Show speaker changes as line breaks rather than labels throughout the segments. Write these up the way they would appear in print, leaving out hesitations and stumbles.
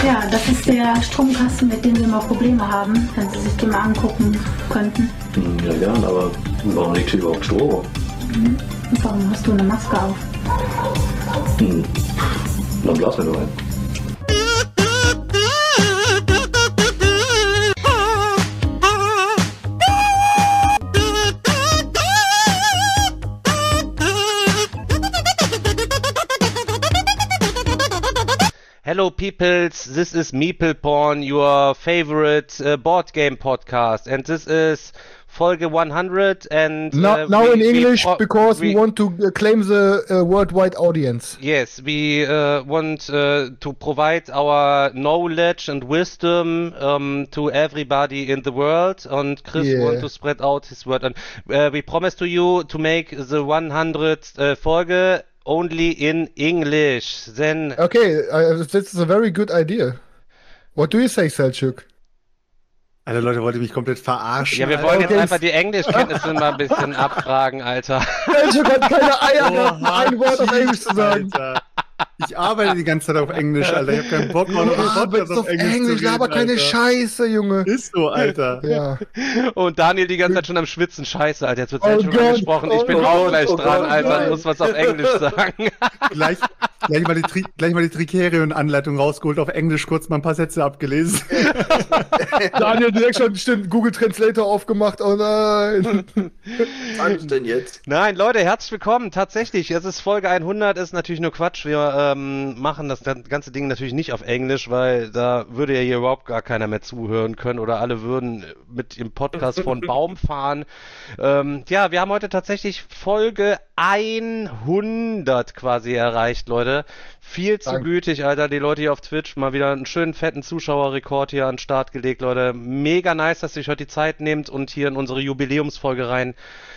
Ja, das ist der Stromkasten, mit dem wir mal Probleme haben, wenn Sie sich den mal angucken könnten.
Ja, gern, aber warum liegt hier überhaupt Strom?
Und warum hast du eine Maske auf?
Dann blasen wir nur ein.
Hello peoples, this is Meeple Porn, your favorite board game podcast, and this is Folge 100 and...
now in English, because we want to claim the worldwide audience.
Yes, we want to provide our knowledge and wisdom to everybody in the world, and Chris wants to spread out his word. And we promise to you to make the 100th Folge only in English. Then
okay, this is a very good idea. What do you say, Selçuk?
Alle Leute wollten mich komplett verarschen.
Ja, wir wollen jetzt einfach die Englischkenntnisse mal ein bisschen abfragen, Alter.
Selçuk hat keine Eier gehabt, ein Wort auf Englisch zu sagen.
Alter. Ich arbeite die ganze Zeit auf Englisch, Alter. Ich hab keinen Bock mehr auf Englisch zu reden,
aber keine Scheiße, Junge.
Ist so, Alter.
Ja.
Und Daniel die ganze Zeit schon am Schwitzen. Scheiße, Alter. Jetzt wird schon angesprochen. Ich bin auch gleich dran, Alter. Muss was auf Englisch sagen.
Gleich mal die Tricerion-Anleitung rausgeholt, auf Englisch kurz mal ein paar Sätze abgelesen.
Daniel direkt schon Google Translator aufgemacht. Oh nein.
Was denn jetzt?
Nein, Leute, herzlich willkommen. Tatsächlich, es ist Folge 100, ist natürlich nur Quatsch. Wir machen das ganze Ding natürlich nicht auf Englisch, weil da würde ja hier überhaupt gar keiner mehr zuhören können oder alle würden mit dem Podcast von Baum fahren. Ja, wir haben heute tatsächlich Folge 100 quasi erreicht, Leute. Viel zu gütig, Alter. Die Leute hier auf Twitch mal wieder einen schönen fetten Zuschauerrekord hier an den Start gelegt, Leute. Mega nice, dass ihr euch heute die Zeit nehmt und hier in unsere Jubiläumsfolge rein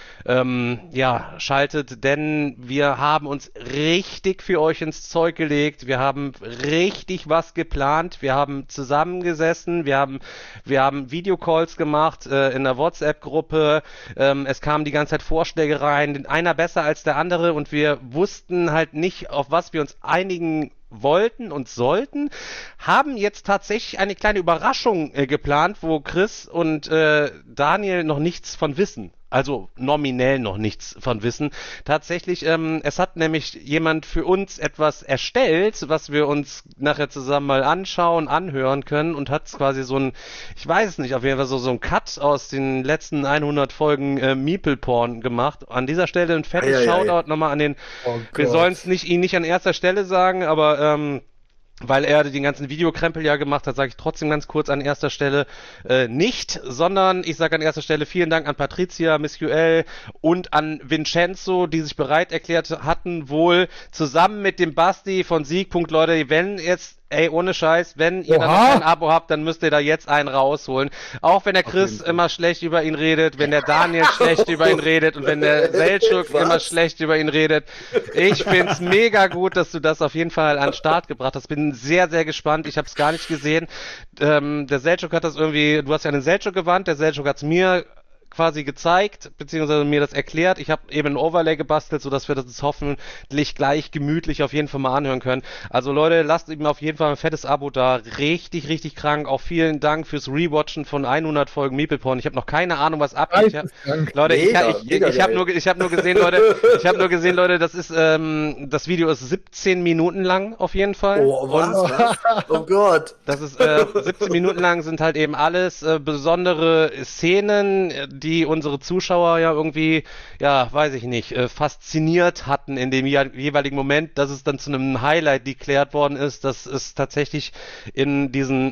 schaltet, denn wir haben uns richtig für euch ins Zeug gelegt, wir haben richtig was geplant, wir haben zusammengesessen, wir haben Videocalls gemacht in der WhatsApp-Gruppe, es kamen die ganze Zeit Vorschläge rein, einer besser als der andere und wir wussten halt nicht, auf was wir uns einigen wollten und sollten, haben jetzt tatsächlich eine kleine Überraschung geplant, wo Chris und Daniel noch nichts von wissen. Also nominell noch nichts von wissen. Tatsächlich, es hat nämlich jemand für uns etwas erstellt, was wir uns nachher zusammen mal anschauen, anhören können und hat quasi so ein, ich weiß es nicht, auf jeden Fall so ein Cut aus den letzten 100 Folgen Meeple Porn gemacht. An dieser Stelle ein fettes Shoutout nochmal an den, wir sollen es ihn nicht an erster Stelle sagen, aber weil er den ganzen Videokrempel ja gemacht hat, sage ich trotzdem ganz kurz an erster Stelle nicht, sondern ich sage an erster Stelle vielen Dank an Patricia, Miss UL und an Vincenzo, die sich bereit erklärt hatten, wohl zusammen mit dem Basti von Sieg. Leute, wenn jetzt ohne Scheiß, wenn ihr dann noch kein Abo habt, dann müsst ihr da jetzt einen rausholen. Auch wenn der Chris immer schlecht über ihn redet, wenn der Daniel schlecht über ihn redet und wenn der Selçuk immer schlecht über ihn redet. Ich find's mega gut, dass du das auf jeden Fall an den Start gebracht hast. Bin sehr, sehr gespannt. Ich habe es gar nicht gesehen. Der Selçuk hat das irgendwie, du hast ja an den Selçuk gewandt, der Selçuk hat's mir quasi gezeigt, beziehungsweise mir das erklärt. Ich habe eben ein Overlay gebastelt, sodass wir das hoffentlich gleich gemütlich auf jeden Fall mal anhören können. Also Leute, lasst ihm auf jeden Fall ein fettes Abo da. Richtig, richtig krank. Auch vielen Dank fürs Rewatchen von 100 Folgen Meeple Porn. Ich habe noch keine Ahnung, was abgeht. Leute, ich habe nur gesehen, Leute, das ist das Video ist 17 Minuten lang auf jeden Fall.
Oh, was? Oh Gott.
Das ist 17 Minuten lang sind halt eben alles besondere Szenen, die unsere Zuschauer ja irgendwie, ja, weiß ich nicht, fasziniert hatten in dem jeweiligen Moment, dass es dann zu einem Highlight deklärt worden ist, dass es tatsächlich in diesen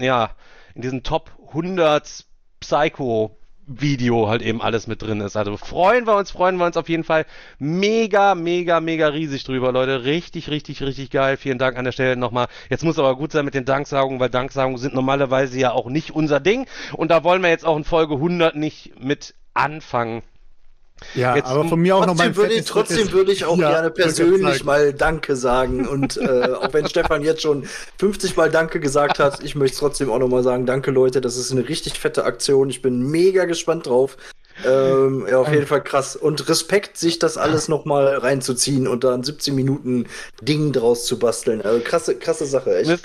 Top 100 Psycho-Video halt eben alles mit drin ist. Also freuen wir uns auf jeden Fall mega, mega, mega riesig drüber, Leute. Richtig, richtig, richtig geil. Vielen Dank an der Stelle nochmal. Jetzt muss aber gut sein mit den Danksagungen, weil Danksagungen sind normalerweise ja auch nicht unser Ding. Und da wollen wir jetzt auch in Folge 100 nicht mit anfangen.
Ja, jetzt, aber von mir auch nochmal.
Trotzdem würde ich auch gerne persönlich mal Danke sagen. Und auch wenn Stefan jetzt schon 50 Mal Danke gesagt hat, ich möchte trotzdem auch nochmal sagen, danke Leute, das ist eine richtig fette Aktion. Ich bin mega gespannt drauf. Ja, auf jeden Fall krass. Und Respekt, sich das alles nochmal reinzuziehen und da ein 17 Minuten Ding draus zu basteln. Also krasse Sache. Echt.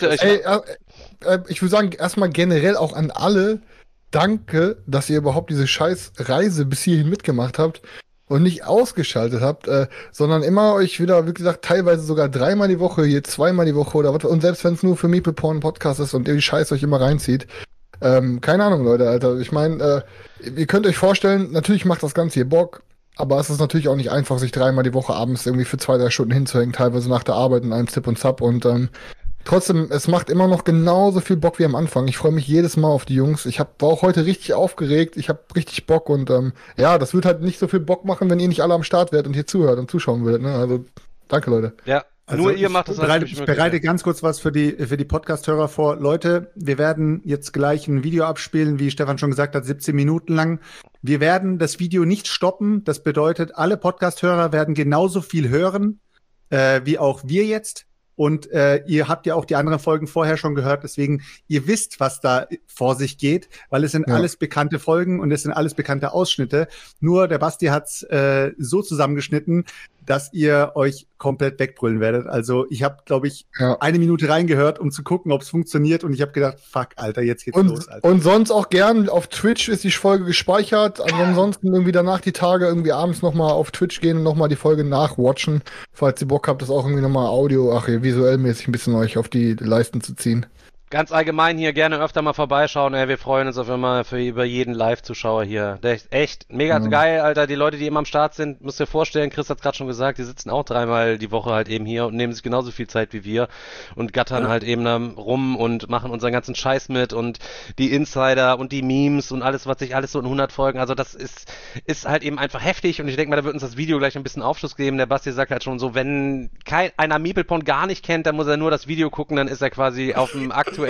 Ich würde sagen, erstmal generell auch an alle, danke, dass ihr überhaupt diese scheiß Reise bis hierhin mitgemacht habt und nicht ausgeschaltet habt, sondern immer euch wieder, wie gesagt, teilweise sogar 3-mal die Woche, hier 2-mal die Woche oder was. Und selbst wenn es nur für Meeple Porn Podcast ist und ihr die Scheiße euch immer reinzieht. Keine Ahnung, Leute, Alter. Ich meine, ihr könnt euch vorstellen, natürlich macht das Ganze hier Bock, aber es ist natürlich auch nicht einfach, sich 3-mal die Woche abends irgendwie für 2-3 Stunden hinzuhängen, teilweise nach der Arbeit in einem Zip und Zap und trotzdem, es macht immer noch genauso viel Bock wie am Anfang. Ich freue mich jedes Mal auf die Jungs. War auch heute richtig aufgeregt. Ich habe richtig Bock und ja, das wird halt nicht so viel Bock machen, wenn ihr nicht alle am Start werdet und hier zuhört und zuschauen würdet. Ne? Also, danke, Leute.
Ja.
Also
nur ihr macht das
Ich bereite ganz kurz was für die Podcast-Hörer vor. Leute, wir werden jetzt gleich ein Video abspielen, wie Stefan schon gesagt hat, 17 Minuten lang. Wir werden das Video nicht stoppen. Das bedeutet, alle Podcast-Hörer werden genauso viel hören, wie auch wir jetzt. Und ihr habt ja auch die anderen Folgen vorher schon gehört, deswegen, ihr wisst, was da vor sich geht, weil es sind alles bekannte Folgen und es sind alles bekannte Ausschnitte. Nur der Basti hat's so zusammengeschnitten, dass ihr euch komplett wegbrüllen werdet. Also ich habe, glaube ich, 1 Minute reingehört, um zu gucken, ob es funktioniert. Und ich habe gedacht, fuck, Alter, jetzt geht's los, Alter.
Und sonst auch gern, auf Twitch ist die Folge gespeichert. Ansonsten irgendwie danach die Tage irgendwie abends nochmal auf Twitch gehen und nochmal die Folge nachwatchen. Falls ihr Bock habt, das auch irgendwie nochmal visuell mäßig ein bisschen euch auf die Leisten zu ziehen.
Ganz allgemein hier gerne öfter mal vorbeischauen. Wir freuen uns auf immer über jeden Live-Zuschauer hier. Der ist echt mega geil, Alter. Die Leute, die immer am Start sind, müsst ihr vorstellen, Chris hat gerade schon gesagt, die sitzen auch 3-mal die Woche halt eben hier und nehmen sich genauso viel Zeit wie wir und gattern halt eben da rum und machen unseren ganzen Scheiß mit und die Insider und die Memes und alles, was sich alles so in 100 Folgen, also das ist halt eben einfach heftig und ich denke mal, da wird uns das Video gleich ein bisschen Aufschluss geben. Der Basti sagt halt schon so, wenn einer MeeplePorn gar nicht kennt, dann muss er nur das Video gucken, dann ist er quasi auf dem aktuellsten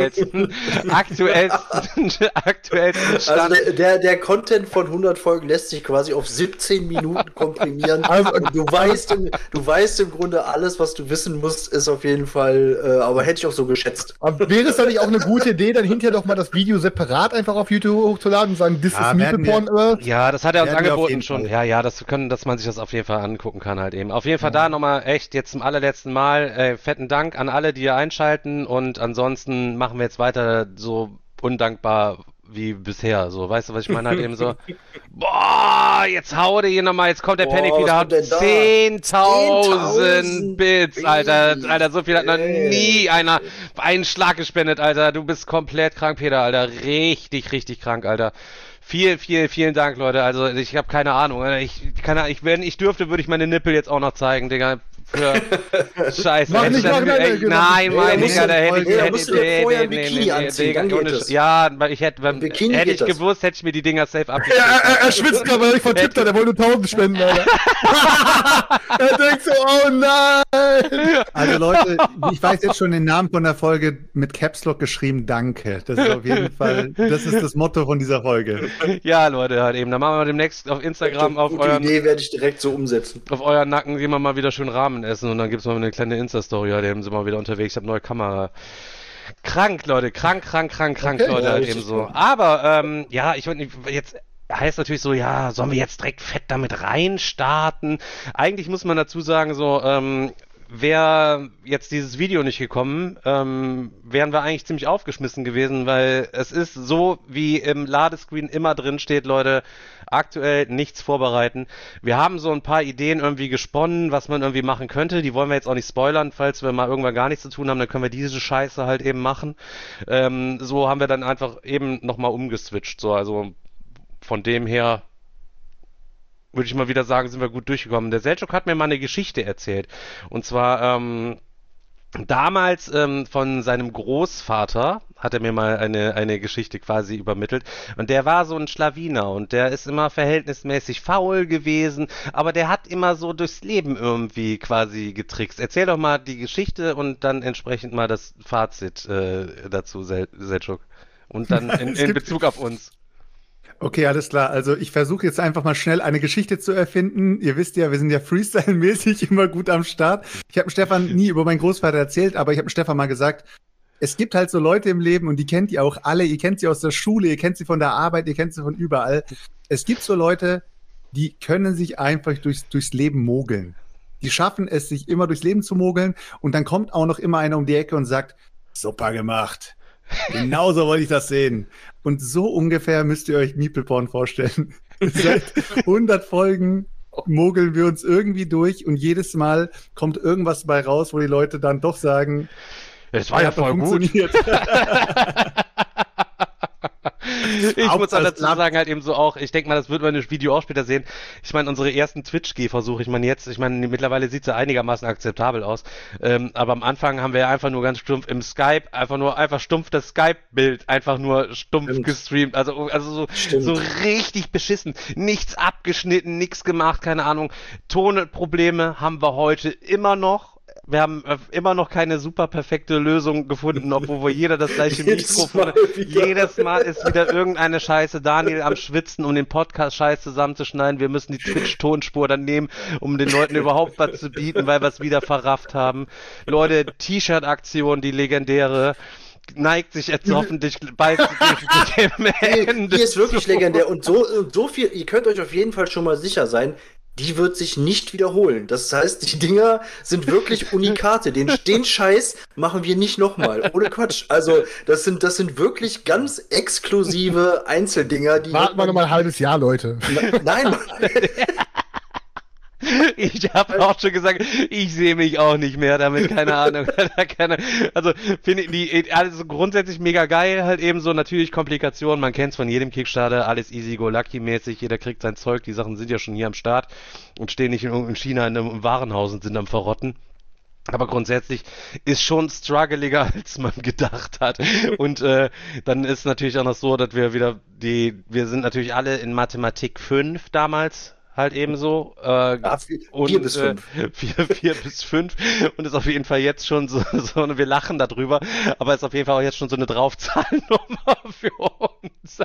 Stand.
Also der Content von 100 Folgen lässt sich quasi auf 17 Minuten komprimieren. Und du weißt im Grunde alles, was du wissen musst, ist auf jeden Fall, aber hätte ich auch so geschätzt.
Aber wäre es dann nicht auch eine gute Idee, dann hinterher doch mal das Video separat einfach auf YouTube hochzuladen und sagen, this is MeeplePorn Earth?
Ja, das hat er uns angeboten schon. Ja, dass man sich das auf jeden Fall angucken kann halt eben. Auf jeden Fall da nochmal echt jetzt zum allerletzten Mal fetten Dank an alle, die hier einschalten und ansonsten machen wir jetzt weiter so undankbar wie bisher, so, weißt du, was ich meine, halt eben so, boah, jetzt hau dir hier nochmal, jetzt kommt der Panic wieder, 10.000 Bits, Alter, so viel hat noch nie einer einen Schlag gespendet, Alter, du bist komplett krank, Peter, Alter, richtig krank, Alter. Vielen Dank, Leute, also ich habe keine Ahnung, wenn ich dürfte, würde ich meine Nippel jetzt auch noch zeigen, Digga. Scheiße.
Nein,
mein Digga, da hätte ich
vorher ein Bikini anziehen, dann geht es.
Ja, weil hätte ich gewusst, hätte ich mir die Dinger safe abgeschickt.
Er schwitzt gerade, weil ich vertippt hat, er wollte 1000 spenden, Alter. Er denkt so, oh nein.
Also Leute, ich weiß jetzt schon den Namen von der Folge mit Caps Lock geschrieben, danke. Das ist auf jeden Fall, das ist das Motto von dieser Folge.
Ja, Leute, halt eben. Dann machen wir demnächst auf Instagram auf euren...
Die Idee werde ich direkt so umsetzen.
Auf euren Nacken gehen wir mal wieder schön Ramen essen und dann gibt's mal eine kleine Insta-Story, halt eben sind wir wieder unterwegs, ich habe neue Kamera. Krank, Leute, krank, okay, Leute, halt eben so. Aber, ja, ich würde jetzt heißt natürlich so, ja, sollen wir jetzt direkt fett damit reinstarten? Eigentlich muss man dazu sagen, so, wäre jetzt dieses Video nicht gekommen, wären wir eigentlich ziemlich aufgeschmissen gewesen, weil es ist so, wie im Ladescreen immer drin steht, Leute, aktuell nichts vorbereiten. Wir haben so ein paar Ideen irgendwie gesponnen, was man irgendwie machen könnte. Die wollen wir jetzt auch nicht spoilern, falls wir mal irgendwann gar nichts zu tun haben, dann können wir diese Scheiße halt eben machen. So haben wir dann einfach eben nochmal umgeswitcht. So, also von dem her würde ich mal wieder sagen, sind wir gut durchgekommen. Der Selçuk hat mir mal eine Geschichte erzählt. Und zwar damals von seinem Großvater hat er mir mal eine Geschichte quasi übermittelt. Und der war so ein Schlawiner und der ist immer verhältnismäßig faul gewesen, aber der hat immer so durchs Leben irgendwie quasi getrickst. Erzähl doch mal die Geschichte und dann entsprechend mal das Fazit dazu, Selçuk. Und dann in Bezug auf uns.
Okay, alles klar. Also ich versuche jetzt einfach mal schnell eine Geschichte zu erfinden. Ihr wisst ja, wir sind ja Freestyle-mäßig immer gut am Start. Ich habe Stefan nie über meinen Großvater erzählt, aber ich habe Stefan mal gesagt, es gibt halt so Leute im Leben und die kennt ihr auch alle. Ihr kennt sie aus der Schule, ihr kennt sie von der Arbeit, ihr kennt sie von überall. Es gibt so Leute, die können sich einfach durchs Leben mogeln. Die schaffen es, sich immer durchs Leben zu mogeln und dann kommt auch noch immer einer um die Ecke und sagt, super gemacht. Genauso wollte ich das sehen. Und so ungefähr müsst ihr euch Meeple-Porn vorstellen. Seit 100 Folgen mogeln wir uns irgendwie durch und jedes Mal kommt irgendwas bei raus, wo die Leute dann doch sagen,
es war ja voll gut. Ich muss auch dazu sagen, halt eben so auch, ich denke mal, das wird man im Video auch später sehen. Ich meine, unsere ersten Twitch-Gehversuche, ich meine, mittlerweile sieht es ja einigermaßen akzeptabel aus. Aber am Anfang haben wir ja einfach nur ganz stumpf im Skype, einfach stumpf das Skype-Bild, einfach nur stumpf gestreamt. Also so richtig beschissen. Nichts abgeschnitten, nichts gemacht, keine Ahnung. Tonprobleme haben wir heute immer noch. Wir haben immer noch keine super perfekte Lösung gefunden, obwohl jeder das gleiche Mikrofon. Jedes Mal ist wieder irgendeine Scheiße. Daniel am Schwitzen, um den Podcast scheiß zusammenzuschneiden. Wir müssen die Twitch-Tonspur dann nehmen, um den Leuten überhaupt was zu bieten, weil wir es wieder verrafft haben. Leute, T-Shirt-Aktion, die legendäre. Neigt sich jetzt hoffentlich bald dem Ende.
Die ist wirklich legendär und so viel, ihr könnt euch auf jeden Fall schon mal sicher sein, die wird sich nicht wiederholen. Das heißt, die Dinger sind wirklich Unikate. Den Scheiß machen wir nicht nochmal. Ohne Quatsch. Also, das sind wirklich ganz exklusive Einzeldinger, die.
Warten wir noch mal ein halbes Jahr, Leute.
Nein.
Ich habe auch schon gesagt, ich sehe mich auch nicht mehr damit, keine Ahnung. Also finde ich also grundsätzlich mega geil, halt eben so natürlich Komplikationen, man kennt es von jedem Kickstarter, alles easy-go-lucky-mäßig, jeder kriegt sein Zeug, die Sachen sind ja schon hier am Start und stehen nicht in China in einem Warenhaus und sind am Verrotten. Aber grundsätzlich ist schon struggleiger, als man gedacht hat. Und dann ist natürlich auch noch so, dass wir sind natürlich alle in Mathematik 5 damals, halt ebenso.
4 bis 5.
4 bis 5 und ist auf jeden Fall jetzt schon so, wir lachen darüber, aber ist auf jeden Fall auch jetzt schon so eine Draufzahlnummer für uns.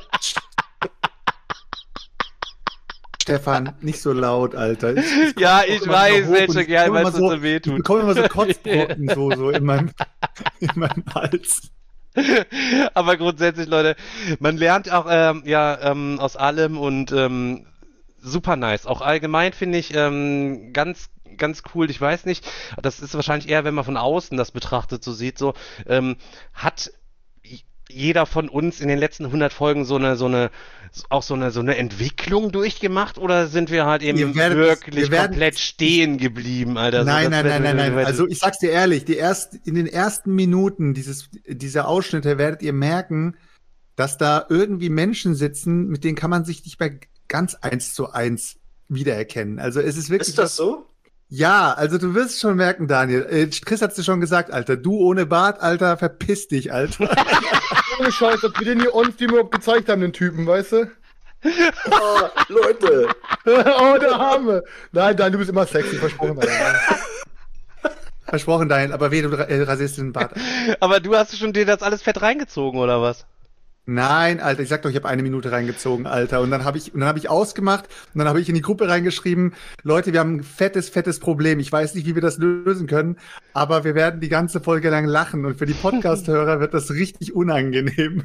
Stefan, nicht so laut, Alter.
Ich weiß, Selchuk, weil es so wehtut. Ich
bekomme immer so Kotzbrocken so in meinem Hals.
Aber grundsätzlich, Leute, man lernt auch aus allem und super nice. Auch allgemein finde ich ganz, ganz cool. Ich weiß nicht, das ist wahrscheinlich eher, wenn man von außen das betrachtet, so sieht, hat jeder von uns in den letzten 100 Folgen so eine Entwicklung durchgemacht oder sind wir halt eben wirklich komplett stehen geblieben, Alter?
Nein. Also ich sag's dir ehrlich, in den ersten Minuten dieser Ausschnitte werdet ihr merken, dass da irgendwie Menschen sitzen, mit denen kann man sich nicht mehr ganz 1:1 wiedererkennen. Also es ist wirklich.
Ist das so?
Ja, also du wirst schon merken, Daniel. Chris hat's dir schon gesagt, Alter. Du ohne Bart, Alter, verpiss dich, Alter.
Ohne Scheiß, ob wir den hier uns, die mir gezeigt haben, den Typen, weißt du?
Oh, Leute.
Oh, der Arme. Nein, du bist immer sexy, versprochen.
Versprochen, Daniel, aber du rasierst den Bart.
Aber du hast schon dir das alles fett reingezogen, oder was?
Nein, Alter, ich sag doch, ich habe 1 Minute reingezogen, Alter. Und dann habe ich ausgemacht und dann habe ich in die Gruppe reingeschrieben, Leute, wir haben ein fettes Problem. Ich weiß nicht, wie wir das lösen können, aber wir werden die ganze Folge lang lachen und für die Podcast-Hörer wird das richtig unangenehm.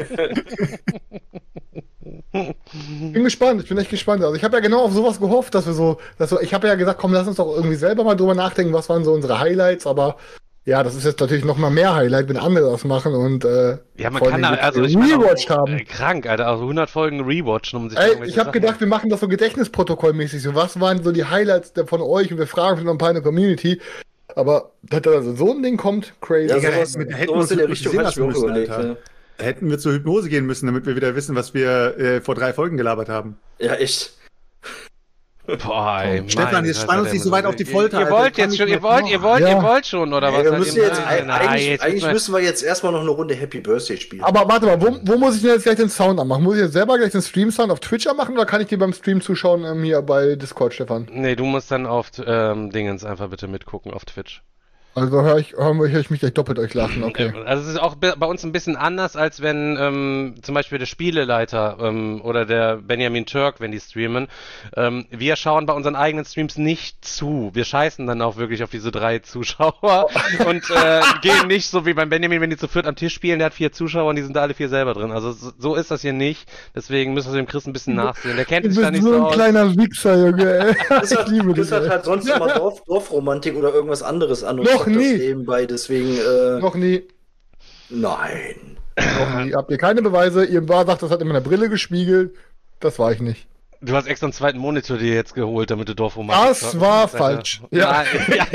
Ich bin echt gespannt. Also ich habe ja genau auf sowas gehofft, ich habe ja gesagt, komm, lass uns doch irgendwie selber mal drüber nachdenken, was waren so unsere Highlights, aber ja, das ist jetzt natürlich noch mal mehr Highlight, wenn andere das machen und
ja, man kann
rewatcht haben.
Krank, Alter, also 100 Folgen rewatchen, um sich
ich habe gedacht, wir machen das so gedächtnisprotokollmäßig, so was waren so die Highlights von euch und wir fragen noch ein paar in der Community, aber dass da so ein Ding kommt, crazy.
Ja, sowas in der Richtung hatte ich mir auch überlegt.
Da hätten wir zur Hypnose gehen müssen, damit wir wieder wissen, was wir vor 3 Folgen gelabert haben.
Ja, echt.
Boah, ey,
Stefan, jetzt spann uns nicht so weit auf die Folter.
Ihr wollt schon, oder was?
Eigentlich müssen wir jetzt erstmal noch eine Runde Happy Birthday spielen.
Aber warte mal, wo muss ich denn jetzt gleich den Sound anmachen? Muss ich jetzt selber gleich den Stream-Sound auf Twitch anmachen oder kann ich dir beim Stream zuschauen hier bei Discord, Stefan?
Nee, du musst dann auf Dingens einfach bitte mitgucken auf Twitch.
Also höre ich mich gleich doppelt euch lachen, okay.
Also es ist auch bei uns ein bisschen anders, als wenn zum Beispiel der Spieleleiter oder der Benjamin Türk, wenn die streamen. Wir schauen bei unseren eigenen Streams nicht zu. Wir scheißen dann auch wirklich auf diese 3 Zuschauer und gehen nicht so wie beim Benjamin, wenn die zu viert am Tisch spielen, der hat 4 Zuschauer und die sind da alle 4 selber drin. Also so ist das hier nicht. Deswegen müssen wir dem Chris ein bisschen nachsehen. Der kennt sich da nicht
so
so
ein
aus.
kleiner Wichser, Junge, ey.
Das hat halt sonst immer Dorfromantik oder irgendwas anderes an. Und
Noch nie.
Das nebenbei, deswegen.
Noch nie.
Nein.
Noch nie. Habt ihr keine Beweise? Ihr sagt, das hat in meiner Brille gespiegelt. Das war ich nicht.
Du hast extra einen zweiten Monitor dir jetzt geholt, damit du Dorfromantik hast.
Das war falsch. Ja.
Ja.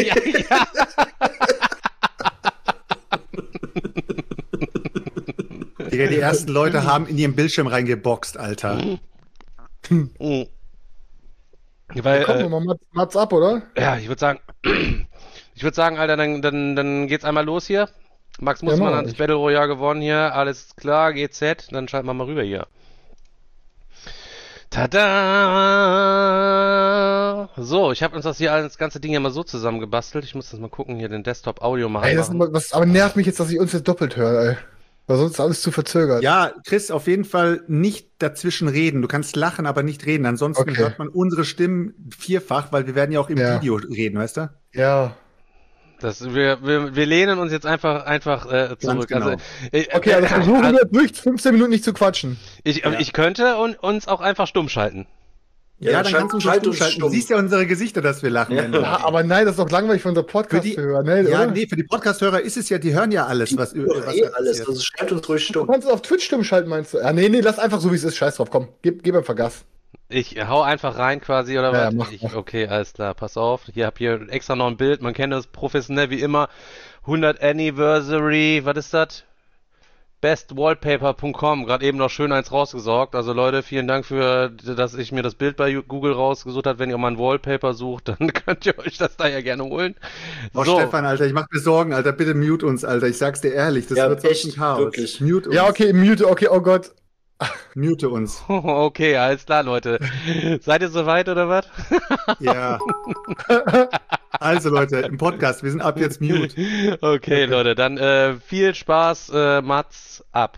Digga, die ersten Leute haben in ihren Bildschirm reingeboxt, Alter.
Weil,
Kommen wir mal Mats ab, oder?
ja, ich würde sagen, Alter, dann geht's einmal los hier. Max Mussmann
mach
hat das
ich.
Battle Royale gewonnen hier. Alles klar, GZ. Dann schalten wir mal rüber hier. Tada! So, ich habe uns das ganze Ding ja mal so zusammengebastelt. Ich muss das mal gucken, hier den Desktop-Audio mal
Ey, aber nervt mich jetzt, dass ich uns jetzt doppelt höre, ey. Weil sonst ist alles zu verzögert.
Ja, Chris, auf jeden Fall nicht dazwischen reden. Du kannst lachen, aber nicht reden. Ansonsten
Okay.
hört man unsere Stimmen vierfach, weil wir werden ja auch im
Ja.
Video reden, weißt du?
Ja.
Wir lehnen uns jetzt einfach zurück.
genau.
Also,
Okay, also versuchen wir durch 15 Minuten nicht zu quatschen.
ich könnte uns auch einfach stumm schalten.
Ja, dann kannst du uns
schalt
stumm schalten. Du siehst ja unsere Gesichter, dass wir lachen.
Ja.
wenn wir
Ja,
lachen.
aber nein, das ist doch langweilig für unser Podcast
Für die-
zu hören, ne?
Ja,
oder?
nee, für die Podcast-Hörer ist es ja, die hören ja alles, was
Doch,
was
eh
da
alles.
passiert.
Also schreibt uns ruhig
Du
stumm.
kannst es auf Twitch stumm schalten, meinst du? Ja, nee, lass einfach so, wie es ist. Scheiß drauf, komm. Gib einfach Gas.
Ich hau einfach rein quasi, oder
Ja,
was?
mach.
Okay, alles klar, pass auf. Hab hier extra noch ein Bild, man kennt das professionell wie immer. 100 Anniversary, was ist das? bestwallpaper.com, gerade eben noch schön eins rausgesorgt. Also Leute, vielen Dank für, dass ich mir das Bild bei Google rausgesucht habe. Wenn ihr mal ein Wallpaper sucht, dann könnt ihr euch das da ja gerne holen.
Oh, Stefan, Alter, ich mach mir Sorgen, Alter. Bitte mute uns, Alter. Ich sag's dir ehrlich, das
Ja,
wird sonst
echt,
ein Chaos.
wirklich.
Mute uns.
Ja, okay, mute, okay, oh Gott.
Mute uns.
Okay, alles klar, Leute. Seid ihr soweit oder was?
Ja. Also, Leute, im Podcast, wir sind ab jetzt mute.
Okay, Leute, dann viel Spaß, Mats ab.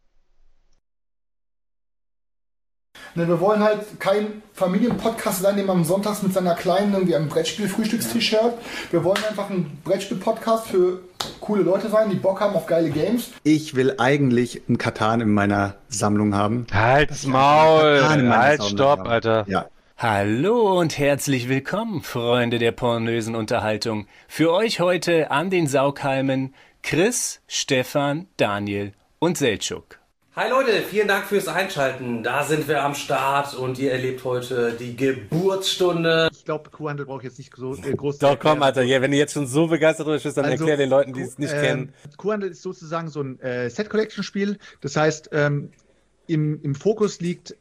Ne, wir wollen halt kein Familienpodcast sein, den man sonntags mit seiner Kleinen irgendwie am Brettspiel-Frühstückstisch hört. Wir wollen einfach ein Brettspiel-Podcast für coole Leute sein, die Bock haben auf geile Games.
Ich will eigentlich einen Katan in meiner Sammlung haben.
Halt's Maul!
Katan in meiner
Halt,
Sammlung
stopp,
haben.
Alter.
Ja.
Hallo und herzlich willkommen, Freunde der pornösen Unterhaltung. Für euch heute an den Saughalmen Chris, Stefan, Daniel und Seltschuk.
Hi Leute, vielen Dank fürs Einschalten. Da sind wir am Start und ihr erlebt heute die Geburtsstunde.
Ich glaube, Kuhhandel braucht jetzt nicht so groß.
Doch, komm, Alter, ja, wenn du jetzt schon so begeistert bist, dann
Also,
erklär den Leuten, die es nicht kennen.
Kuhhandel ist sozusagen so ein Set-Collection-Spiel. Das heißt, im Fokus liegt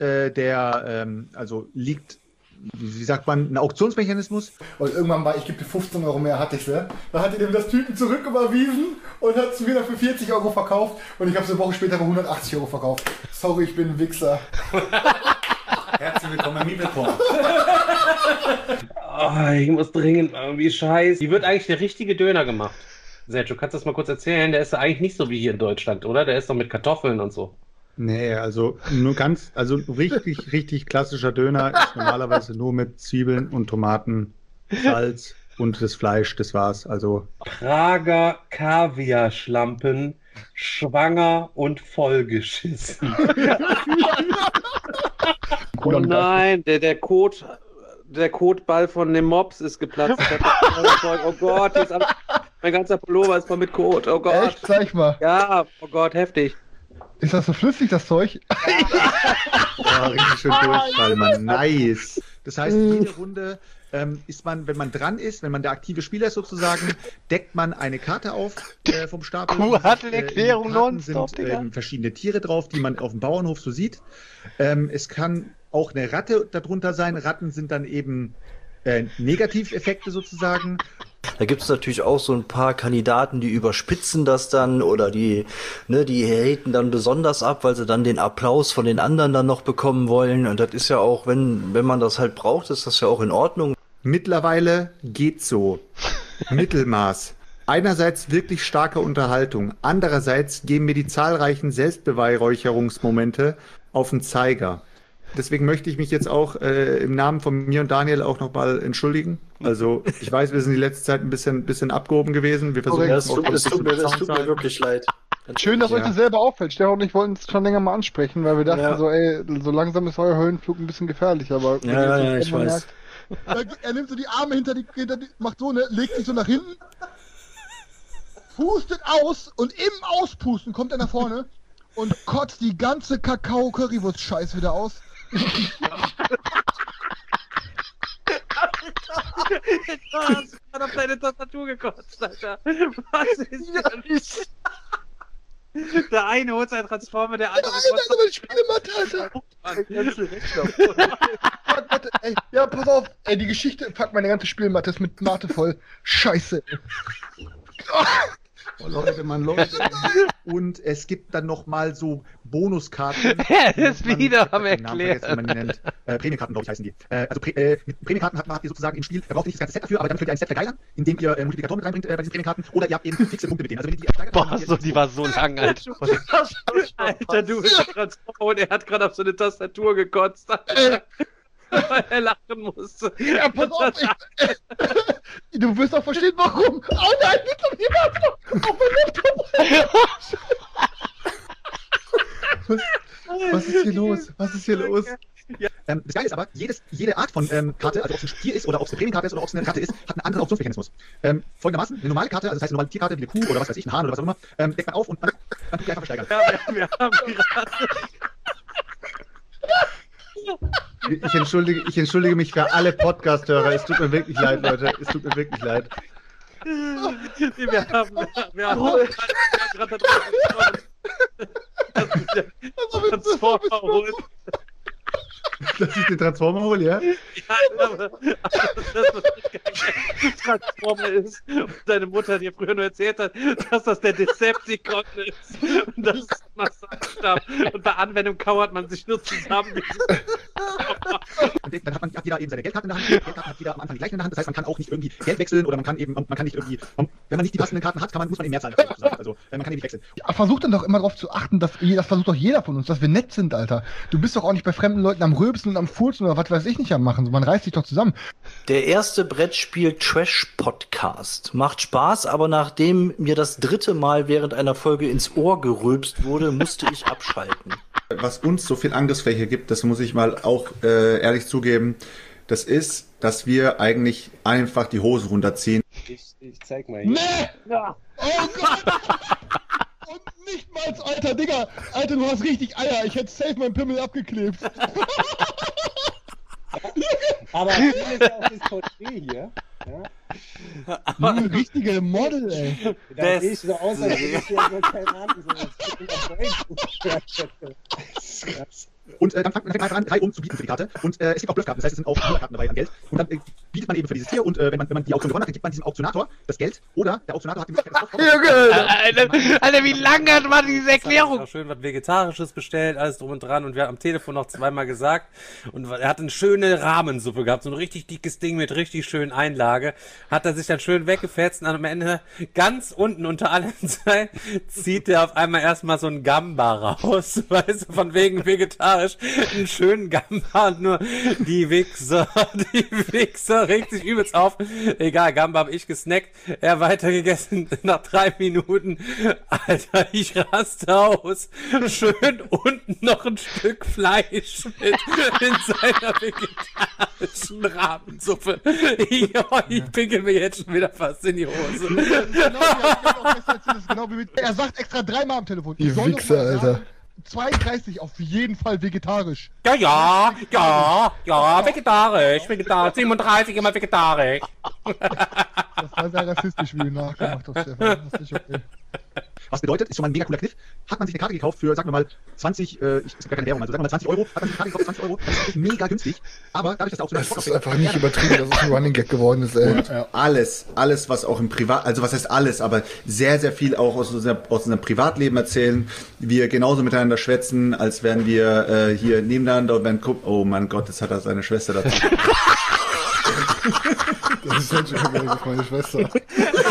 wie sagt man, ein Auktionsmechanismus.
Und irgendwann war, ich gebe dir 15 Euro mehr, hatte ich sie. Da hat er dem das Typen zurücküberwiesen und hat es wieder für 40 Euro verkauft. Und ich habe es eine Woche später für 180 Euro verkauft. Sorry, ich bin ein Wichser.
Herzlich willkommen im Meeple-Porn.
Oh, ich muss dringend irgendwie scheiße. Wie wird eigentlich der richtige Döner gemacht? Sergio, kannst du das mal kurz erzählen? Der ist ja eigentlich nicht so wie hier in Deutschland, oder? Der ist doch mit Kartoffeln und so.
Nee, also richtig klassischer Döner ist normalerweise nur mit Zwiebeln und Tomaten, Salz und das Fleisch, das war's. Also
Prager Kaviarschlampen, schwanger und vollgeschissen. Oh nein, der Kotball von dem Mops ist geplatzt. Oh Gott, jetzt mein ganzer Pullover ist voll mit Kot. Oh Gott.
Echt? Zeig mal.
Ja, oh Gott, heftig.
Ist das so flüssig, das Zeug?
ja, richtig schön Durchfall, Mann. Nice. Das heißt, jede Runde ist man, wenn man dran ist, wenn man der aktive Spieler ist sozusagen, deckt man eine Karte auf vom Stapel.
Kuhhandel-Erklärung
In den Karten
nonstop,
sind
Digga.
verschiedene Tiere drauf, die man auf dem Bauernhof so sieht. Es kann auch eine Ratte darunter sein. Ratten sind dann eben Negativeffekte sozusagen.
Da gibt es natürlich auch so ein paar Kandidaten, die überspitzen das dann oder die haten dann besonders ab, weil sie dann den Applaus von den anderen dann noch bekommen wollen. Und das ist ja auch, wenn man das halt braucht, ist das ja auch in Ordnung.
Mittlerweile geht's so. Mittelmaß. einerseits wirklich starke Unterhaltung, andererseits geben mir die zahlreichen Selbstbeweihräucherungsmomente auf den Zeiger. Deswegen möchte ich mich jetzt auch im Namen von mir und Daniel auch nochmal entschuldigen. Also ich weiß, wir sind die letzte Zeit ein bisschen abgehoben gewesen. Wir versuchen
Das tut mir wirklich leid.
Schön, dass euch das selber auffällt. Stefan und ich wollten es schon länger mal ansprechen, weil wir dachten
Ja.
so, ey, so langsam ist euer Höhenflug ein bisschen gefährlich, aber wenn ihr
Ja,
jetzt
ich
mal
weiß.
Er nimmt so die Arme hinter die macht so, ne, legt sich so nach hinten, pustet aus und im Auspusten kommt er nach vorne und kotzt die ganze Kakao-Currywurst-Scheiß wieder aus.
Du hast gerade auf deine Tastatur gekotzt, Alter. Was ist denn nicht? Der eine holt seinen Transformer, der andere
Alter, so eine Spielematte, Alter. Warte, ey, ja, pass auf, ey, die Geschichte, fuck, meine ganze Spielmatte ist mit Mate voll. Scheiße.
Oh, Leute. Und es gibt dann noch mal so Bonuskarten.
Er ist wieder am
Namen vergessen,
Erklären.
wie man die nennt. Prämienkarten, glaube ich, heißen die. Mit Prämienkarten habt ihr sozusagen im Spiel, ihr braucht nicht das ganze Set dafür, aber dann könnt ihr ein Set vergeilern, indem ihr Multiplikatoren mit reinbringt bei diesen Prämienkarten, oder ihr habt eben fixe Punkte mit denen. Also wenn ihr die ersteigert,
Boah, so, die war so lang, Alter. Alter, du bist Transformer und er hat gerade auf so eine Tastatur gekotzt, Alter. Weil er lachen musste.
Ja, pass auf, du wirst auch verstehen, warum. Oh nein, bitte niemand auf mein Laptop.
Was ist hier los? Was ist hier los? Das Geile ist aber, jede Art von Karte, also ob es ein Stier ist oder ob es eine Prämienkarte ist oder ob es eine Karte ist, hat einen anderen Auktionsmechanismus. Folgendermaßen, eine normale Karte, also das heißt eine normale Tierkarte wie eine Kuh oder was weiß ich, ein Hahn oder was auch immer, deckt man auf und dann tut ihr einfach versteigern.
Ja, wir haben gerade...
Ich entschuldige mich für alle Podcast-Hörer. Es tut mir wirklich leid, Leute. Es tut mir wirklich leid.
Wir haben gerade darüber gesprochen, Transformer holen.
Dass ich den Transformer hole, ja?
Ja, aber das, was Transformer ist und deine Mutter dir früher nur erzählt hat, dass das der Decepticon ist und das ist ein Massagestab und bei Anwendung kauert man sich nur zusammen.
Und dann hat jeder eben seine Geldkarte in der Hand. Die Geldkarte hat jeder am Anfang die gleichen in der Hand. Das heißt, man kann auch nicht irgendwie Geld wechseln oder man kann nicht irgendwie, wenn man nicht die passenden Karten hat, muss man eben mehr zahlen. Also man kann eben nicht wechseln.
Ja, versuch dann doch immer darauf zu achten, das versucht doch jeder von uns, dass wir nett sind, Alter. Du bist doch auch nicht bei fremden Leuten am Rülpsen und am Furzen oder was weiß ich nicht am machen. Man reißt sich doch zusammen.
Der erste Brettspiel-Trash-Podcast. Macht Spaß, aber nachdem mir das 3. Mal während einer Folge ins Ohr gerülpst wurde, musste ich abschalten.
Was uns so viel Angriffsfläche gibt, das muss ich mal auch ehrlich zugeben, das ist, dass wir eigentlich einfach die Hose runterziehen.
Ich zeig mal hier.
Nee! Ja. Oh Gott! Und nicht mal, Alter, Digga! Alter, du hast richtig Eier. Ich hätte safe meinen Pimmel abgeklebt.
Aber hier ist ja auch das Porträt hier. Ja?
Ein richtiger Model, ey.
Da sehe ich so aus, als hätte ich ja so keine Ahnung, so
Und dann fängt man einfach an, 3 zu bieten für die Karte. Und es gibt auch Bluffkarten, das heißt, es sind auch Karten dabei an Geld. Und dann bietet man eben für dieses Tier und wenn man die Auktion gewonnen hat, dann gibt man diesem Auktionator das Geld. Oder der Auktionator hat die Möglichkeit, das aufzunehmen.
Alter, wie lange war diese Erklärung?
auch schön was Vegetarisches bestellt, alles drum und dran. Und wir haben am Telefon noch zweimal gesagt. Und er hat eine schöne Rahmensuppe gehabt, so ein richtig dickes Ding mit richtig schönen Einlage. Hat er sich dann schön weggefetzt und am Ende ganz unten unter allen Zeilen zieht er auf einmal erstmal so ein Gamba raus. Weißt du, von wegen vegetarisch. Einen schönen Gamba und nur die Wichser regt sich übelst auf. Egal, Gamba habe ich gesnackt, er weitergegessen nach 3 Minuten. Alter, ich raste aus. Schön unten noch ein Stück Fleisch mit in seiner vegetarischen Rahmensuppe. Ich pinkel mir jetzt schon wieder fast in die Hose.
Genau wie mit, er sagt extra 3-mal am Telefon.
Die Wichser, Alter.
32 auf jeden Fall vegetarisch.
Ja, vegetarisch, 37 immer vegetarisch.
Das war sehr rassistisch, wie du nachgemacht hast, Stefan. Das ist nicht okay.
Was bedeutet, ist schon mal ein mega cooler Kniff. Hat man sich eine Karte gekauft für, sagen wir mal, 20, ist gar keine Werbung, also sagen wir mal 20 Euro, hat man sich eine Karte gekauft für 20 Euro, das ist mega günstig. Aber dadurch, dass auch so
Das ist einfach nicht übertrieben, dass es ein Running Gag geworden ist, ey.
Und alles, was auch im Privat, also was heißt alles, aber sehr, sehr viel auch aus unserem Privatleben erzählen. Wir genauso miteinander schwätzen, als wären wir hier nebeneinander und werden gucken, oh mein Gott, jetzt hat er seine Schwester dazu.
Das ist halt schon wieder meine Schwester.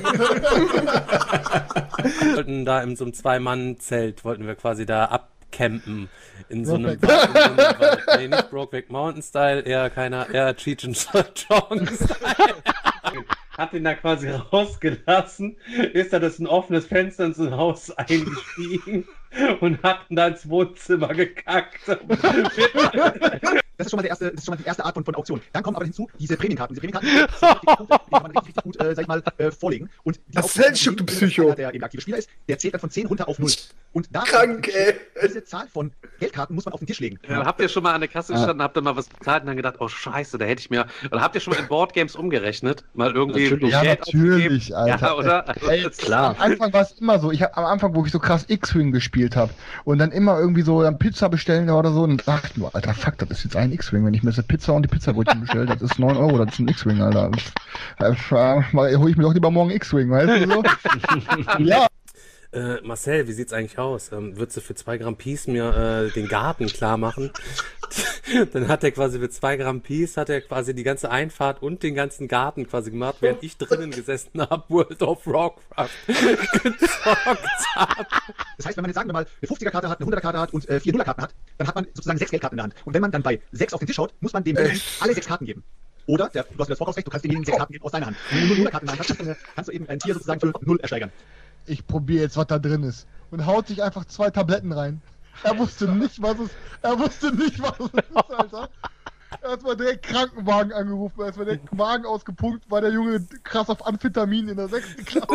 Wir wollten da in so einem Zwei-Mann-Zelt, wollten wir quasi da abcampen. In so einem Wald. Nee, nicht Brokeback Mountain-Style, eher Cheech and Chong-Style. Hat ihn da quasi rausgelassen, ist da durch ein offenes Fenster in so ein Haus eingestiegen und hat ihn da ins Wohnzimmer gekackt.
Das ist schon mal die erste Art von Auktion. Dann kommen aber hinzu diese Prämienkarten. Diese Prämienkarten, die kann man richtig gut, sag ich mal, vorlegen. Und die
das Zeltstück, du Psycho.
Der eben aktive Spieler ist, der zählt dann von 10 runter auf 0. Und da diese Zahl von Geldkarten muss man auf den Tisch legen.
Habt ihr schon mal an der Kasse gestanden, habt ihr mal was bezahlt und dann gedacht, oh Scheiße, da hätte ich mir... Oder habt ihr schon mal in Boardgames umgerechnet? Mal irgendwie...
Natürlich, Alter.
Ja, oder?
Ey, klar. Am Anfang war es immer so. Am Anfang, wo ich so krass X-Wing gespielt habe und dann immer irgendwie so dann Pizza bestellen oder so und dachte ich nur, Alter, fuck, das ist jetzt ein X-Wing. Wenn ich mir jetzt Pizza und die Pizzabrötchen bestelle, das ist 9 €, das ist ein X-Wing, Alter. Hol ich mir doch lieber morgen X-Wing, weißt du so? Ja.
Marcel, wie sieht's eigentlich aus? Würdest du für 2 Gramm Peace mir den Garten klar machen? Dann hat er quasi für 2 Gramm Peace hat er quasi die ganze Einfahrt und den ganzen Garten quasi gemacht, während ich drinnen gesessen habe, World of Warcraft gezockt habe.
Das heißt, wenn man jetzt sagen wir mal eine 50er-Karte hat, eine 100er-Karte hat und 4 0er-Karten hat, dann hat man sozusagen 6 Geldkarten in der Hand. Und wenn man dann bei 6 auf den Tisch haut, muss man dem alle 6 Karten geben. Oder, du hast das Vorkaufsrecht, du kannst demjenigen 6 Karten geben aus deiner Hand. Wenn du nur 0er-Karten in der Hand hast, kannst du eben ein Tier sozusagen für 0 ersteigern.
Ich probiere jetzt, was da drin ist. Und haut sich einfach 2 Tabletten rein. Er wusste nicht, was es ist, Alter. Er hat mal direkt Krankenwagen angerufen, er hat mal direkt Wagen ausgepumpt, war der Junge krass auf Amphetamin in der 6. Klasse.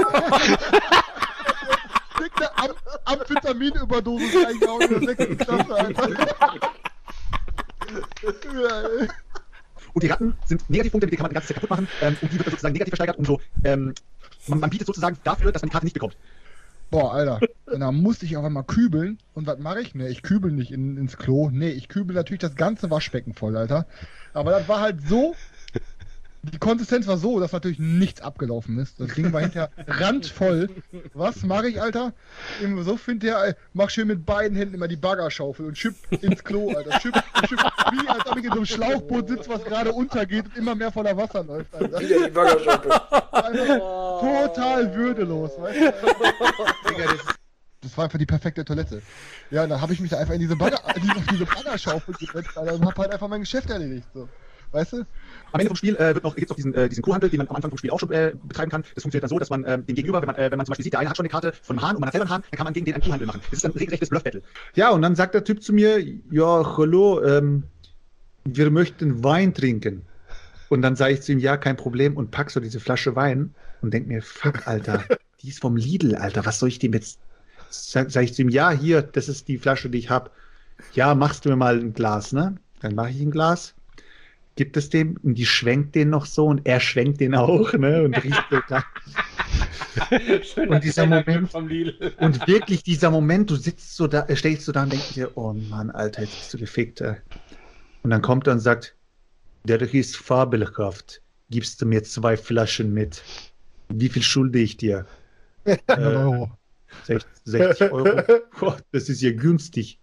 Dickte Amphetaminüberdosis reingehauen in der 6. Klasse, Alter.
Und die Ratten sind Negativpunkte, die kann man die ganze Zeit kaputt machen, und die wird dann sozusagen negativ versteigert, umso man bietet sozusagen dafür, dass man die Karte nicht bekommt.
Boah, Alter. Und dann musste ich auf einmal kübeln. Und was mache ich? Ne, ich kübel nicht ins Klo. Ne, ich kübel natürlich das ganze Waschbecken voll, Alter. Aber das war halt so... Die Konsistenz war so, dass natürlich nichts abgelaufen ist. Das Ding war hinterher randvoll. Was mache ich, Alter? So hinterher, mach schön mit beiden Händen immer die Baggerschaufel und schipp ins Klo, Alter. Schipp, wie als ob ich in so einem Schlauchboot sitze, was gerade untergeht und immer mehr voller Wasser läuft, Alter.
Wieder die Baggerschaufel.
Total würdelos, weißt du? Das war einfach die perfekte Toilette. Ja, dann habe ich mich da einfach in diese Baggerschaufel gesetzt, Alter, und hab halt einfach mein Geschäft erledigt, so. Weißt du?
Am Ende vom Spiel gibt es noch diesen Kuhhandel, den man am Anfang vom Spiel auch schon betreiben kann. Das funktioniert dann so, dass man dem Gegenüber, wenn man zum Beispiel sieht, der eine hat schon eine Karte von einem Hahn und man hat selber einen Hahn, dann kann man gegen den einen Kuhhandel machen. Das ist dann ein regelrechtes Bluff-Battle.
Ja, und dann sagt der Typ zu mir, ja, hallo, wir möchten Wein trinken. Und dann sage ich zu ihm, ja, kein Problem, und pack so diese Flasche Wein und denk mir, fuck, Alter, die ist vom Lidl, Alter, was soll ich dem jetzt... Sag ich zu ihm, ja, hier, das ist die Flasche, die ich hab. Ja, machst du mir mal ein Glas, ne? Dann mache ich ein Glas. Gibt es dem und die schwenkt den noch so und er schwenkt den auch, ne? Und riecht so klar. Und dieser Moment, und wirklich dieser Moment, du sitzt so da, stehst so da und denkst dir, oh Mann, Alter, jetzt bist du gefickt. Und dann kommt er und sagt, der ist fabelhaft. Gibst du mir 2 Flaschen mit? Wie viel schulde ich dir?
100 €.
60 €. Oh, das ist ja günstig.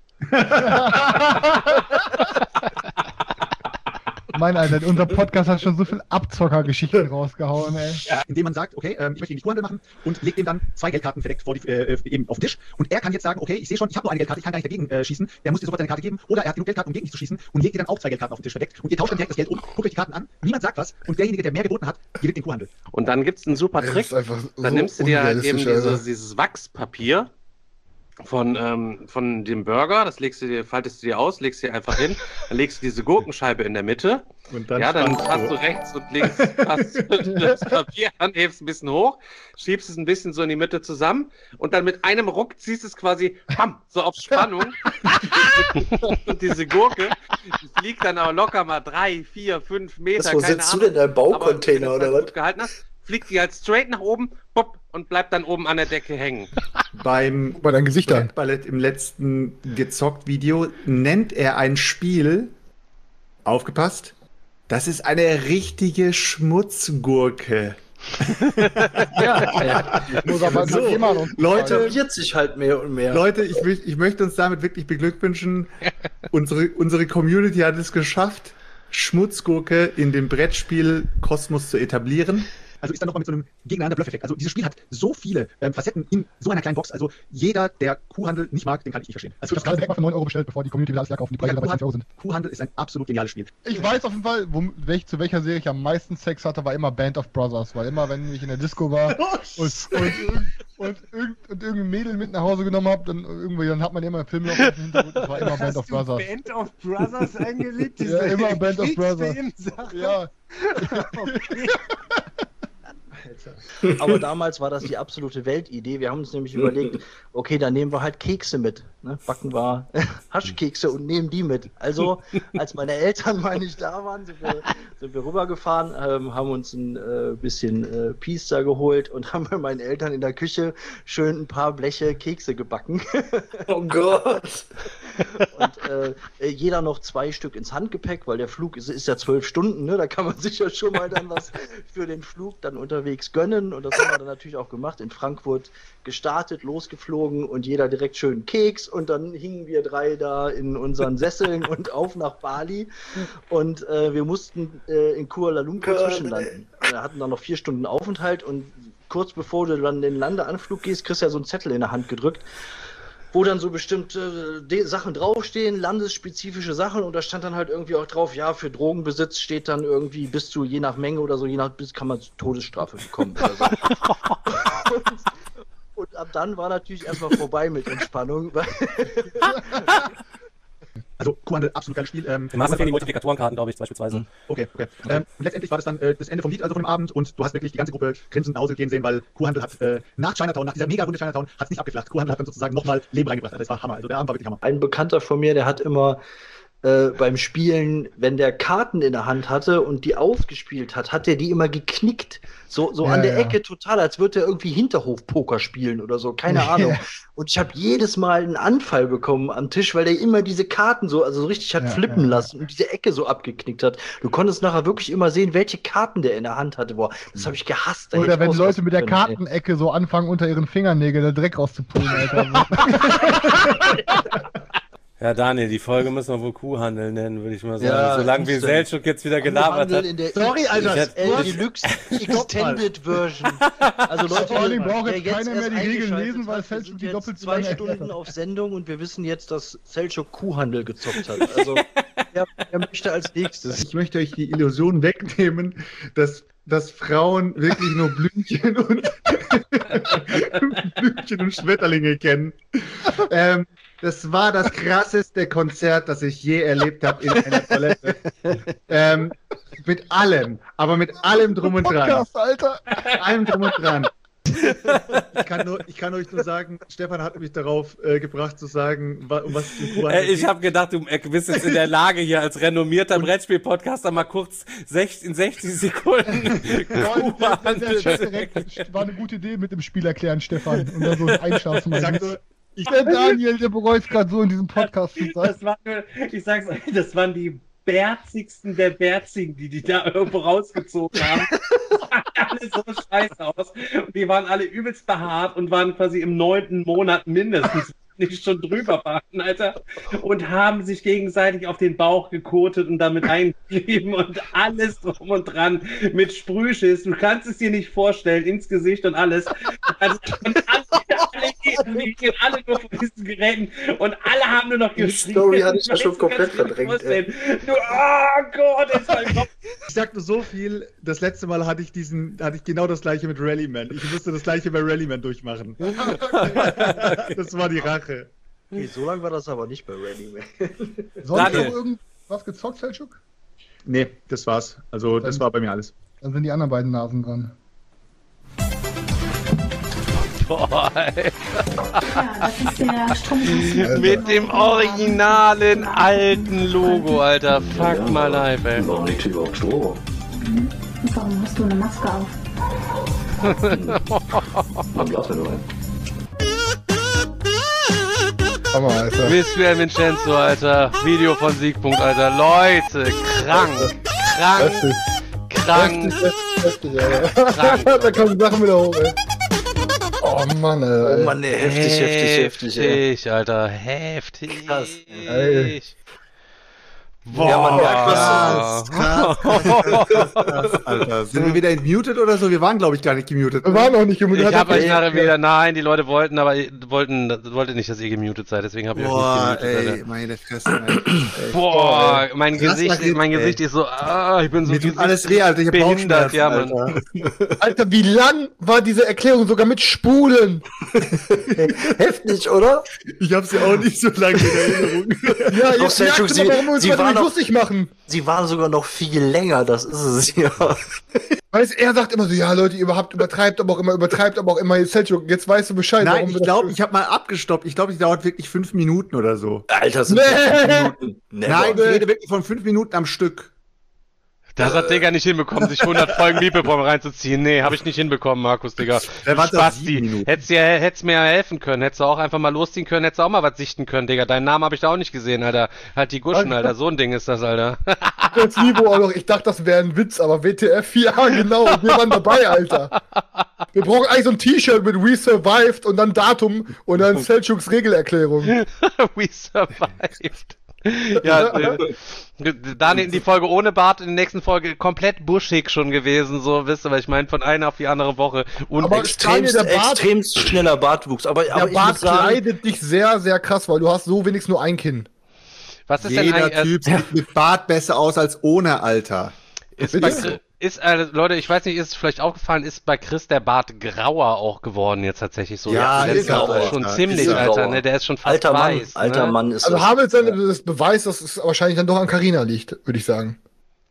Mein Alter, unser Podcast hat schon so viel Abzockergeschichten rausgehauen, ey.
Ja, indem man sagt, okay, ich möchte den Kuhhandel machen und legt dem dann 2 Geldkarten verdeckt eben auf den Tisch. Und er kann jetzt sagen, okay, ich sehe schon, ich habe nur eine Geldkarte, ich kann gar nicht dagegen schießen. Der muss dir sofort seine Karte geben. Oder er hat genug Geldkarten, um gegen dich zu schießen und legt dir dann auch 2 Geldkarten auf den Tisch verdeckt. Und ihr tauscht dann direkt das Geld um, guckt euch die Karten an, niemand sagt was und derjenige, der mehr geboten hat, gewinnt den Kuhhandel.
Und dann gibt es einen super Trick. Dann nimmst du dir halt eben dieses Wachspapier von dem Burger, das faltest du dir aus, legst dir einfach hin, dann legst du diese Gurkenscheibe in der Mitte. Und dann hast du rechts und links das Papier an, hebst ein bisschen hoch, schiebst es ein bisschen so in die Mitte zusammen und dann mit einem Ruck ziehst es quasi, bam, so auf Spannung. Und diese Gurke, die fliegt dann aber locker mal 3, 4, 5 Meter,
wo sitzt du denn in deinem Baucontainer oder was?
Gehalten hast, fliegt die halt straight nach oben, pop, und bleibt dann oben an der Decke hängen.
Bei deinem Gesicht Ballett im letzten Gezockt-Video nennt er ein Spiel, aufgepasst, das ist eine richtige Schmutzgurke.
Ja. Muss aber
so, Leute,
wird sich halt mehr und mehr.
Leute, ich möchte uns damit wirklich beglückwünschen. Unsere Community hat es geschafft, Schmutzgurke in dem Brettspiel Kosmos zu etablieren.
Also ist dann nochmal mit so einem gegeneinander Bluff-Effekt. Also dieses Spiel hat so viele Facetten in so einer kleinen Box. Also jeder, der Kuhhandel nicht mag, den kann ich nicht verstehen. Also
Ich habe gerade direkt mal für 9 Euro bestellt, bevor die Community wieder alles verkauft und die Preise dabei 20 Euro sind.
Kuhhandel ist ein absolut geniales Spiel.
Ich weiß auf jeden Fall, zu welcher Serie ich am meisten Sex hatte, war immer Band of Brothers. Weil immer, wenn ich in der Disco war und irgendein Mädel mit nach Hause genommen habe, dann hat man immer Filme auf dem Hintergrund. Das war immer Band of Brothers.
Band of Brothers eingelegt?
Ja, immer Band of Brothers. Ja.
Okay.
Aber damals war das die absolute Weltidee. Wir haben uns nämlich überlegt, okay, dann nehmen wir halt Kekse mit. Ne? Backen wir Haschkekse und nehmen die mit. Also, als meine Eltern mal nicht da waren, sind wir rübergefahren, haben uns ein bisschen Pizza geholt und haben bei meinen Eltern in der Küche schön ein paar Bleche Kekse gebacken. Oh Gott! Und jeder noch 2 Stück ins Handgepäck, weil der Flug ist ja 12 Stunden, ne? Da kann man sich ja schon mal dann was für den Flug dann unterwegs gönnen. Und das haben wir dann natürlich auch gemacht. In Frankfurt gestartet, losgeflogen und jeder direkt schön Keks. Und dann hingen wir 3 da in unseren Sesseln und auf nach Bali. Und wir mussten in Kuala Lumpur zwischenlanden. Wir hatten dann noch 4 Stunden Aufenthalt und kurz bevor du dann den Landeanflug gehst, kriegst du ja so einen Zettel in der Hand gedrückt, wo dann so bestimmte Sachen draufstehen, landesspezifische Sachen, und da stand dann halt irgendwie auch drauf, ja, für Drogenbesitz steht dann irgendwie bis zu, je nach Menge oder so, kann man Todesstrafe bekommen oder so. und ab dann war natürlich erstmal vorbei mit Entspannung.
Also Kuhhandel, absolut geiles Spiel.
Im Master fehlen die Multiplikatorenkarten, glaube ich, beispielsweise.
Okay. Letztendlich war das dann das Ende vom Lied, also von dem Abend, und du hast wirklich die ganze Gruppe grinsend nach Hause gehen sehen, weil Kuhhandel hat nach Chinatown, nach dieser Mega-Runde Chinatown, hat es nicht abgeflacht. Kuhhandel hat dann sozusagen nochmal Leben reingebracht. Das war Hammer. Also der Abend war wirklich Hammer.
Ein Bekannter von mir, der hat immer beim Spielen, wenn der Karten in der Hand hatte und die ausgespielt hat, hat er die immer geknickt. So ja, an der Ecke total, als würde er irgendwie Hinterhof-Poker spielen oder so, keine Ahnung. Und ich habe jedes Mal einen Anfall bekommen am Tisch, weil der immer diese Karten so richtig hat flippen lassen und diese Ecke so abgeknickt hat. Du konntest nachher wirklich immer sehen, welche Karten der in der Hand hatte. Boah, das habe ich gehasst.
Oder wenn Leute mit der Kartenecke so anfangen, unter ihren Fingernägeln den Dreck rauszupulen, Alter.
Ja, Daniel, die Folge müssen wir wohl Kuhhandel nennen, würde ich mal sagen. Ja, solange wie Selchuk jetzt wieder gelabert hat.
Sorry, Alter, Deluxe Extended Version. Also Leute,
vor allem braucht jetzt keiner mehr die Regeln lesen, weil Selchuk die doppelt
2 Stunden auf Sendung und wir wissen jetzt, dass Selchuk Kuhhandel gezockt hat. Also, wer möchte als nächstes?
Ich möchte euch die Illusion wegnehmen, dass Frauen wirklich nur Blümchen und Schmetterlinge kennen. Das war das krasseste Konzert, das ich je erlebt habe in einer Toilette. Mit allem, aber mit allem drum und dran.
Podcast, Alter.
Allem drum und dran. Ich kann euch nur sagen, Stefan hat mich darauf gebracht zu sagen, um was es im Kuhhandel geht.
Ich habe gedacht, du bist jetzt in der Lage, hier als renommierter Brettspiel-Podcaster mal kurz in 60 Sekunden
direkt, war eine gute Idee mit dem Spiel erklären, Stefan. Und dann so einschlafen. Der Daniel, der bereut gerade so in diesem Podcast zu sein.
Ich sag's euch, das waren die Bärzigsten der Bärzigen, die da irgendwo rausgezogen haben. Das sah alle so scheiße aus. Und die waren alle übelst behaart und waren quasi im 9. Monat mindestens nicht schon drüber waren, Alter. Und haben sich gegenseitig auf den Bauch gekotet und damit eingeklebt und alles drum und dran mit Sprühschiss. Du kannst es dir nicht vorstellen, ins Gesicht und alles. Also, und alle nur von diesen Geräten und alle haben nur noch geschrien.
Die Story hatte ich ja schon komplett verdrängt.
Oh Gott, ist mein Kopf.
Ich sag nur so viel, das letzte Mal hatte ich genau das gleiche mit Rallyman. Ich musste das gleiche bei Rallyman durchmachen. Das war die Rache.
Okay, so lange war das aber nicht bei Rallyman.
Sonst noch irgendwas gezockt, Selchuk?
Nee, das war's. Also das war bei mir alles.
Dann sind die anderen beiden Nasen dran.
Boah,
ja, das ist der Stromkasten.
mit dem originalen alten Logo, Alter. Fuck my life, ey.
Warum liegt hier überhaupt Stroh?
Warum hast du eine Maske auf?
Warum lassen wir nur ein?
Hammer, Alter.
Mr. Vincenzo, Alter. Video von Siegpunkt, Alter. Leute, krank.
Heftig, Alter. Da kommen Sachen wieder hoch, ey. Oh Mann, ey.
Oh Mann, ey, heftig, ey.
Alter, heftig.
Krass.
Ey.
Boah,
Ja, man merkt,
krass, Alter. Sind wir wieder entmutet oder so? Wir waren, glaube ich, gar nicht gemutet.
Wir waren noch nicht gemutet.
Ich habe euch nachher wieder, nein, die Leute wollten, aber wollte nicht, dass ihr gemutet seid, deswegen habe ich euch nicht gemutet.
Ey,
Alter.
meine Fresse, Alter.
Boah, mein
Krass,
Gesicht ist so, ich bin so
Mir tut alles weh, Alter. Ich hab
behindert,
Bauchschmerzen,
ja, Mann.
Alter.
Alter, wie lang war diese Erklärung sogar mit Spulen?
heftig, oder?
Ich habe sie auch nicht so lange in Erinnerung.
Ja,
Doch,
jetzt
Selchuk,
merkst du mal, warum wir uns
sie
heute
waren
nicht
noch-
lustig machen.
Sie waren sogar noch viel länger, das ist es, ja.
Weißt, er sagt immer so, ja Leute, ihr übertreibt aber auch immer, Selchuk, jetzt weißt du Bescheid.
Nein,
warum
ich
wir das
glaube,
tun.
ich habe mal abgestoppt. Ich glaube, die dauert wirklich 5 Minuten oder so.
Alter, sind
Nee.
5 Minuten. Never.
Nein, ich rede wirklich von 5 Minuten am Stück.
Das hat Digga nicht hinbekommen, sich 100 Folgen Bibelbaum reinzuziehen. Nee, habe ich nicht hinbekommen, Markus, Digga.
Da waren doch 7 Minuten.
Hättest mir ja helfen können. Hättest du auch einfach mal losziehen können, hättest du auch mal was sichten können, Digga. Deinen Namen habe ich da auch nicht gesehen, Alter. Halt die Guschen, Alter. So ein Ding ist das, Alter.
Das Niveau auch noch, ich dachte, das wäre ein Witz, aber WTF, ja genau, wir waren dabei, Alter. Wir brauchen eigentlich so ein T-Shirt mit We Survived und dann Datum und dann Selchuks Regelerklärung.
We survived. Ja, Daniel in die Folge ohne Bart, in der nächsten Folge komplett buschig schon gewesen, so, wisst ihr, weil ich meine, von einer auf die andere Woche. Und
Aber Daniel, der Bart-
extremst schneller Bartwuchs. Aber
Der
ich muss
Bart
sagen,
kleidet dich sehr, sehr krass, weil du hast so wenigstens nur ein Kinn.
was ist denn
Jeder
eigentlich,
Typ sieht mit Bart besser aus als ohne, Alter.
Leute, ich weiß nicht, ist es vielleicht aufgefallen, ist bei Chris der Bart grauer auch geworden jetzt tatsächlich so?
Ja,
der
ist er
auch
auch,
schon
Alter.
ziemlich,
Ist er
Alter,
grauer.
ne? Der ist schon fast
alter Mann,
weiß.
alter
ne?
Mann ist
Also
es.
Havels das Beweis, dass es wahrscheinlich dann doch an Carina liegt, würde ich sagen.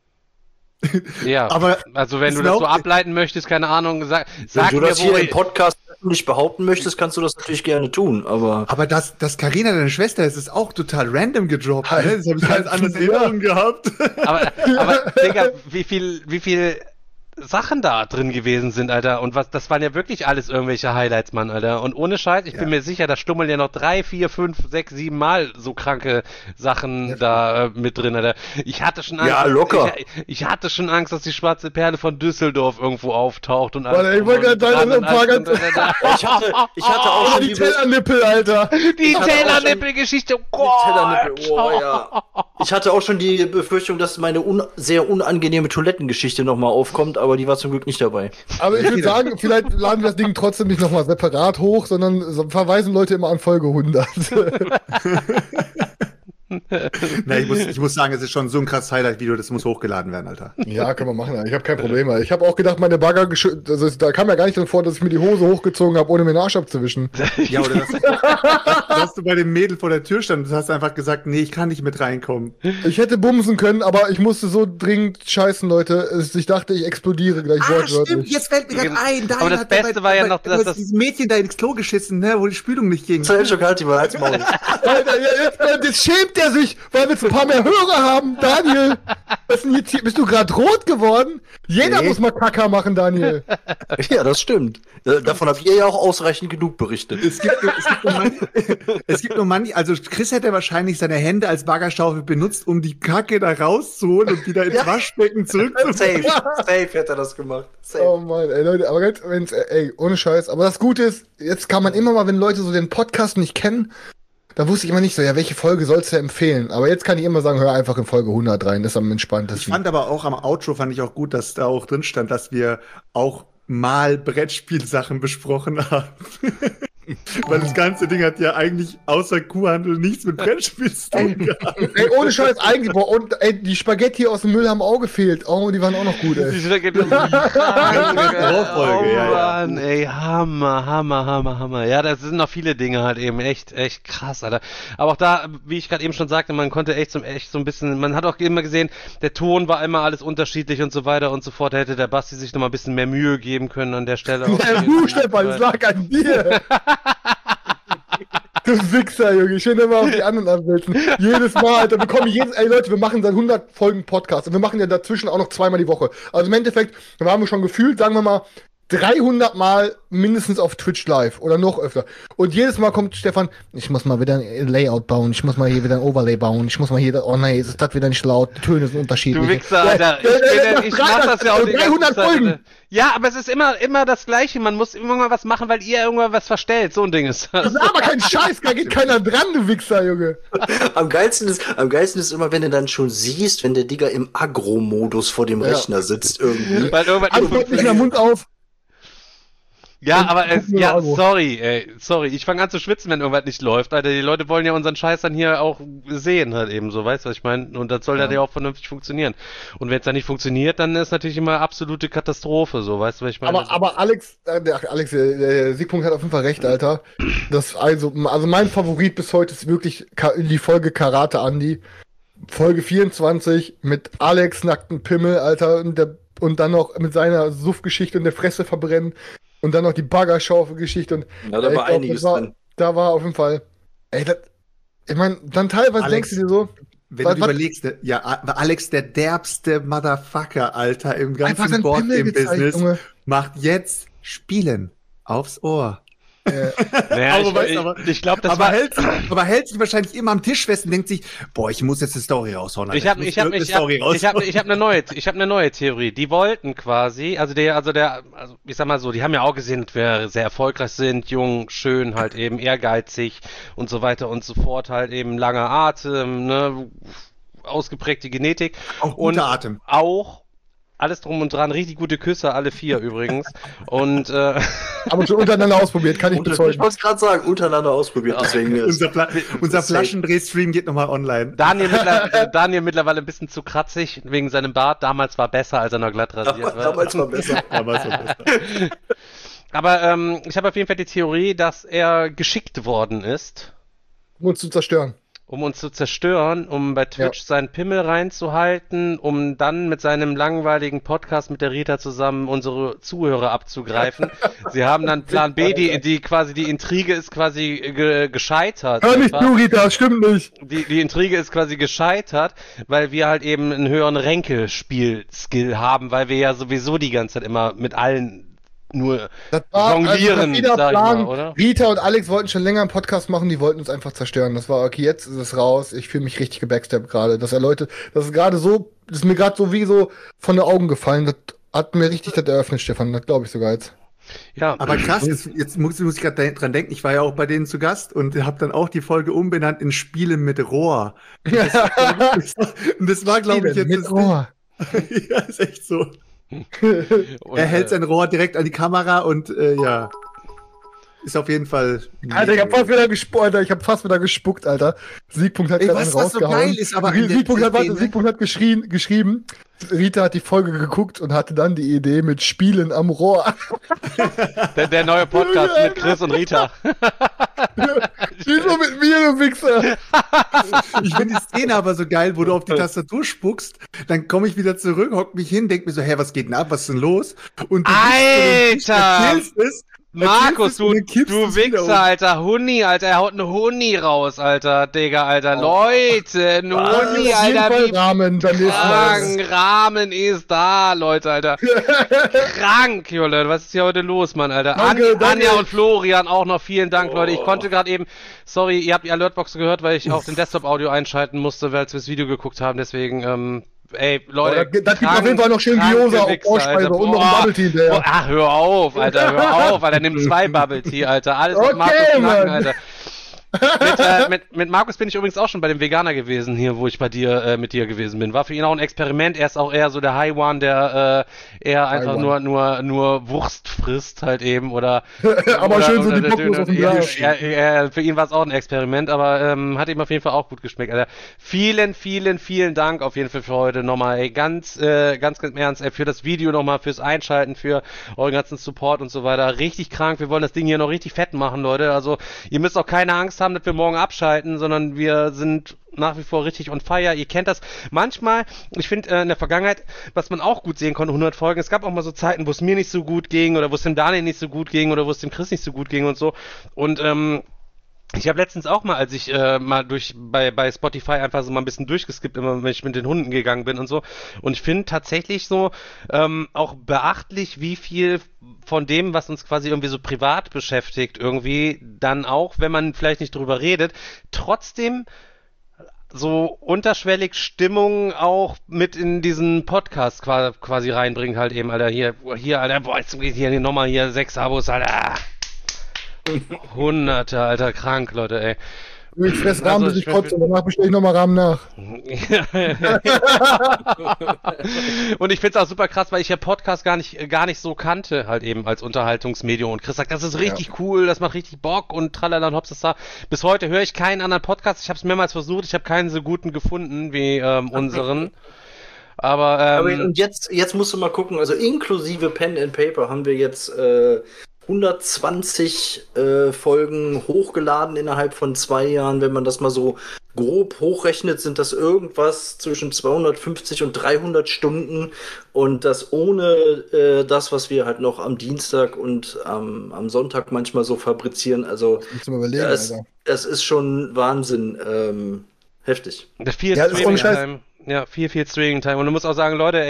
Ja,
Aber
also wenn
es
du das so
lauft-
ableiten möchtest, keine Ahnung, sag
Wenn du
mir,
das
wo
hier im Podcast nicht behaupten möchtest, kannst du das natürlich gerne tun, aber
Aber dass Carina deine Schwester ist, ist auch total random gedroppt. Ne? Das habe ich ganz anders in Erinnerung gehabt.
aber Digga, wie viel Sachen da drin gewesen sind, Alter. Und das waren ja wirklich alles irgendwelche Highlights, Mann, Alter. Und ohne Scheiß, ich bin mir sicher, da stummeln ja noch 3, 4, 5, 6, 7 Mal so kranke Sachen da mit drin, Alter. Ich hatte schon Angst.
Ja, locker.
Ich hatte schon Angst, dass die schwarze Perle von Düsseldorf irgendwo auftaucht und
Warte, ich wollte gerade sagen, ein paar ganz...
ich hatte auch
Oder
schon
die Tellernippel, Alter.
Die
hatte auch
Tellernippel-Geschichte, oh Gott.
Tellernippel, oh, ja. Ich hatte auch schon die Befürchtung, dass meine sehr unangenehme Toilettengeschichte nochmal aufkommt, aber die war zum Glück nicht dabei.
Aber ich würde sagen, vielleicht laden wir das Ding trotzdem nicht nochmal separat hoch, sondern verweisen Leute immer an Folge 100.
Na, ich muss sagen, es ist schon so ein krasses Highlight-Video, das muss hochgeladen werden, Alter.
Ja, kann man machen. Ich habe kein Problem. Ich habe auch gedacht, meine Bagger, also da kam ja gar nicht drin vor, dass ich mir die Hose hochgezogen habe, ohne mir den Arsch abzuwischen.
Ja, oder dass du bei dem Mädel vor der Tür standest und hast einfach gesagt, nee, ich kann nicht mit reinkommen.
Ich hätte bumsen können, aber ich musste so dringend scheißen, Leute. Ich dachte, ich explodiere gleich wortwörtlich.
jetzt fällt mir gerade ein.
Aber das Beste war ja noch, dass das
dieses Mädchen da ins Klo geschissen, ne, wo die Spülung nicht ging.
Selchuk, halt die mal als Maul.
Alter, jetzt schämt er sich, weil wir jetzt ein paar mehr Hörer haben. Daniel, was ist denn jetzt hier? Bist du gerade rot geworden? Jeder muss mal Kacker machen, Daniel.
Ja, das stimmt. Davon habt ihr ja auch ausreichend genug berichtet.
Es gibt nur manche, also Chris hätte wahrscheinlich seine Hände als Baggerschaufel benutzt, um die Kacke da rauszuholen und wieder ins Waschbecken zurückzubringen.
Safe hätte er das gemacht. Safe.
Oh Mann, ey Leute, aber jetzt, ey, ohne Scheiß. Aber das Gute ist, jetzt kann man immer mal, wenn Leute so den Podcast nicht kennen, da wusste ich immer nicht so, ja, welche Folge sollst du empfehlen? Aber jetzt kann ich immer sagen, hör einfach in Folge 100 rein, das ist am entspanntesten.
Ich fand aber auch am Outro fand ich auch gut, dass da auch drin stand, dass wir auch mal Brettspielsachen besprochen haben. Weil das ganze Ding hat ja eigentlich außer Kuhhandel nichts mit Brettspiel zu tun gehabt.
Ey, ohne Scheiß, eigentlich, boah, und ey, die Spaghetti aus dem Müll haben auch gefehlt. Oh, die waren auch noch gut, ey.
Die Spaghetti. Oh Mann, ey, Hammer. Ja, das sind noch viele Dinge halt eben echt krass, Alter. Aber auch da, wie ich gerade eben schon sagte, man konnte echt so ein bisschen, man hat auch immer gesehen, der Ton war immer alles unterschiedlich und so weiter und so fort. Da hätte der Basti sich noch mal ein bisschen mehr Mühe geben können an der Stelle.
Ja, du, Stefan, es lag an dir. Du Wichser, Junge. Schön immer auf die anderen abwälzen. Jedes Mal, Alter. Ey Leute, wir machen seit 100 Folgen Podcast. Und wir machen ja dazwischen auch noch zweimal die Woche. Also im Endeffekt, da haben wir schon gefühlt, sagen wir mal, 300 Mal mindestens auf Twitch live oder noch öfter. Und jedes Mal kommt Stefan, ich muss mal wieder ein Layout bauen, ich muss mal hier wieder ein Overlay bauen, ich muss mal hier, oh nein, ist das wieder nicht laut, die Töne sind unterschiedlich.
Du Wichser, Alter, ich mach das ja auch die 300 Folgen. Ja, aber es ist immer das Gleiche, man muss immer mal was machen, weil ihr irgendwann was verstellt, so ein Ding ist das.
Das ist aber kein Scheiß, da geht keiner dran, du Wichser, Junge.
Am geilsten ist immer, wenn du dann schon siehst, wenn der Digger im Agro-Modus vor dem Rechner sitzt irgendwie.
Weil irgendwann
Antwort nicht mehr Mund auf.
Ja, aber sorry, ich fange an zu schwitzen, wenn irgendwas nicht läuft, Alter, die Leute wollen ja unseren Scheiß dann hier auch sehen halt eben so, weißt du, was ich meine? Und das soll ja auch vernünftig funktionieren. Und wenn es dann nicht funktioniert, dann ist natürlich immer absolute Katastrophe, so, weißt du, was ich meine?
Aber Alex, der Siegpunkt hat auf jeden Fall recht, Alter. Das, also mein Favorit bis heute ist wirklich die Folge Karate Andi. Folge 24 mit Alex nackten Pimmel, Alter, und dann noch mit seiner Suffgeschichte und der Fresse verbrennen. Und dann noch die Baggerschaufel-Geschichte. Und
ja, da war einiges drin.
Da war auf jeden Fall. Ey, ich meine, dann teilweise
Alex,
denkst du dir so.
Wenn du überlegst, ja, Alex, der derbste Motherfucker, Alter, im ganzen Boardgame-Business, macht jetzt Spielen aufs Ohr.
Naja, ich glaube, das war...
hält sich wahrscheinlich immer am Tisch fest und denkt sich, boah, ich muss jetzt eine Story raushauen.
Ich habe eine neue Theorie. Die wollten quasi, also ich sag mal so, die haben ja auch gesehen, dass wir sehr erfolgreich sind, jung, schön, halt eben ehrgeizig und so weiter und so fort, halt eben langer Atem, ne, ausgeprägte Genetik.
Auch guter Atem.
Auch alles drum und dran, richtig gute Küsse, alle 4 übrigens. Und
aber schon untereinander ausprobiert, kann ich bezeugen.
Ich wollte es gerade sagen, untereinander ausprobiert, deswegen
unser Flaschendreh-Stream geht nochmal online.
Daniel mittlerweile ein bisschen zu kratzig wegen seinem Bart. Damals war besser, als er noch glatt rasiert war.
Damals war besser.
Aber ich habe auf jeden Fall die Theorie, dass er geschickt worden ist.
Um uns zu zerstören.
Um bei Twitch seinen Pimmel reinzuhalten, um dann mit seinem langweiligen Podcast mit der Rita zusammen unsere Zuhörer abzugreifen. Sie haben dann Plan B, die Intrige ist quasi gescheitert.
Hör nicht zu, Rita, das stimmt nicht.
Die Intrige ist quasi gescheitert, weil wir halt eben einen höheren Ränkespiel-Skill haben, weil wir ja sowieso die ganze Zeit immer mit allen nur jonglieren,
sag ich mal, oder? Rita und Alex wollten schon länger einen Podcast machen, die wollten uns einfach zerstören. Das war, okay, jetzt ist es raus. Ich fühle mich richtig gebackstabbt gerade. Das ist mir gerade so wie so von den Augen gefallen. Das hat mir richtig das eröffnet, Stefan. Das glaube ich sogar jetzt.
Ja. Aber krass, jetzt muss ich gerade dran denken, ich war ja auch bei denen zu Gast und habe dann auch die Folge umbenannt in Spiele mit Rohr. Und das war, glaube ich, jetzt
mit Rohr.
Ja, ist echt so. Er hält sein Rohr direkt an die Kamera und ja. Ist auf jeden Fall.
Alter, ich hab fast wieder gespuckt, Alter. Siegpunkt hat gerade einen rausgehauen.
So geil ist, aber
Siegpunkt hat geschrieben, Rita hat die Folge geguckt und hatte dann die Idee mit Spielen am Rohr.
Der neue Podcast mit Chris und Rita.
Wieso mit mir, du Wichser?
Ich finde die Szene aber so geil, wo du auf die Tastatur spuckst, dann komme ich wieder zurück, hock mich hin, denk mir so, was geht denn ab, was ist denn los? Und du
Alter! Markus, du Wichser, Alter, Huni, Alter, er haut eine Huni raus, Alter, Digga, Alter, Leute, ein Huni, Alter, Rahmen ist da, Leute, Alter, krank, Jolle, was ist hier heute los, Mann, Alter, danke. Anja und Florian auch noch, vielen Dank, Leute, ich konnte gerade eben, sorry, ihr habt die Alertbox gehört, weil ich auch den Desktop-Audio einschalten musste, weil wir das Video geguckt haben, deswegen, ey, Leute.
Das gibt auf jeden Fall noch schön Gyoza auf Vorspeise und noch ein Bubble Tea hinterher.
Ach, hör auf, Alter, nimm 2 Bubble Tea, Alter. Alles mit Markus knacken, Alter. Mit Markus bin ich übrigens auch schon bei dem Veganer gewesen hier, wo ich mit dir gewesen bin. War für ihn auch ein Experiment. Er ist auch eher so der High One, der eher einfach nur Wurst frisst halt eben oder.
Aber schön so die Bockwurst auf dem Glas.
Für ihn war es auch ein Experiment, aber hat ihm auf jeden Fall auch gut geschmeckt. Alter. Vielen Dank auf jeden Fall für heute nochmal. Ey, ganz im Ernst, ey, für das Video nochmal, fürs Einschalten, für euren ganzen Support und so weiter. Richtig krank. Wir wollen das Ding hier noch richtig fett machen, Leute. Also ihr müsst auch keine Angst haben, dass wir morgen abschalten, sondern wir sind nach wie vor richtig on fire. Ihr kennt das. Manchmal, ich finde in der Vergangenheit, was man auch gut sehen konnte, 100 Folgen, es gab auch mal so Zeiten, wo es mir nicht so gut ging oder wo es dem Daniel nicht so gut ging oder wo es dem Chris nicht so gut ging und so. Und Ich habe letztens auch mal, als ich mal bei Spotify einfach so mal ein bisschen durchgeskippt, immer wenn ich mit den Hunden gegangen bin und so. Und ich finde tatsächlich so auch beachtlich, wie viel von dem, was uns quasi irgendwie so privat beschäftigt, irgendwie dann auch, wenn man vielleicht nicht drüber redet, trotzdem so unterschwellig Stimmung auch mit in diesen Podcast quasi reinbringt halt eben, Alter. Hier, Alter, boah, jetzt geht hier nochmal hier 6 Abos, Alter. Hunderte, Alter, krank, Leute, ey.
Ich fress Rahmen, bis ich kotze, danach bestelle ich nochmal Rahmen nach.
Und ich find's auch super krass, weil ich ja Podcast gar nicht so kannte, halt eben als Unterhaltungsmedium. Und Chris sagt, das ist richtig cool, das macht richtig Bock und tralala und hopsasa. Bis heute höre ich keinen anderen Podcast. Ich habe es mehrmals versucht, ich habe keinen so guten gefunden wie unseren. Aber
und jetzt musst du mal gucken, also inklusive Pen and Paper haben wir jetzt 120 Folgen hochgeladen innerhalb von 2 Jahren. Wenn man das mal so grob hochrechnet, sind das irgendwas zwischen 250 und 300 Stunden. Und das ohne das, was wir halt noch am Dienstag und am Sonntag manchmal so fabrizieren. Also es ist schon Wahnsinn. Heftig.
Viel Streaming-Time. Ja, viel Streaming-Time. Und du musst auch sagen, Leute,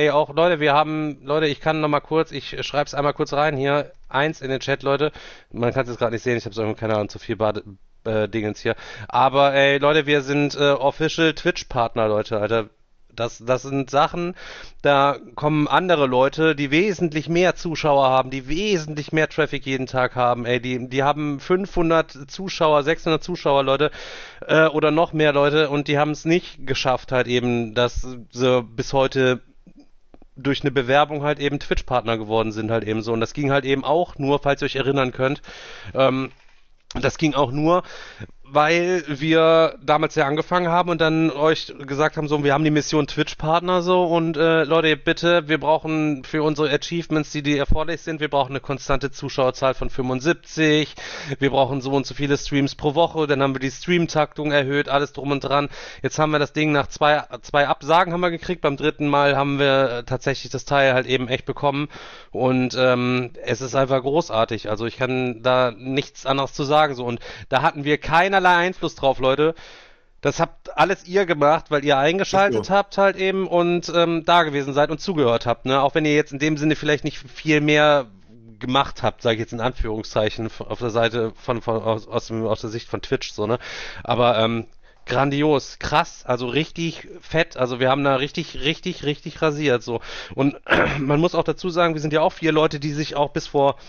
ich kann noch mal kurz, ich schreib's einmal kurz rein hier, 1 in den Chat, Leute. Man kann es jetzt gerade nicht sehen, ich habe so keine Ahnung, zu viel Dingens hier. Aber Leute, wir sind Official Twitch-Partner, Leute, Alter. Das sind Sachen, da kommen andere Leute, die wesentlich mehr Zuschauer haben, die wesentlich mehr Traffic jeden Tag haben, die haben 500 Zuschauer, 600 Zuschauer, Leute, oder noch mehr Leute, und die haben es nicht geschafft halt eben, dass sie bis heute durch eine Bewerbung halt eben Twitch-Partner geworden sind halt eben so. Und das ging halt eben auch nur, falls ihr euch erinnern könnt, das ging auch nur, weil wir damals ja angefangen haben und dann euch gesagt haben, so, wir haben die Mission Twitch-Partner so und Leute, bitte, wir brauchen für unsere Achievements, die erforderlich sind, wir brauchen eine konstante Zuschauerzahl von 75, wir brauchen so und so viele Streams pro Woche, dann haben wir die Stream-Taktung erhöht, alles drum und dran. Jetzt haben wir das Ding nach zwei Absagen haben wir gekriegt, beim 3. Mal haben wir tatsächlich das Teil halt eben echt bekommen und es ist einfach großartig, also ich kann da nichts anderes zu sagen so, und da hatten wir keinerlei Einfluss drauf, Leute. Das habt alles ihr gemacht, weil ihr eingeschaltet habt halt eben und da gewesen seid und zugehört habt, ne? Auch wenn ihr jetzt in dem Sinne vielleicht nicht viel mehr gemacht habt, sage ich jetzt in Anführungszeichen, auf der Seite aus der Sicht von Twitch, so, ne? Aber grandios, krass, also richtig fett, also wir haben da richtig rasiert, so. Und man muss auch dazu sagen, wir sind ja auch 4 Leute, die sich auch bis vor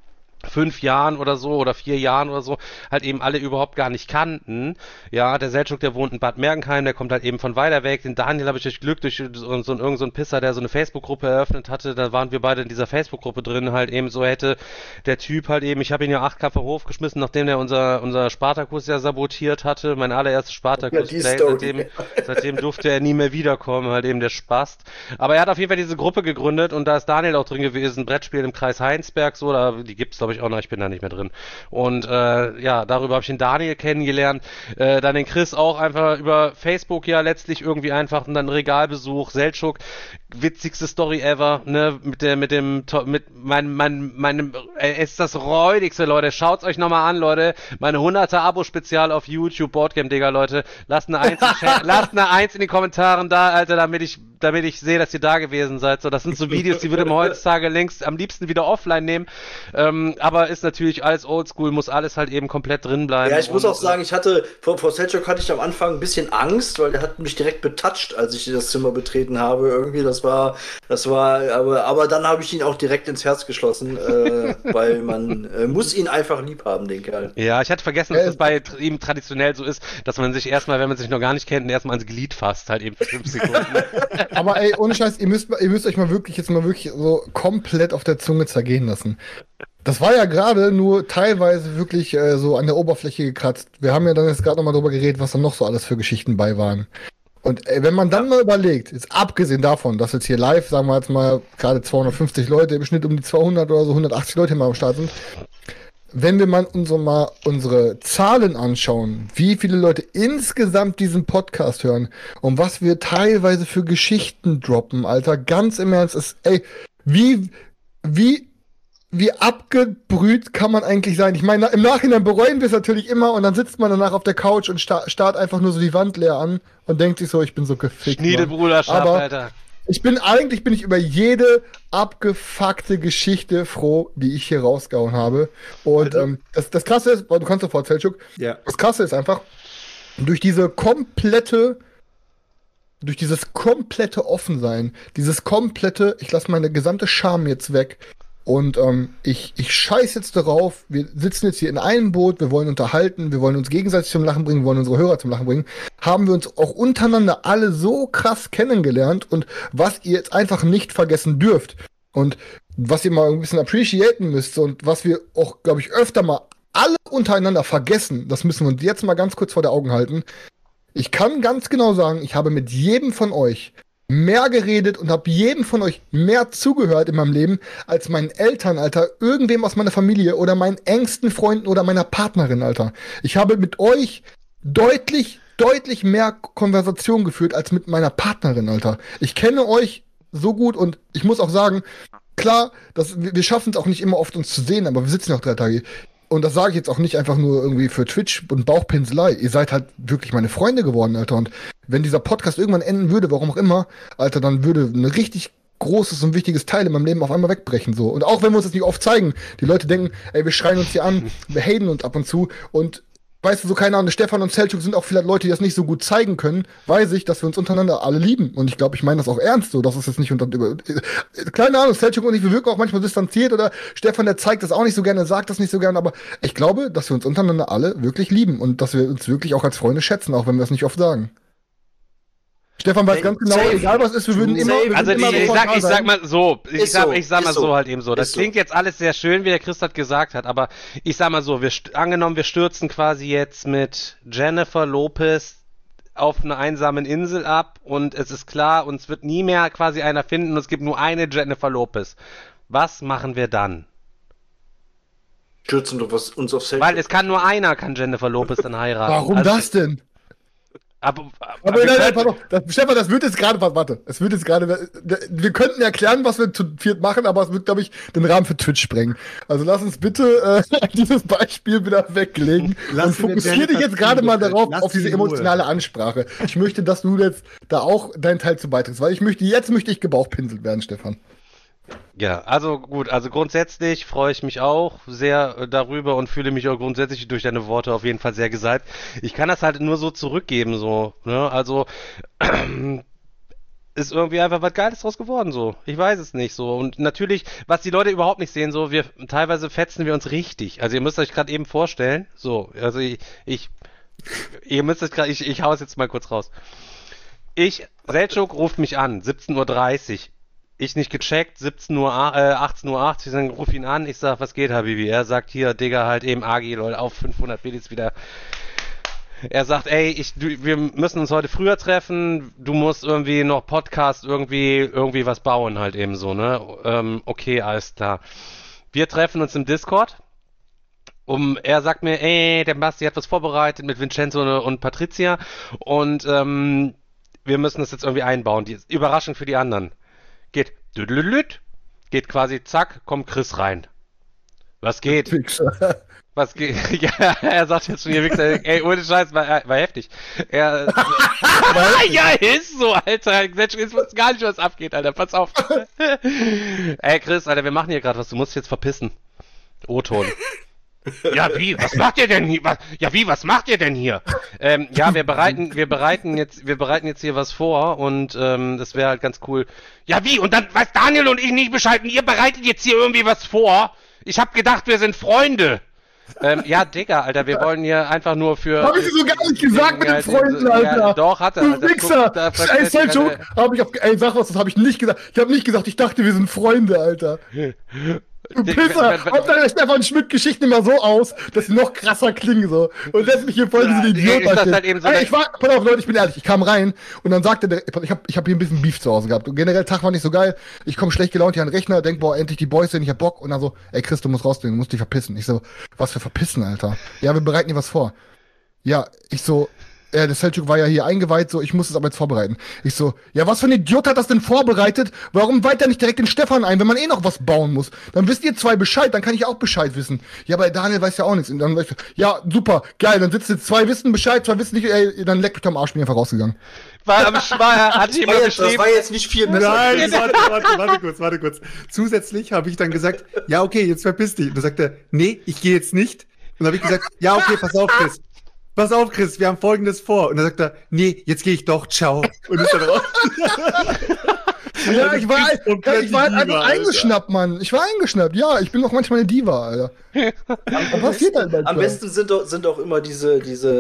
5 Jahren oder so oder 4 Jahren oder so halt eben alle überhaupt gar nicht kannten. Ja, der Selçuk, der wohnt in Bad Mergentheim, der kommt halt eben von weiter weg. Den Daniel habe ich durch Glück, durch irgend so einen Pisser, der so eine Facebook-Gruppe eröffnet hatte, da waren wir beide in dieser Facebook-Gruppe drin, halt eben so hätte der Typ halt eben, ich habe ihn ja 8 Kampf Hof geschmissen, nachdem der unser Spartakus ja sabotiert hatte, mein allererstes Spartakus-Play, seitdem durfte er nie mehr wiederkommen, halt eben der Spast. Aber er hat auf jeden Fall diese Gruppe gegründet und da ist Daniel auch drin gewesen, Brettspiel im Kreis Heinsberg, so, da, die gibt's glaube ich auch noch, ich bin da nicht mehr drin. Und ja, darüber habe ich den Daniel kennengelernt, dann den Chris auch einfach über Facebook ja letztlich irgendwie einfach und dann Regalbesuch, Selçuk, witzigste Story ever, ne, mit meinem, es ist das räudigste, Leute, schaut's euch nochmal an, Leute, meine 100er Abo-Spezial auf YouTube, Boardgame Digger, Leute, lasst eine 1 in den Kommentaren da, Alter, damit ich sehe, dass ihr da gewesen seid, so, das sind so Videos, die würde man heutzutage längst am liebsten wieder offline nehmen, aber ist natürlich alles oldschool, muss alles halt eben komplett drin bleiben.
Ja, ich muss auch sagen, ich hatte, vor Selçuk hatte ich am Anfang ein bisschen Angst, weil der hat mich direkt betatscht, als ich das Zimmer betreten habe, irgendwie, aber dann habe ich ihn auch direkt ins Herz geschlossen, weil man muss ihn einfach lieb haben, den Kerl.
Ja, ich hatte vergessen, dass das bei ihm traditionell so ist, dass man sich erstmal, wenn man sich noch gar nicht kennt, erstmal ans Glied fasst, halt eben für 5 Sekunden.
Aber ey, ohne Scheiß, ihr müsst euch mal wirklich so komplett auf der Zunge zergehen lassen. Das war ja gerade nur teilweise wirklich so an der Oberfläche gekratzt. Wir haben ja dann jetzt gerade nochmal drüber geredet, was da noch so alles für Geschichten bei waren. Und wenn man dann mal überlegt, jetzt abgesehen davon, dass jetzt hier live, sagen wir jetzt mal, gerade 250 Leute, im Schnitt um die 200 oder so 180 Leute mal am Start sind, wenn wir mal unsere Zahlen anschauen, wie viele Leute insgesamt diesen Podcast hören und was wir teilweise für Geschichten droppen, Alter, ganz im Ernst, ist, ey, wie wie abgebrüht kann man eigentlich sein? Ich meine, im Nachhinein bereuen wir es natürlich immer und dann sitzt man danach auf der Couch und starrt einfach nur so die Wand leer an und denkt sich so, ich bin so gefickt.
Schniedebruderschaft,
Aber
Alter.
Eigentlich bin ich über jede abgefuckte Geschichte froh, die ich hier rausgehauen habe. Und das Krasse ist, du kannst sofort, Selçuk, das Krasse ist einfach, durch dieses komplette Offensein, dieses komplette, ich lasse meine gesamte Scham jetzt weg und ich scheiß jetzt darauf, wir sitzen jetzt hier in einem Boot, wir wollen unterhalten, wir wollen uns gegenseitig zum Lachen bringen, wir wollen unsere Hörer zum Lachen bringen, haben wir uns auch untereinander alle so krass kennengelernt und was ihr jetzt einfach nicht vergessen dürft und was ihr mal ein bisschen appreciaten müsst und was wir auch, glaube ich, öfter mal alle untereinander vergessen, das müssen wir uns jetzt mal ganz kurz vor der Augen halten. Ich kann ganz genau sagen, ich habe mit jedem von euch mehr geredet und habe jedem von euch mehr zugehört in meinem Leben als meinen Eltern, Alter, irgendwem aus meiner Familie oder meinen engsten Freunden oder meiner Partnerin, Alter. Ich habe mit euch deutlich mehr Konversation geführt als mit meiner Partnerin, Alter. Ich kenne euch so gut und ich muss auch sagen, klar, wir schaffen es auch nicht immer oft uns zu sehen, aber wir sitzen ja auch 3 Tage. Und das sage ich jetzt auch nicht einfach nur irgendwie für Twitch und Bauchpinselei. Ihr seid halt wirklich meine Freunde geworden, Alter. Und wenn dieser Podcast irgendwann enden würde, warum auch immer, Alter, dann würde ein richtig großes und wichtiges Teil in meinem Leben auf einmal wegbrechen, so. Und auch wenn wir uns das nicht oft zeigen, die Leute denken, ey, wir schreien uns hier an, wir haten uns ab und zu und weißt du, so keine Ahnung, Stefan und Selçuk sind auch vielleicht Leute, die das nicht so gut zeigen können, weiß ich, dass wir uns untereinander alle lieben. Und ich glaube, ich meine das auch ernst so, dass es jetzt nicht keine Ahnung, Selçuk und ich, wir wirken auch manchmal distanziert oder Stefan, der zeigt das auch nicht so gerne, sagt das nicht so gerne, aber ich glaube, dass wir uns untereinander alle wirklich lieben und dass wir uns wirklich auch als Freunde schätzen, auch wenn wir es nicht oft sagen. Stefan weiß ganz genau, egal was ist, wir würden immer.
Also ich sag mal so, ich sag mal so halt eben so. Das
Ist
klingt jetzt alles sehr schön, wie der Christ gesagt hat, aber ich sag mal so, angenommen, wir stürzen quasi jetzt mit Jennifer Lopez auf einer einsamen Insel ab und es ist klar, uns wird nie mehr quasi einer finden und es gibt nur eine Jennifer Lopez. Was machen wir dann?
Stürzen wir uns auf Selçuk.
Weil es kann nur einer, kann Jennifer Lopez dann heiraten.
Warum das denn?
Aber
nein, pass auf. Stefan, das wird jetzt gerade, warte, es wird jetzt gerade, wir könnten erklären, was wir zu viert machen, aber es wird, glaube ich, den Rahmen für Twitch sprengen. Also lass uns bitte dieses Beispiel wieder weglegen und fokussiere dich jetzt gerade mal darauf, auf diese emotionale Ansprache. Ich möchte, dass du jetzt da auch deinen Teil zu beitrittst, weil jetzt möchte ich gebauchpinselt werden, Stefan.
Ja, also gut, also grundsätzlich freue ich mich auch sehr darüber und fühle mich auch grundsätzlich durch deine Worte auf jeden Fall sehr gesalbt. Ich kann das halt nur so zurückgeben, so, ne, also ist irgendwie einfach was Geiles draus geworden, so. Ich weiß es nicht, so. Und natürlich, was die Leute überhaupt nicht sehen, so, teilweise fetzen wir uns richtig. Also ihr müsst euch gerade eben vorstellen, so, also ihr müsst euch gerade, ich hau es jetzt mal kurz raus. Selçuk ruft mich an, 17:30 Uhr. Ich nicht gecheckt, 18:08 Uhr, dann ruf ihn an, ich sag, was geht, Habibi? Er sagt, hier, Digga, halt eben Agi, lol, auf 500 Bidis wieder. Er sagt, ey, wir müssen uns heute früher treffen, du musst irgendwie noch Podcast, irgendwie was bauen, halt eben so, ne? Okay, alles klar. Wir treffen uns im Discord. Er sagt mir, ey, der Basti hat was vorbereitet mit Vincenzo und Patricia und wir müssen das jetzt irgendwie einbauen. Die Überraschung für die anderen. Geht quasi, zack, kommt Chris rein. Was geht? Was geht? Ja, er sagt jetzt schon hier, Wichser, ey, ohne Scheiß, war heftig. Ja, ist so, Alter. Ich weiß gar nicht, was abgeht, Alter. Pass auf. Ey, Chris, Alter, wir machen hier gerade was. Du musst dich jetzt verpissen. O-Ton. Ja, wie? Was macht ihr denn hier? Was macht ihr denn hier? Ja, wir bereiten jetzt hier was vor und das wäre halt ganz cool. Ja, wie? Und dann weiß Daniel und ich nicht Bescheid und ihr bereitet jetzt hier irgendwie was vor? Ich hab gedacht, wir sind Freunde. Ja, Digga, Alter, wir wollen hier einfach nur für...
Hab ich dir so gar nicht gesagt mit den Freunden, Alter.
Ja, doch, hat er.
Du Wichser. Ey, Selçuk, sag was, das habe ich nicht gesagt. Ich habe nicht gesagt, ich dachte, wir sind Freunde, Alter. Du Pisser! Habt der Stefan Schmidt-Geschichten immer so aus, dass sie noch krasser klingen, so. Und lässt mich hier voll diesen Idiot dastehen. Halt so, pass auf, Leute, ich bin ehrlich, ich kam rein und dann sagte der, ich hab hier ein bisschen Beef zu Hause gehabt. Und generell, Tag war nicht so geil. Ich komme schlecht gelaunt hier an den Rechner, denk, boah, endlich die Boys sind, ich hab Bock. Und dann so, ey Chris, du musst rausgehen, du musst dich verpissen. Ich so, was für verpissen, Alter? Ja, wir bereiten dir was vor. Ja, ich so, der Selçuk war ja hier eingeweiht, so, ich muss es aber jetzt vorbereiten. Ich so, ja, was für ein Idiot hat das denn vorbereitet? Warum weiht er nicht direkt den Stefan ein, wenn man noch was bauen muss? Dann wisst ihr 2 Bescheid, dann kann ich auch Bescheid wissen. Ja, aber Daniel weiß ja auch nichts. Und dann ich, ja, super, geil, dann sitzen jetzt 2 wissen Bescheid, 2 wissen nicht, ey, dann leckt mich am Arsch, bin einfach rausgegangen.
Das
war jetzt nicht viel besser.
Nein, warte kurz. Zusätzlich habe ich dann gesagt, ja, okay, jetzt verpiss dich. Und dann sagt er, nee, ich gehe jetzt nicht. Und dann habe ich gesagt, ja, okay, pass auf, Chris, wir haben Folgendes vor. Und dann sagt er, nee, jetzt gehe ich doch, ciao. Und ist dann raus.
Ja, ich war halt einfach eingeschnappt, Mann. Ich war eingeschnappt, ja. Ich bin doch manchmal eine Diva, Alter.
Am besten sind auch immer diese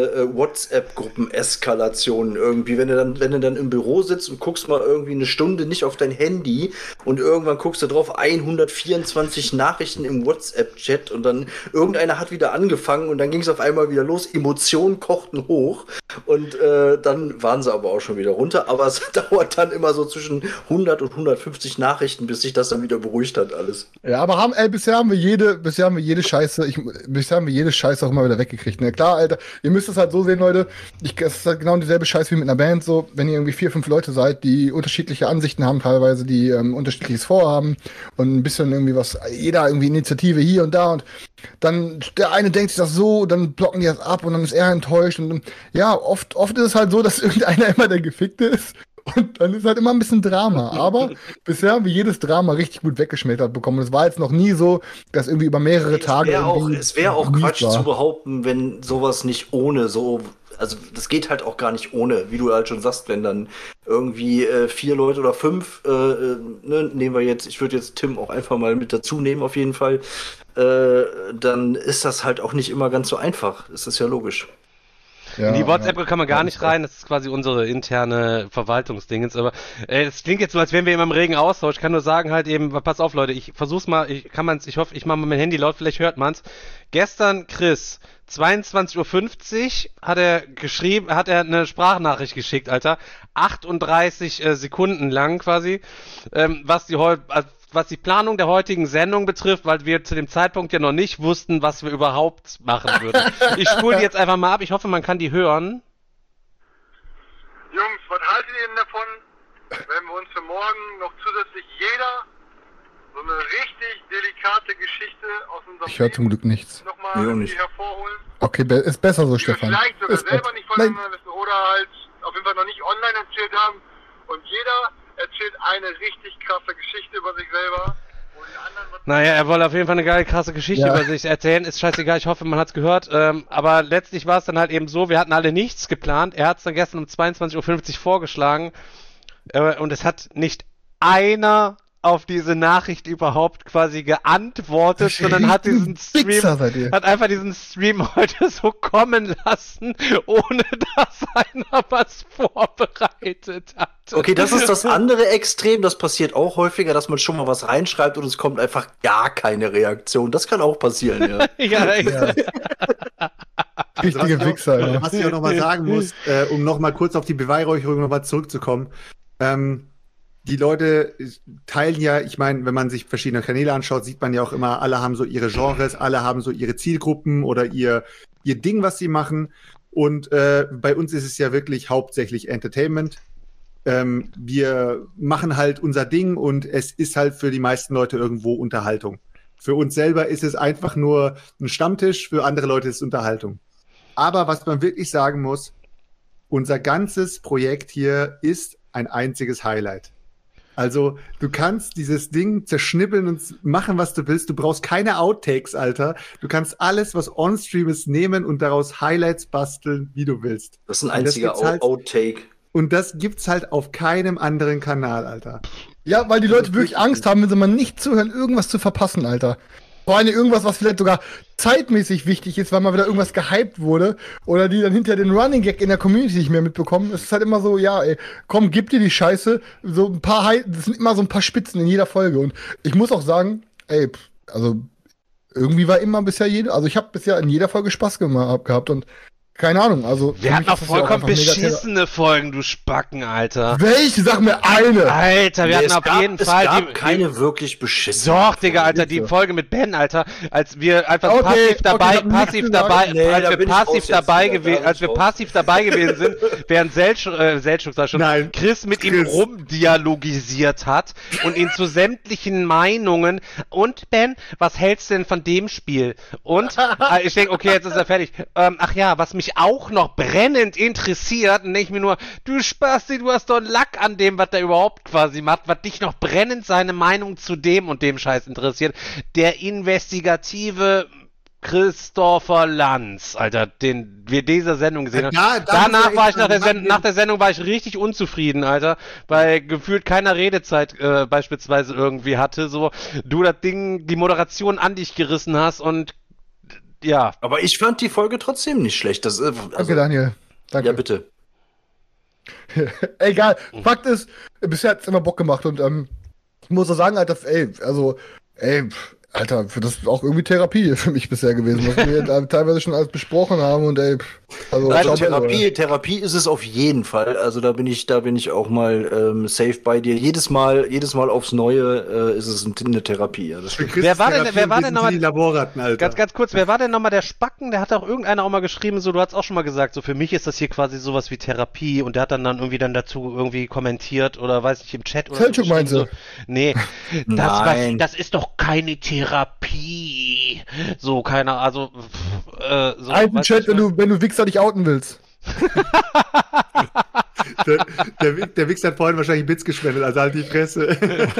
WhatsApp-Gruppen-Eskalationen irgendwie. Wenn du dann im Büro sitzt und guckst mal irgendwie eine Stunde nicht auf dein Handy und irgendwann guckst du drauf, 124 Nachrichten im WhatsApp-Chat und dann irgendeiner hat wieder angefangen und dann ging es auf einmal wieder los. Emotionen kochten hoch und dann waren sie aber auch schon wieder runter. Aber es dauert dann immer so zwischen 100 und 150 Nachrichten, bis sich das dann wieder beruhigt hat alles.
Ja, aber bisher haben wir jede Scheiße auch immer wieder weggekriegt. Ne? Klar, Alter, ihr müsst es halt so sehen, Leute. Es ist halt genau dieselbe Scheiße wie mit einer Band. So, wenn ihr irgendwie 4, 5 Leute seid, die unterschiedliche Ansichten haben, teilweise, die unterschiedliches Vorhaben und ein bisschen irgendwie jeder irgendwie Initiative hier und da und dann der eine denkt sich das so, dann blocken die das ab und dann ist er enttäuscht und ja, oft ist es halt so, dass irgendeiner immer der Gefickte ist. Und dann ist halt immer ein bisschen Drama. Aber bisher haben wir jedes Drama richtig gut weggeschmettert bekommen. Es war jetzt noch nie so, dass irgendwie über mehrere Tage.
Es wäre auch Quatsch zu behaupten, wenn sowas nicht ohne so. Also, das geht halt auch gar nicht ohne, wie du halt schon sagst, wenn dann irgendwie 4 Leute oder 5, nehmen wir jetzt, ich würde jetzt Tim auch einfach mal mit dazu nehmen, auf jeden Fall, dann ist das halt auch nicht immer ganz so einfach. Das ist ja logisch.
Ja, in die WhatsApp kann man gar nicht rein, das ist quasi unsere interne Verwaltungsdingens, aber es klingt jetzt so, als wären wir immer im regen Austausch. Ich kann nur sagen halt eben, pass auf Leute, ich versuch's mal, ich hoffe, ich mache mal mein Handy laut, vielleicht hört man's. Gestern, Chris, 22:50 Uhr hat er eine Sprachnachricht geschickt, Alter. 38 Sekunden lang quasi, was die Planung der heutigen Sendung betrifft, weil wir zu dem Zeitpunkt ja noch nicht wussten, was wir überhaupt machen würden. Ich spule die jetzt einfach mal ab. Ich hoffe, man kann die hören.
Jungs, was haltet ihr denn davon, wenn wir uns für morgen noch zusätzlich jeder so eine richtig delikate Geschichte aus unserem
Ich höre zum Glück nichts.
nochmal hervorholen?
Okay, ist besser so, Stefan.
Vielleicht sogar selber nicht voneinander wissen oder halt auf jeden Fall noch nicht online erzählt haben und jeder erzählt eine richtig krasse Geschichte über sich selber.
Naja, er wollte auf jeden Fall eine geile, krasse Geschichte über sich erzählen. Ist scheißegal, ich hoffe, man hat's gehört. Aber letztlich war es dann halt eben so, wir hatten alle nichts geplant. Er hat es dann gestern um 22:50 Uhr vorgeschlagen. Und es hat nicht einer auf diese Nachricht überhaupt quasi geantwortet, sondern hat einfach diesen Stream heute so kommen lassen, ohne dass einer was vorbereitet hat.
Okay, das ist das andere Extrem, das passiert auch häufiger, dass man schon mal was reinschreibt und es kommt einfach gar keine Reaktion. Das kann auch passieren, ja.
Richtige Wichser, ja.
Was ich auch nochmal sagen muss, um nochmal kurz auf die Beweihräucherung nochmal zurückzukommen, die Leute teilen ja, ich meine, wenn man sich verschiedene Kanäle anschaut, sieht man ja auch immer, alle haben so ihre Genres, alle haben so ihre Zielgruppen oder ihr Ding, was sie machen. Und bei uns ist es ja wirklich hauptsächlich Entertainment. Wir machen halt unser Ding und es ist halt für die meisten Leute irgendwo Unterhaltung. Für uns selber ist es einfach nur ein Stammtisch, für andere Leute ist es Unterhaltung. Aber was man wirklich sagen muss, unser ganzes Projekt hier ist ein einziges Highlight. Also, du kannst dieses Ding zerschnippeln und machen, was du willst. Du brauchst keine Outtakes, Alter. Du kannst alles, was on-stream ist, nehmen und daraus Highlights basteln, wie du willst.
Das ist ein einziger Outtake.
Und das gibt's halt auf keinem anderen Kanal, Alter.
Ja, weil die Leute wirklich Angst haben, wenn sie mal nicht zuhören, irgendwas zu verpassen, Alter. Vor allem irgendwas, was vielleicht sogar zeitmäßig wichtig ist, weil mal wieder irgendwas gehypt wurde oder die dann hinterher den Running Gag in der Community nicht mehr mitbekommen. Es ist halt immer so, ja, ey, komm, gib dir die Scheiße. So ein paar, das sind immer so ein paar Spitzen in jeder Folge. Und ich muss auch sagen, ey, also irgendwie war immer bisher also ich habe bisher in jeder Folge Spaß gehabt und keine Ahnung, also.
Wir hatten auch vollkommen beschissene Folgen, du Spacken, Alter.
Welche? Sag mir eine!
Alter, wir hatten auf jeden Fall.
Es gab keine wirklich beschissene.
Doch, Digga, Alter, die Folge mit Ben, Alter, als wir einfach passiv dabei gewesen sind, während Selchuk da schon Chris mit ihm rumdialogisiert hat und ihn zu sämtlichen Meinungen und Ben, was hältst du denn von dem Spiel? Und ich denke, okay, jetzt ist er fertig. Ach ja, was mich auch noch brennend interessiert, und denke ich mir nur, du Spasti, du hast doch einen Lack an dem, was der überhaupt quasi macht, was dich noch brennend seine Meinung zu dem und dem Scheiß interessiert. Der investigative Christopher Lanz, Alter, den wir dieser Sendung gesehen haben. Ja, danach war ich nach der Sendung war ich richtig unzufrieden, Alter, weil gefühlt keiner Redezeit beispielsweise irgendwie hatte, so du das Ding, die Moderation an dich gerissen hast und ja.
Aber ich fand die Folge trotzdem nicht schlecht.
Danke, Daniel. Danke.
Ja, bitte.
Egal. Fakt ist, bisher hat es immer Bock gemacht und ich muss auch sagen, Alter, Alter, das ist auch irgendwie Therapie für mich bisher gewesen, was wir teilweise schon alles besprochen haben und
Therapie ist es auf jeden Fall. Also da bin ich auch mal safe bei dir. Jedes Mal aufs Neue ist es eine Therapie. Ja,
wer war denn nochmal ganz kurz, wer war denn nochmal der Spacken? Der hat auch irgendeiner auch mal geschrieben, so, du hast auch schon mal gesagt, so für mich ist das hier quasi sowas wie Therapie und der hat dann irgendwie dazu irgendwie kommentiert oder weiß nicht, im Chat oder
Selchuk meinst du?
So, nee, das ist doch keine Therapie. So, keiner, also so,
alten Chat, wenn du Wichser dich outen willst.
Der Wichser hat vorhin wahrscheinlich Bits gespendet, also halt die Fresse.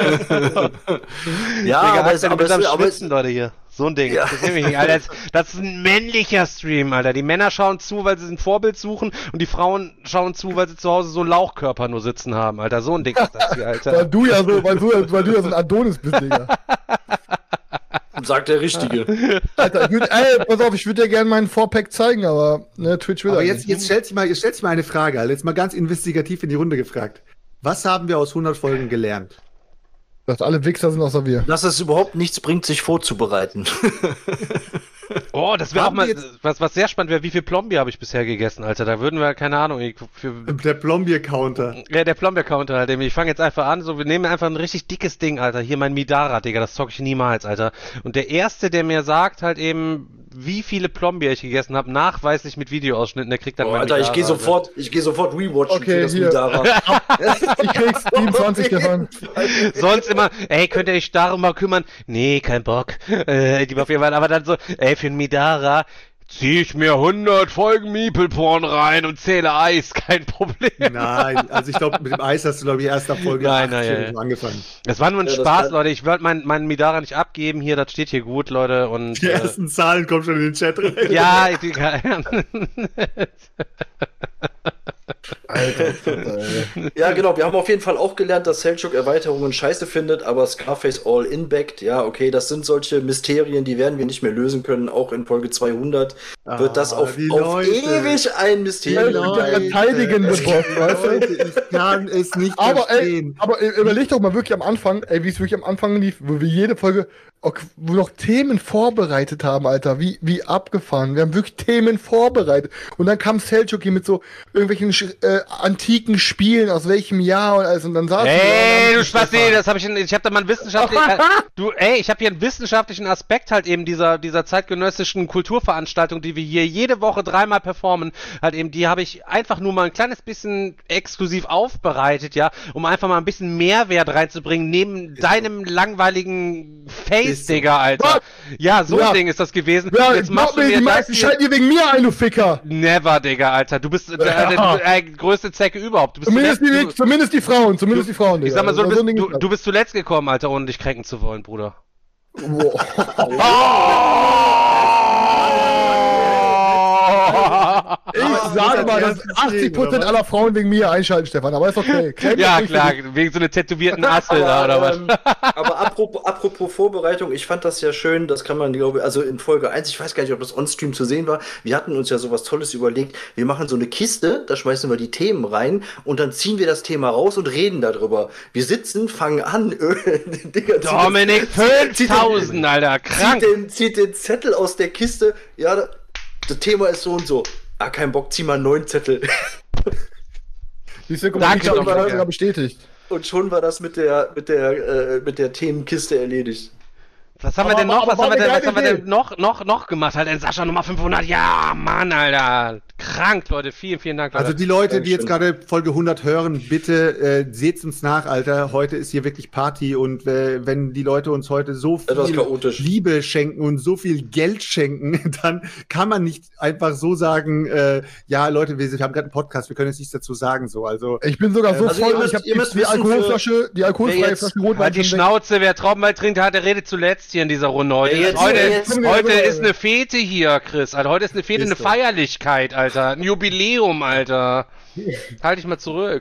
Ja, Digga, aber es Leute hier. So ein Ding. Ja. Das ist ein männlicher Stream, Alter. Die Männer schauen zu, weil sie ein Vorbild suchen und die Frauen schauen zu, weil sie zu Hause so einen Lauchkörper nur sitzen haben, Alter. So ein Ding ist das hier, Alter.
weil du ja so ein Adonis bist, Digga.
Sagt der Richtige.
Alter, pass auf, ich würde dir gerne meinen Fourpack zeigen, aber ne, Twitch will
aber jetzt stellt sich mal eine Frage, Alter. Jetzt mal ganz investigativ in die Runde gefragt. Was haben wir aus 100 Folgen gelernt?
Dass alle Wichser sind außer wir.
Dass es überhaupt nichts bringt, sich vorzubereiten.
Oh, das wäre auch mal, was sehr spannend wäre, wie viel Plombier habe ich bisher gegessen, Alter. Da würden wir, keine Ahnung.
Der Plombier-Counter.
Ja, der Plombier-Counter, Alter. Ich fange jetzt einfach an, so, wir nehmen einfach ein richtig dickes Ding, Alter. Hier mein Midara, Digga, das zocke ich niemals, Alter. Und der Erste, der mir sagt halt eben, wie viele Plombier ich gegessen habe, nachweislich mit Videoausschnitten, der kriegt dann mein
Alter,
Midara,
ich geh sofort rewatchen
für das Midara. Ich krieg's 27 davon.
Sonst immer, ey, könnt ihr euch darum mal kümmern? Nee, kein Bock. Die auf jeden Fall, aber dann so, ey, für ein Midara zieh ich mir 100 Folgen Meeple-Porn rein und zähle Eis, kein Problem.
Nein, also ich glaube, mit dem Eis hast du, glaube ich, erst ab Folge 8 angefangen.
Das war nur ein Spaß, Leute. Ich wollte meinen Midara nicht abgeben. Hier, das steht hier gut, Leute. Und,
die ersten Zahlen kommen schon in den Chat rein.
Ja,
Alter. Ja, genau, wir haben auf jeden Fall auch gelernt, dass Selchuk Erweiterungen scheiße findet, aber Scarface All-In backt. Ja, okay, das sind solche Mysterien, die werden wir nicht mehr lösen können. Auch in Folge 200 wird das auf ewig ein Mysterium
verteidigen.
Ich kann es nicht verstehen.
Aber überleg doch mal wirklich am Anfang, wie es wirklich am Anfang lief, wo wir jede Folge wo wir noch Themen vorbereitet haben, Alter, wie abgefahren. Wir haben wirklich Themen vorbereitet. Und dann kam Selchuk hier mit so irgendwelchen antiken Spielen, aus welchem Jahr und alles. Und dann saß
du Spasti, das habe ich habe da mal einen wissenschaftlichen, ich habe hier einen wissenschaftlichen Aspekt halt eben dieser zeitgenössischen Kulturveranstaltung, die wir hier jede Woche 3-mal performen, halt eben, die habe ich einfach nur mal ein kleines bisschen exklusiv aufbereitet, ja, um einfach mal ein bisschen Mehrwert reinzubringen, neben deinem langweiligen Face, Digga, Alter. Ja, so ein Ding ist das gewesen.
Ja, jetzt machst du mir das. Die schalten dir wegen mir ein, du Ficker.
Never, Digga, Alter. Du bist der größte Zecke überhaupt.
Zumindest die Frauen, Digga.
Ich sag mal so, du bist zuletzt gekommen, Alter, ohne dich kränken zu wollen, Bruder.
Ich sage mal, dass 80% aller Frauen wegen mir einschalten, Stefan, aber ist okay.
Ja, klar, wegen so einer tätowierten Assel oder was.
Aber apropos Vorbereitung, ich fand das ja schön, das kann man, glaube ich, also in Folge 1, ich weiß gar nicht, ob das on-stream zu sehen war, wir hatten uns ja sowas Tolles überlegt, wir machen so eine Kiste, da schmeißen wir die Themen rein und dann ziehen wir das Thema raus und reden darüber. Wir sitzen, fangen an,
Digga, Dominik, 5000, Alter, krank.
Zieht den Zettel aus der Kiste, ja, das Thema ist so und so. kein Bock, zieh mal einen neuen Zettel.
Danke,
sogar bestätigt.
Und schon war das mit der Themenkiste erledigt.
Was haben wir denn noch? Was haben wir denn noch gemacht? Halt, Sascha Nummer 500. Ja, Mann, Alter. Krank, Leute. Vielen, vielen Dank, Leute.
Also die Leute, die jetzt gerade Folge 100 hören, bitte seht's uns nach, Alter. Heute ist hier wirklich Party und wenn die Leute uns heute so viel Liebe schenken und so viel Geld schenken, dann kann man nicht einfach so sagen, ja, Leute, wir haben gerade einen Podcast, wir können jetzt nichts dazu sagen. So, also
ich bin sogar so voll, ich habe die Alkoholflasche, die alkoholfreie Flasche Rotwein.
Halt die Schnauze, wer Traubenwein trinkt, der redet zuletzt hier in dieser Runde. Heute ist eine Fete hier, Chris. Alter, heute ist eine Fete, eine Feierlichkeit, Alter. Ein Jubiläum, Alter. Halt dich mal zurück.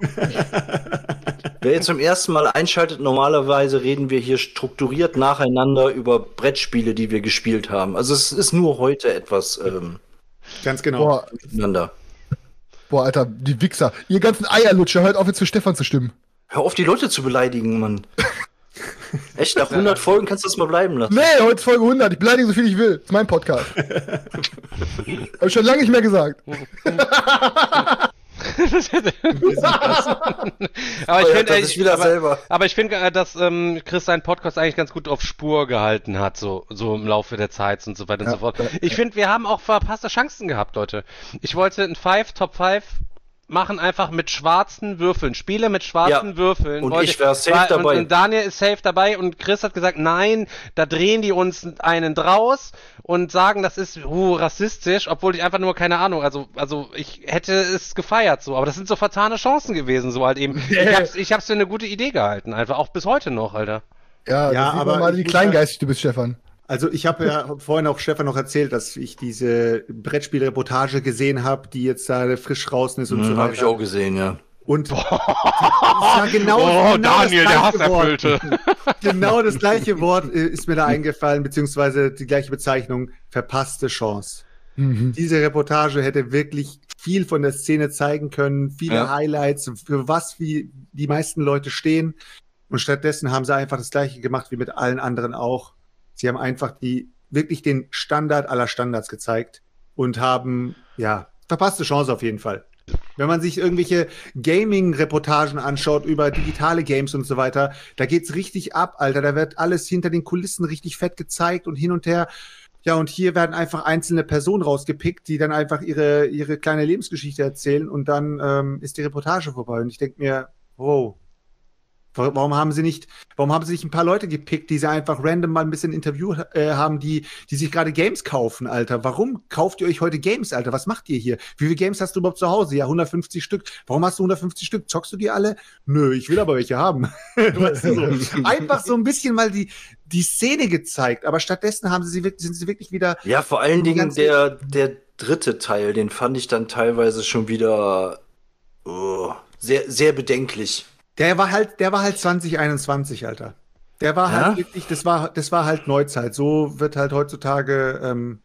Wer jetzt zum ersten Mal einschaltet, normalerweise reden wir hier strukturiert nacheinander über Brettspiele, die wir gespielt haben. Also es ist nur heute etwas
ganz genau
miteinander.
Boah, Alter, die Wichser. Ihr ganzen Eierlutscher, hört auf jetzt für Stefan zu stimmen.
Hör auf, die Leute zu beleidigen, Mann. Echt, nach 100 Folgen kannst du das mal bleiben lassen.
Nee, heute ist Folge 100. Ich beleidige so viel ich will. Das ist mein Podcast. Hab ich schon lange nicht mehr gesagt.
Aber ich finde, dass Chris seinen Podcast eigentlich ganz gut auf Spur gehalten hat, so im Laufe der Zeit und so weiter und so fort. Ich finde, wir haben auch verpasste Chancen gehabt, Leute. Ich wollte ein Top 5 machen, einfach mit schwarzen Würfeln. Spiele mit schwarzen Würfeln.
Und ich wäre safe dabei.
Und Daniel ist safe dabei und Chris hat gesagt, nein, da drehen die uns einen draus und sagen, das ist rassistisch, obwohl ich einfach nur, keine Ahnung, also ich hätte es gefeiert so, aber das sind so vertane Chancen gewesen, so halt eben. Ich hab's für eine gute Idee gehalten, einfach auch bis heute noch, Alter.
Ja, aber mal, wie kleingeistig du bist, Stefan.
Also ich habe ja vorhin auch Stefan noch erzählt, dass ich diese Brettspielreportage gesehen habe, die jetzt da frisch draußen ist und so weiter.
Habe ich auch gesehen, ja.
Und das war genau
Daniel, der Hasserfüllte.
Genau das gleiche Wort ist mir da eingefallen, beziehungsweise die gleiche Bezeichnung, verpasste Chance. Diese Reportage hätte wirklich viel von der Szene zeigen können, viele Highlights, für was wie die meisten Leute stehen. Und stattdessen haben sie einfach das Gleiche gemacht wie mit allen anderen auch. Sie haben einfach wirklich den Standard aller Standards gezeigt und haben, verpasste Chance auf jeden Fall. Wenn man sich irgendwelche Gaming-Reportagen anschaut über digitale Games und so weiter, da geht's richtig ab, Alter. Da wird alles hinter den Kulissen richtig fett gezeigt und hin und her. Ja, und hier werden einfach einzelne Personen rausgepickt, die dann einfach ihre kleine Lebensgeschichte erzählen und dann ist die Reportage vorbei. Und ich denke mir, wow. Warum haben sie nicht ein paar Leute gepickt, die sie einfach random mal ein bisschen Interview haben, die sich gerade Games kaufen, Alter? Warum kauft ihr euch heute Games, Alter? Was macht ihr hier? Wie viele Games hast du überhaupt zu Hause? Ja, 150 Stück. Warum hast du 150 Stück? Zockst du die alle? Nö, ich will aber welche haben. Weißt du, so. Einfach so ein bisschen mal die Szene gezeigt, aber stattdessen sind sie wirklich wieder...
Ja, vor allen Dingen der dritte Teil, den fand ich dann teilweise schon wieder sehr, sehr bedenklich.
Der war halt 2021, Alter. Der war halt wirklich, das war halt Neuzeit. So wird halt heutzutage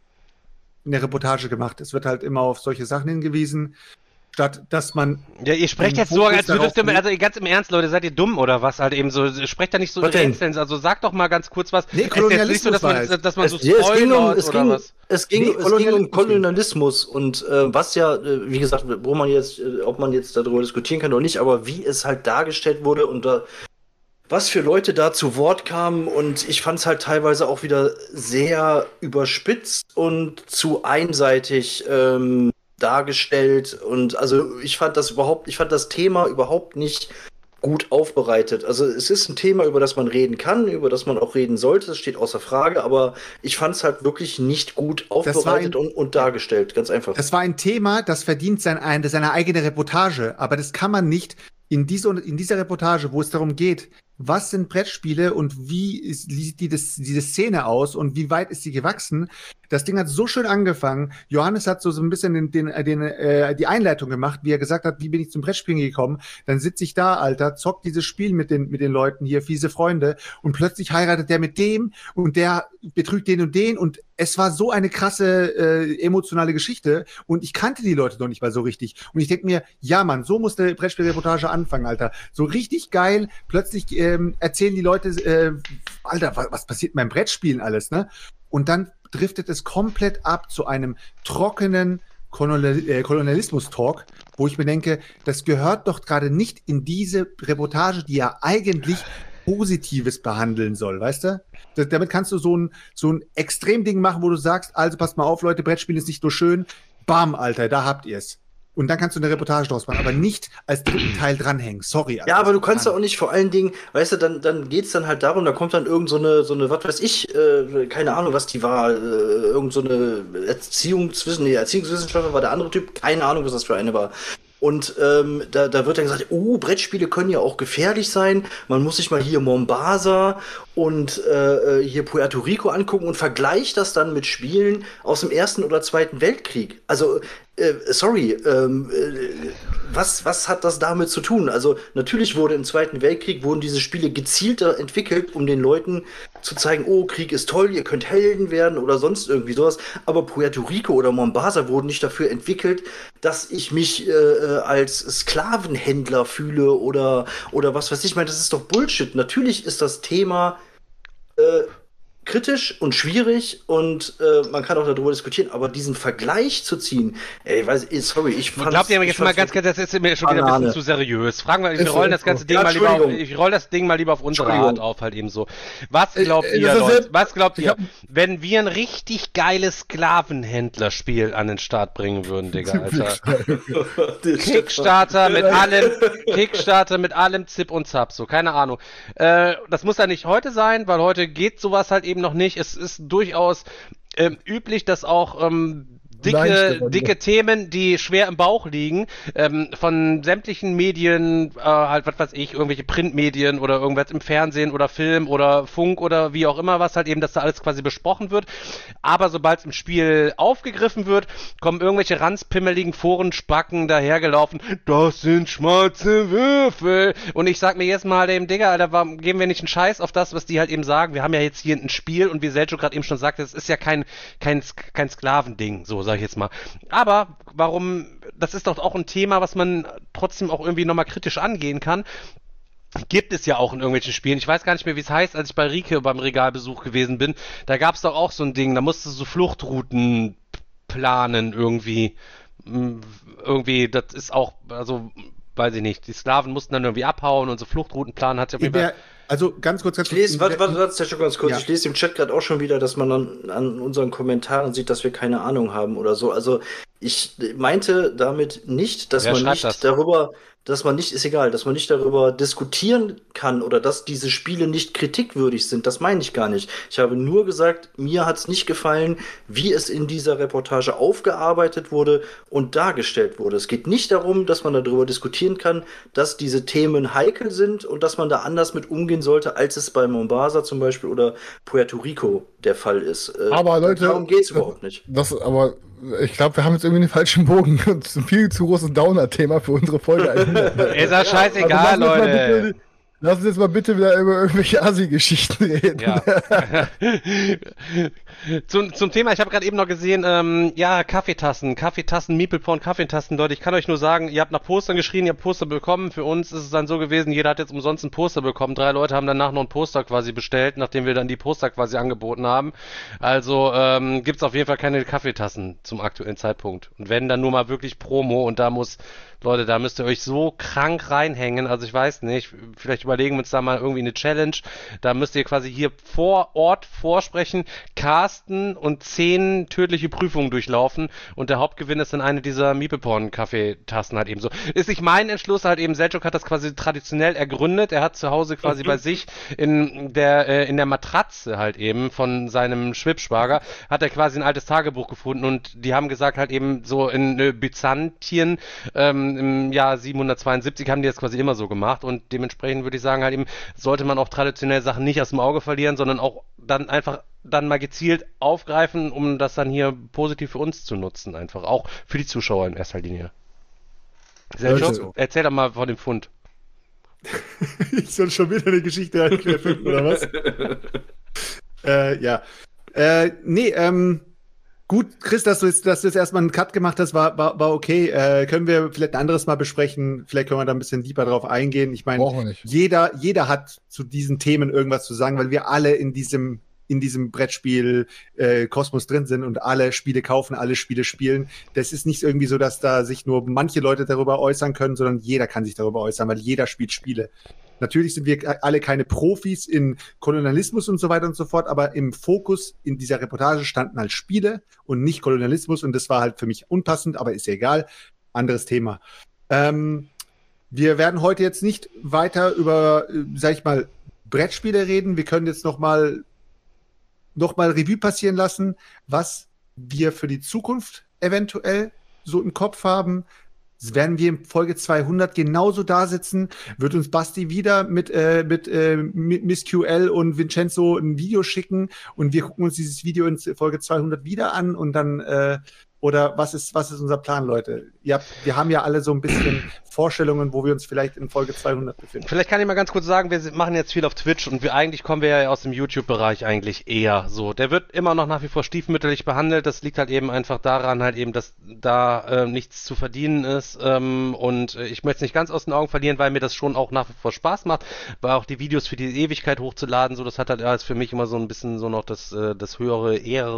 in der Reportage gemacht. Es wird halt immer auf solche Sachen hingewiesen, statt dass man...
Ja, ihr sprecht jetzt so, als würdest du, also ganz im Ernst, Leute, seid ihr dumm oder was? Halt eben so, sprecht da nicht so Rätseln. Also sag doch mal ganz kurz was.
Nee, Kolonialismus
ist jetzt nicht so, dass man so spoilert oder was?
Es ging um Kolonialismus und was ja, wie gesagt, ob man jetzt darüber diskutieren kann oder nicht, aber wie es halt dargestellt wurde und was für Leute da zu Wort kamen und ich fand es halt teilweise auch wieder sehr überspitzt und zu einseitig dargestellt und also ich fand das Thema überhaupt nicht gut aufbereitet. Also es ist ein Thema, über das man reden kann, über das man auch reden sollte, das steht außer Frage, aber ich fand es halt wirklich nicht gut aufbereitet und dargestellt, ganz einfach.
Das war ein Thema, das verdient seine eigene Reportage, aber das kann man nicht in dieser Reportage, wo es darum geht, was sind Brettspiele und wie sieht diese Szene aus und wie weit ist sie gewachsen? Das Ding hat so schön angefangen. Johannes hat so ein bisschen die Einleitung gemacht, wie er gesagt hat, wie bin ich zum Brettspielen gekommen? Dann sitze ich da, Alter, zockt dieses Spiel mit den Leuten hier, fiese Freunde, und plötzlich heiratet der mit dem und der betrügt den und es war so eine krasse emotionale Geschichte und ich kannte die Leute noch nicht mal so richtig. Und ich denke mir, ja Mann, so muss eine Brettspielreportage anfangen, Alter. So richtig geil, plötzlich erzählen die Leute, Alter, was passiert beim Brettspielen alles, ne? Und dann driftet es komplett ab zu einem trockenen, Kolonialismus-Talk, wo ich mir denke, das gehört doch gerade nicht in diese Reportage, die ja eigentlich Positives behandeln soll, weißt du? Damit kannst du so ein Extremding machen, wo du sagst, also passt mal auf, Leute, Brettspiel ist nicht nur schön, bam, Alter, da habt ihr's. Und dann kannst du eine Reportage draus machen, aber nicht als dritten Teil dranhängen. Sorry.
Ja, aber du kannst ja auch nicht, vor allen Dingen, weißt du, dann geht's dann halt darum, da kommt dann irgend so eine, was weiß ich, keine Ahnung, was die war, irgend so eine Erziehungswissenschaftler war der andere Typ, keine Ahnung, was das für eine war. Und da wird dann gesagt, Brettspiele können ja auch gefährlich sein. Man muss sich mal hier Mombasa und hier Puerto Rico angucken und vergleicht das dann mit Spielen aus dem Ersten oder Zweiten Weltkrieg. Also, was hat das damit zu tun? Also, natürlich wurde im Zweiten Weltkrieg, wurden diese Spiele gezielter entwickelt, um den Leuten zu zeigen, Krieg ist toll, ihr könnt Helden werden oder sonst irgendwie sowas. Aber Puerto Rico oder Mombasa wurden nicht dafür entwickelt, dass ich mich als Sklavenhändler fühle oder was weiß ich. Ich meine, das ist doch Bullshit. Natürlich ist das Thema kritisch und schwierig und man kann auch darüber diskutieren, aber diesen Vergleich zu ziehen, ich
glaubt ihr jetzt mal ganz kurz, das ist mir schon wieder ein bisschen zu seriös. Fragen wir, wir rollen das ganze Ding mal lieber auf, ich roll das Ding mal lieber auf unsere Art auf, halt eben so. Was glaubt ihr, Leute? Was glaubt ihr, wenn wir ein richtig geiles Sklavenhändlerspiel an den Start bringen würden, Digga, Alter? Kickstarter mit allem Zip und Zap, so, keine Ahnung. Das muss ja nicht heute sein, weil heute geht sowas halt eben noch nicht. Es ist durchaus üblich, dass auch dicke Themen, die schwer im Bauch liegen, von sämtlichen Medien, halt was weiß ich, irgendwelche Printmedien oder irgendwas im Fernsehen oder Film oder Funk oder wie auch immer was halt eben, dass da alles quasi besprochen wird. Aber sobald es im Spiel aufgegriffen wird, kommen irgendwelche ranzpimmeligen Forenspacken dahergelaufen. Das sind schwarze Würfel. Und ich sag mir jetzt mal dem Digga, Alter, warum geben wir nicht einen Scheiß auf das, was die halt eben sagen? Wir haben ja jetzt hier ein Spiel und wie Selchuk gerade eben schon sagte, es ist ja kein Sklavending, so sag ich jetzt mal. Aber warum, das ist doch auch ein Thema, was man trotzdem auch irgendwie nochmal kritisch angehen kann. Gibt es ja auch in irgendwelchen Spielen. Ich weiß gar nicht mehr, wie es heißt, als ich bei Rike beim Regalbesuch gewesen bin. Da gab es doch auch so ein Ding, da musstest du so Fluchtrouten planen irgendwie. Irgendwie, das ist auch, also, weiß ich nicht, die Sklaven mussten dann irgendwie abhauen und so Fluchtrouten planen hat ja auf jeden Fall.
Also ganz kurz.
Ich lese, warte, schon ganz kurz. Ja. Ich lese im Chat gerade auch schon wieder, dass man dann an unseren Kommentaren sieht, dass wir keine Ahnung haben oder so. Also ich meinte damit nicht, dass man nicht darüber, dass man nicht darüber diskutieren kann oder dass diese Spiele nicht kritikwürdig sind. Das meine ich gar nicht. Ich habe nur gesagt, mir hat es nicht gefallen, wie es in dieser Reportage aufgearbeitet wurde und dargestellt wurde. Es geht nicht darum, dass man darüber diskutieren kann, dass diese Themen heikel sind und dass man da anders mit umgehen sollte, als es bei Mombasa zum Beispiel oder Puerto Rico der Fall ist.
Aber Leute,
darum geht es überhaupt nicht.
Aber ich glaube, wir haben jetzt irgendwie den falschen Bogen. Das ist ein viel zu großes Downer-Thema für unsere Folge.
Ist das scheißegal, also Leute.
Lass uns jetzt mal bitte wieder über irgendwelche Assi-Geschichten reden.
Ja. Zum Thema, ich habe gerade eben noch gesehen, Kaffeetassen, Meeple-Porn, Kaffeetassen, Leute, ich kann euch nur sagen, ihr habt nach Postern geschrien, ihr habt Poster bekommen, für uns ist es dann so gewesen, jeder hat jetzt umsonst ein Poster bekommen, 3 Leute haben danach noch ein Poster quasi bestellt, nachdem wir dann die Poster quasi angeboten haben, also gibt's auf jeden Fall keine Kaffeetassen zum aktuellen Zeitpunkt und wenn, dann nur mal wirklich Promo und da müsst ihr euch so krank reinhängen, also ich weiß nicht, vielleicht überlegen wir uns da mal irgendwie eine Challenge, da müsst ihr quasi hier vor Ort vorsprechen, casten und 10 tödliche Prüfungen durchlaufen und der Hauptgewinn ist dann eine dieser Meeple-Porn-Kaffeetassen halt eben so. Ist nicht mein Entschluss halt eben, Selchuk hat das quasi traditionell ergründet, er hat zu Hause quasi bei sich in der Matratze halt eben von seinem Schwibschwager, hat er quasi ein altes Tagebuch gefunden und die haben gesagt halt eben so in Byzantien, im Jahr 772 haben die das quasi immer so gemacht und dementsprechend würde ich sagen halt eben, sollte man auch traditionell Sachen nicht aus dem Auge verlieren, sondern auch dann einfach mal gezielt aufgreifen, um das dann hier positiv für uns zu nutzen, einfach auch für die Zuschauer in erster Linie. Selchuk, erzähl doch mal von dem Fund.
Ich soll schon wieder eine Geschichte erfinden, oder was? Gut, Chris, dass du jetzt erstmal einen Cut gemacht hast, war okay. Können wir vielleicht ein anderes Mal besprechen? Vielleicht können wir da ein bisschen tiefer drauf eingehen. Ich meine, jeder hat zu diesen Themen irgendwas zu sagen, weil wir alle in diesem in diesem Brettspiel Kosmos drin sind und alle Spiele kaufen, alle Spiele spielen. Das ist nicht irgendwie so, dass da sich nur manche Leute darüber äußern können, sondern jeder kann sich darüber äußern, weil jeder spielt Spiele. Natürlich sind wir alle keine Profis in Kolonialismus und so weiter und so fort, aber im Fokus in dieser Reportage standen halt Spiele und nicht Kolonialismus und das war halt für mich unpassend, aber ist ja egal. Anderes Thema. Wir werden heute jetzt nicht weiter über, sag ich mal, Brettspiele reden. Wir können jetzt noch mal Revue passieren lassen, was wir für die Zukunft eventuell so im Kopf haben. Werden wir in Folge 200 genauso da sitzen? Wird uns Basti wieder mit Miss QL und Vincenzo ein Video schicken und wir gucken uns dieses Video in Folge 200 wieder an und dann oder was ist unser Plan, Leute? Wir haben ja alle so ein bisschen Vorstellungen, wo wir uns vielleicht in Folge 200 befinden.
Vielleicht kann ich mal ganz kurz sagen, wir machen jetzt viel auf Twitch und eigentlich kommen wir ja aus dem YouTube-Bereich eigentlich eher so. Der wird immer noch nach wie vor stiefmütterlich behandelt. Das liegt halt eben einfach daran, halt eben, dass da nichts zu verdienen ist. Und ich möchte es nicht ganz aus den Augen verlieren, weil mir das schon auch nach wie vor Spaß macht, weil auch die Videos für die Ewigkeit hochzuladen, so das hat halt alles für mich immer so ein bisschen so noch das höhere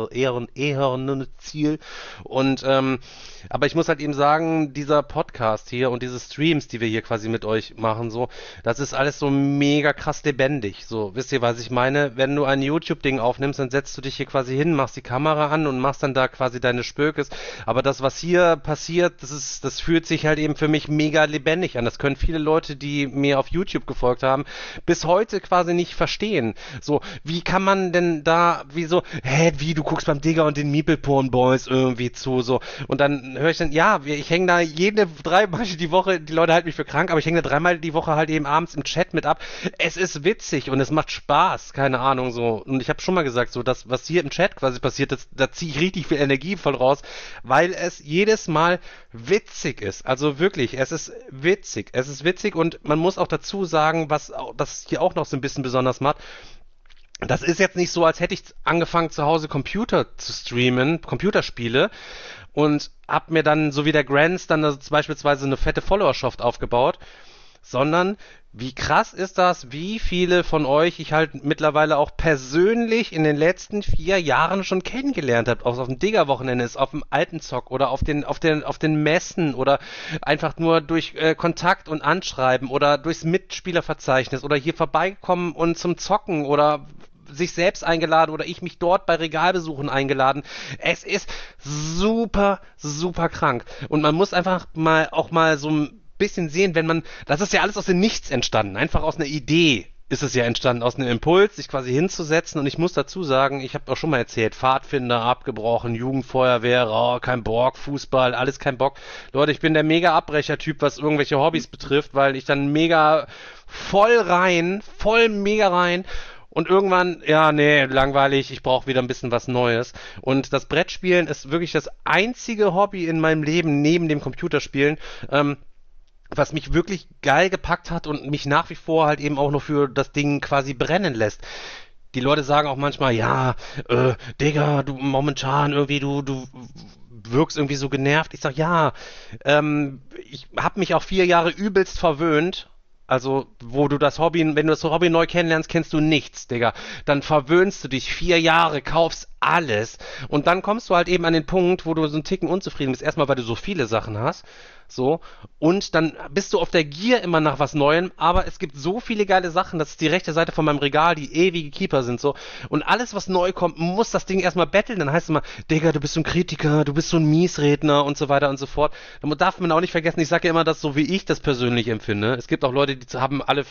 eherne Ziel. Und aber ich muss halt eben sagen, dieser Podcast hier und diese Streams, die wir hier quasi mit euch machen, so, das ist alles so mega krass lebendig. So, wisst ihr, was ich meine? Wenn du ein YouTube-Ding aufnimmst, dann setzt du dich hier quasi hin, machst die Kamera an und machst dann da quasi deine Spökes. Aber das, was hier passiert, das fühlt sich halt eben für mich mega lebendig an. Das können viele Leute, die mir auf YouTube gefolgt haben, bis heute quasi nicht verstehen. So, wie kann man denn da, wie, du guckst beim Digger und den Meeple Porn Boys irgendwie zu, so. Und dann höre ich dann, ja, ich hänge da jede 3 Mal die Woche, die Leute halten mich für krank, aber ich hänge da 3 Mal die Woche halt eben abends im Chat mit ab. Es ist witzig und es macht Spaß, keine Ahnung, so. Und ich habe schon mal gesagt, so, das, was hier im Chat quasi passiert, da ziehe ich richtig viel Energie voll raus, weil es jedes Mal witzig ist. Also wirklich, es ist witzig. Es ist witzig und man muss auch dazu sagen, was das hier auch noch so ein bisschen besonders macht. Das ist jetzt nicht so, als hätte ich angefangen, zu Hause Computer zu streamen, Computerspiele, und hab mir dann, so wie der Grants, dann also beispielsweise eine fette Followerschaft aufgebaut, sondern wie krass ist das, wie viele von euch ich halt mittlerweile auch persönlich in den letzten 4 Jahren schon kennengelernt habe, ob es auf dem Digger-Wochenende ist, auf dem alten Zock oder auf den Messen oder einfach nur durch Kontakt und Anschreiben oder durchs Mitspielerverzeichnis oder hier vorbeikommen und zum Zocken oder sich selbst eingeladen oder ich mich dort bei Regalbesuchen eingeladen. Es ist super, super krank. Und man muss einfach mal so ein bisschen sehen, das ist ja alles aus dem Nichts entstanden, einfach aus einer Idee ist es ja entstanden, aus einem Impuls, sich quasi hinzusetzen. Und ich muss dazu sagen, ich habe auch schon mal erzählt, Pfadfinder abgebrochen, Jugendfeuerwehr, kein Bock, Fußball, alles kein Bock. Leute, ich bin der mega Abbrecher-Typ, was irgendwelche Hobbys betrifft, weil ich dann mega voll mega rein. Und irgendwann, ja, nee, langweilig, ich brauche wieder ein bisschen was Neues. Und das Brettspielen ist wirklich das einzige Hobby in meinem Leben, neben dem Computerspielen, was mich wirklich geil gepackt hat und mich nach wie vor halt eben auch noch für das Ding quasi brennen lässt. Die Leute sagen auch manchmal, ja, Digga, du momentan irgendwie, du wirkst irgendwie so genervt. Ich sag, ja, ich habe mich auch 4 Jahre übelst verwöhnt. Also, wenn du das Hobby neu kennenlernst, kennst du nichts, Digga. Dann verwöhnst du dich 4 Jahre, kaufst alles. Und dann kommst du halt eben an den Punkt, wo du so einen Ticken unzufrieden bist. Erstmal, weil du so viele Sachen hast. So. Und dann bist du auf der Gier immer nach was Neuem. Aber es gibt so viele geile Sachen. Das ist die rechte Seite von meinem Regal, die ewige Keeper sind, so. Und alles, was neu kommt, muss das Ding erstmal betteln. Dann heißt es immer, Digga, du bist so ein Kritiker, du bist so ein Miesredner und so weiter und so fort. Da darf man auch nicht vergessen, ich sage ja immer das so, wie ich das persönlich empfinde. Es gibt auch Leute, die haben alle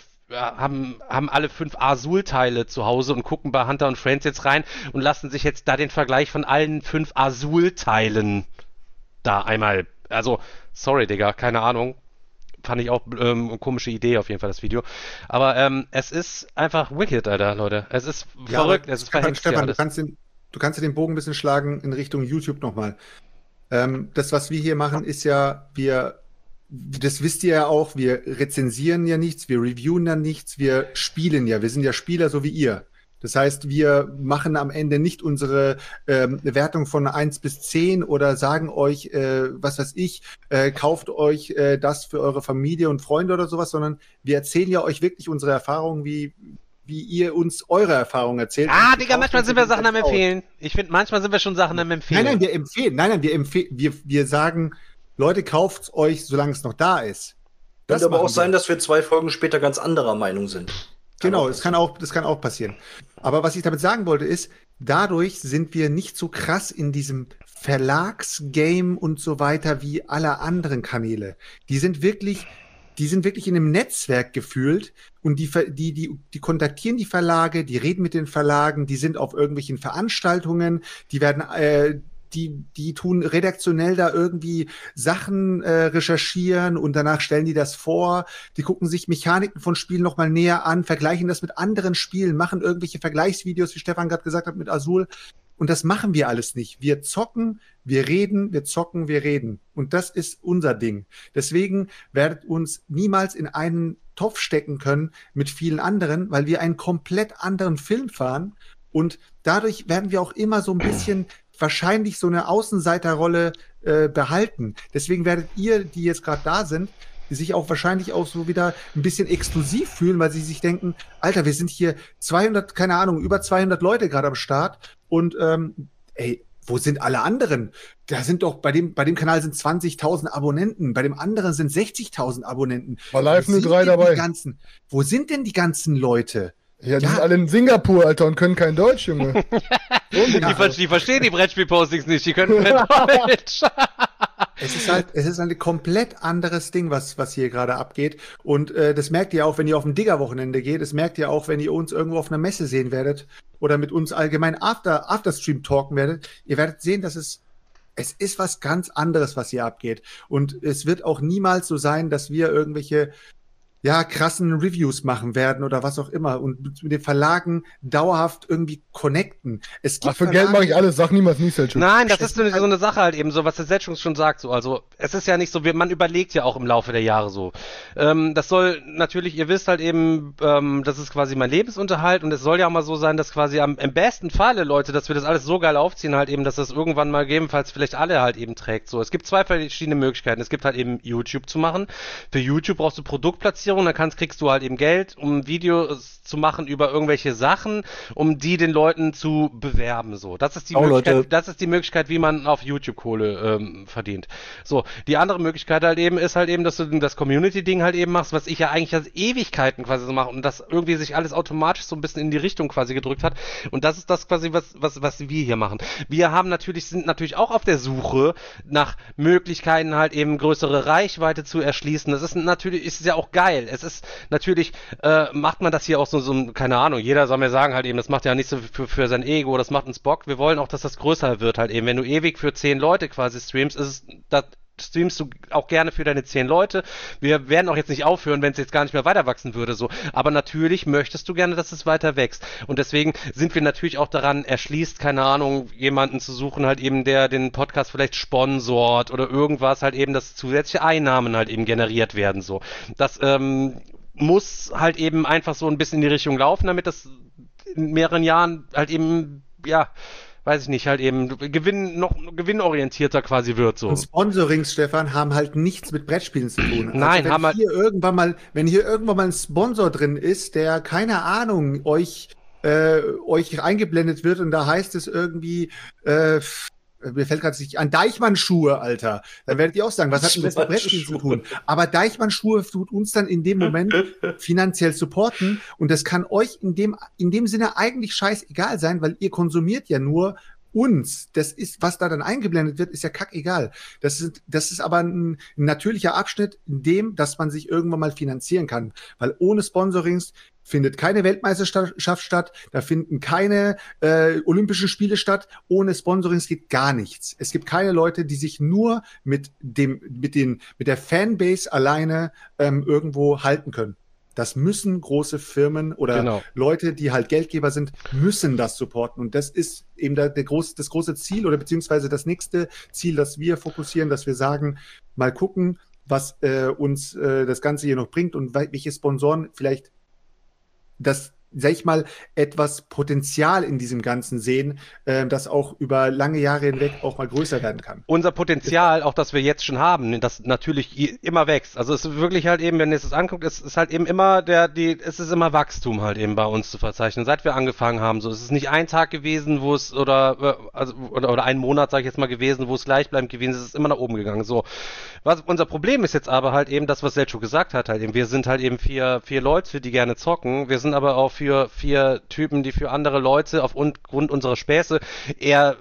5 Azul-Teile zu Hause und gucken bei Hunter und Friends jetzt rein und lassen sich jetzt da den Vergleich von allen 5 Azul-Teilen da einmal, also, sorry, Digga, keine Ahnung, fand ich auch eine komische Idee auf jeden Fall, das Video, aber es ist einfach wicked, Alter, Leute, es ist verrückt, es ist verhext.
Stefan, du kannst den Bogen ein bisschen schlagen in Richtung YouTube nochmal. Das, was wir hier machen, ist ja, das wisst ihr ja auch, wir rezensieren ja nichts, wir reviewen ja nichts, wir spielen ja, wir sind ja Spieler, so wie ihr. Das heißt, wir machen am Ende nicht unsere Wertung von 1 bis 10 oder sagen euch, was weiß ich, kauft euch das für eure Familie und Freunde oder sowas, sondern wir erzählen ja euch wirklich unsere Erfahrungen, wie wie ihr uns eure Erfahrungen erzählt.
Ah, Digga, manchmal sind wir Sachen am Empfehlen. Ich finde, manchmal sind wir schon Sachen am Empfehlen.
Nein, wir empfehlen. Wir sagen, Leute, kauft's euch, solange es noch da ist.
Könnte aber auch sein, dass wir 2 Folgen später ganz anderer Meinung sind.
Genau, das kann auch passieren. Aber was ich damit sagen wollte ist, dadurch sind wir nicht so krass in diesem Verlagsgame und so weiter wie alle anderen Kanäle. Die sind wirklich in einem Netzwerk gefühlt und die kontaktieren die Verlage, die reden mit den Verlagen, die sind auf irgendwelchen Veranstaltungen, die werden die tun redaktionell da irgendwie Sachen recherchieren und danach stellen die das vor. Die gucken sich Mechaniken von Spielen nochmal näher an, vergleichen das mit anderen Spielen, machen irgendwelche Vergleichsvideos, wie Stefan gerade gesagt hat, mit Azul. Und das machen wir alles nicht. Wir zocken, wir reden, wir zocken, wir reden. Und das ist unser Ding. Deswegen werdet uns niemals in einen Topf stecken können mit vielen anderen, weil wir einen komplett anderen Film fahren. Und dadurch werden wir auch immer so ein bisschen wahrscheinlich so eine Außenseiterrolle behalten. Deswegen werdet ihr, die jetzt gerade da sind, die sich auch wahrscheinlich auch so wieder ein bisschen exklusiv fühlen, weil sie sich denken, Alter, wir sind hier 200, keine Ahnung, über 200 Leute gerade am Start und ey, wo sind alle anderen? Da sind doch, bei dem Kanal sind 20.000 Abonnenten, bei dem anderen sind 60.000 Abonnenten.
War live nur 3 dabei.
Wo sind denn die ganzen Leute?
Ja, die sind alle in Singapur, Alter, und können kein Deutsch, Junge.
Die verstehen die Brettspiel-Postings nicht, die können kein Deutsch.
Es ist ein komplett anderes Ding, was hier gerade abgeht. Und das merkt ihr auch, wenn ihr auf ein Digger-Wochenende geht. Das merkt ihr auch, wenn ihr uns irgendwo auf einer Messe sehen werdet oder mit uns allgemein Afterstream talken werdet. Ihr werdet sehen, dass es ist was ganz anderes, was hier abgeht. Und es wird auch niemals so sein, dass wir irgendwelche krassen Reviews machen werden oder was auch immer und mit den Verlagen dauerhaft irgendwie connecten. Es gibt
für Geld mache ich alles, sag niemals nie, Selchuk.
Nein, das ist so eine Sache halt eben so, was der Selchuk schon sagt, so. Also, es ist ja nicht so, man überlegt ja auch im Laufe der Jahre so. Das soll natürlich, ihr wisst halt eben, das ist quasi mein Lebensunterhalt und es soll ja auch mal so sein, dass quasi im besten Falle, Leute, dass wir das alles so geil aufziehen halt eben, dass das irgendwann mal gegebenenfalls vielleicht alle halt eben trägt, so. Es gibt 2 verschiedene Möglichkeiten. Es gibt halt eben YouTube zu machen. Für YouTube brauchst du Produktplatzierung, dann kriegst du halt eben Geld, um Videos zu machen über irgendwelche Sachen, um die den Leuten zu bewerben, so. Das ist die Möglichkeit,
Leute.
Das ist die Möglichkeit, wie man auf YouTube Kohle verdient. So, die andere Möglichkeit halt eben ist halt eben, dass du das Community-Ding halt eben machst, was ich ja eigentlich als Ewigkeiten quasi so mache und das irgendwie sich alles automatisch so ein bisschen in die Richtung quasi gedrückt hat. Und das ist das quasi, was wir hier machen. Wir sind natürlich auch auf der Suche nach Möglichkeiten halt eben größere Reichweite zu erschließen. Das ist natürlich, ist ja auch geil. Es ist natürlich, macht man das hier auch so, keine Ahnung, jeder soll mir sagen halt eben, das macht ja nicht so für sein Ego, das macht uns Bock. Wir wollen auch, dass das größer wird halt eben. Wenn du ewig für 10 Leute quasi streamst, streamst du auch gerne für deine 10 Leute. Wir werden auch jetzt nicht aufhören, wenn es jetzt gar nicht mehr weiter wachsen würde, so. Aber natürlich möchtest du gerne, dass es weiter wächst. Und deswegen sind wir natürlich auch daran erschließt, keine Ahnung, jemanden zu suchen halt eben, der den Podcast vielleicht sponsort oder irgendwas halt eben, dass zusätzliche Einnahmen halt eben generiert werden, so. Das, muss halt eben einfach so ein bisschen in die Richtung laufen, damit das in mehreren Jahren halt eben, weiß ich nicht, halt eben gewinnorientierter quasi wird, so.
Und Sponsorings, Stefan, haben halt nichts mit Brettspielen zu tun.
Nein,
also wenn hier irgendwann mal ein Sponsor drin ist, der, keine Ahnung, euch eingeblendet wird und da heißt es irgendwie, mir fällt gerade nicht an, Deichmann-Schuhe, Alter. Dann werdet ihr auch sagen, was hat denn das mit Brettspielen zu tun? Aber Deichmann-Schuhe tut uns dann in dem Moment finanziell supporten und das kann euch in dem Sinne eigentlich scheißegal sein, weil ihr konsumiert ja nur uns. Das ist, was da dann eingeblendet wird, ist ja kackegal. Das ist aber ein natürlicher Abschnitt in dem, dass man sich irgendwann mal finanzieren kann. Weil ohne Sponsorings findet keine Weltmeisterschaft statt, da finden keine Olympischen Spiele statt. Ohne Sponsorings geht gar nichts. Es gibt keine Leute, die sich nur mit der Fanbase alleine irgendwo halten können. Das müssen große Firmen oder Leute, die halt Geldgeber sind, müssen das supporten. Und das ist eben das große Ziel oder beziehungsweise das nächste Ziel, das wir fokussieren, dass wir sagen, mal gucken, was uns das Ganze hier noch bringt und welche Sponsoren vielleicht sag ich mal, etwas Potenzial in diesem Ganzen sehen, das auch über lange Jahre hinweg auch mal größer werden kann.
Unser Potenzial, auch das wir jetzt schon haben, das natürlich immer wächst. Also es ist wirklich halt eben, wenn ihr es anguckt, es ist halt eben immer es ist immer Wachstum halt eben bei uns zu verzeichnen, seit wir angefangen haben. So, es ist nicht ein Tag gewesen, wo es oder ein Monat, sage ich jetzt mal, gewesen, wo es gleichbleibend gewesen ist. Es ist immer nach oben gegangen. So, was unser Problem ist jetzt aber halt eben das, was Selchuk gesagt hat, halt eben. Wir sind halt eben vier Leute, die gerne zocken. Wir sind aber auch für 4 Typen, die für andere Leute aufgrund unserer Späße eher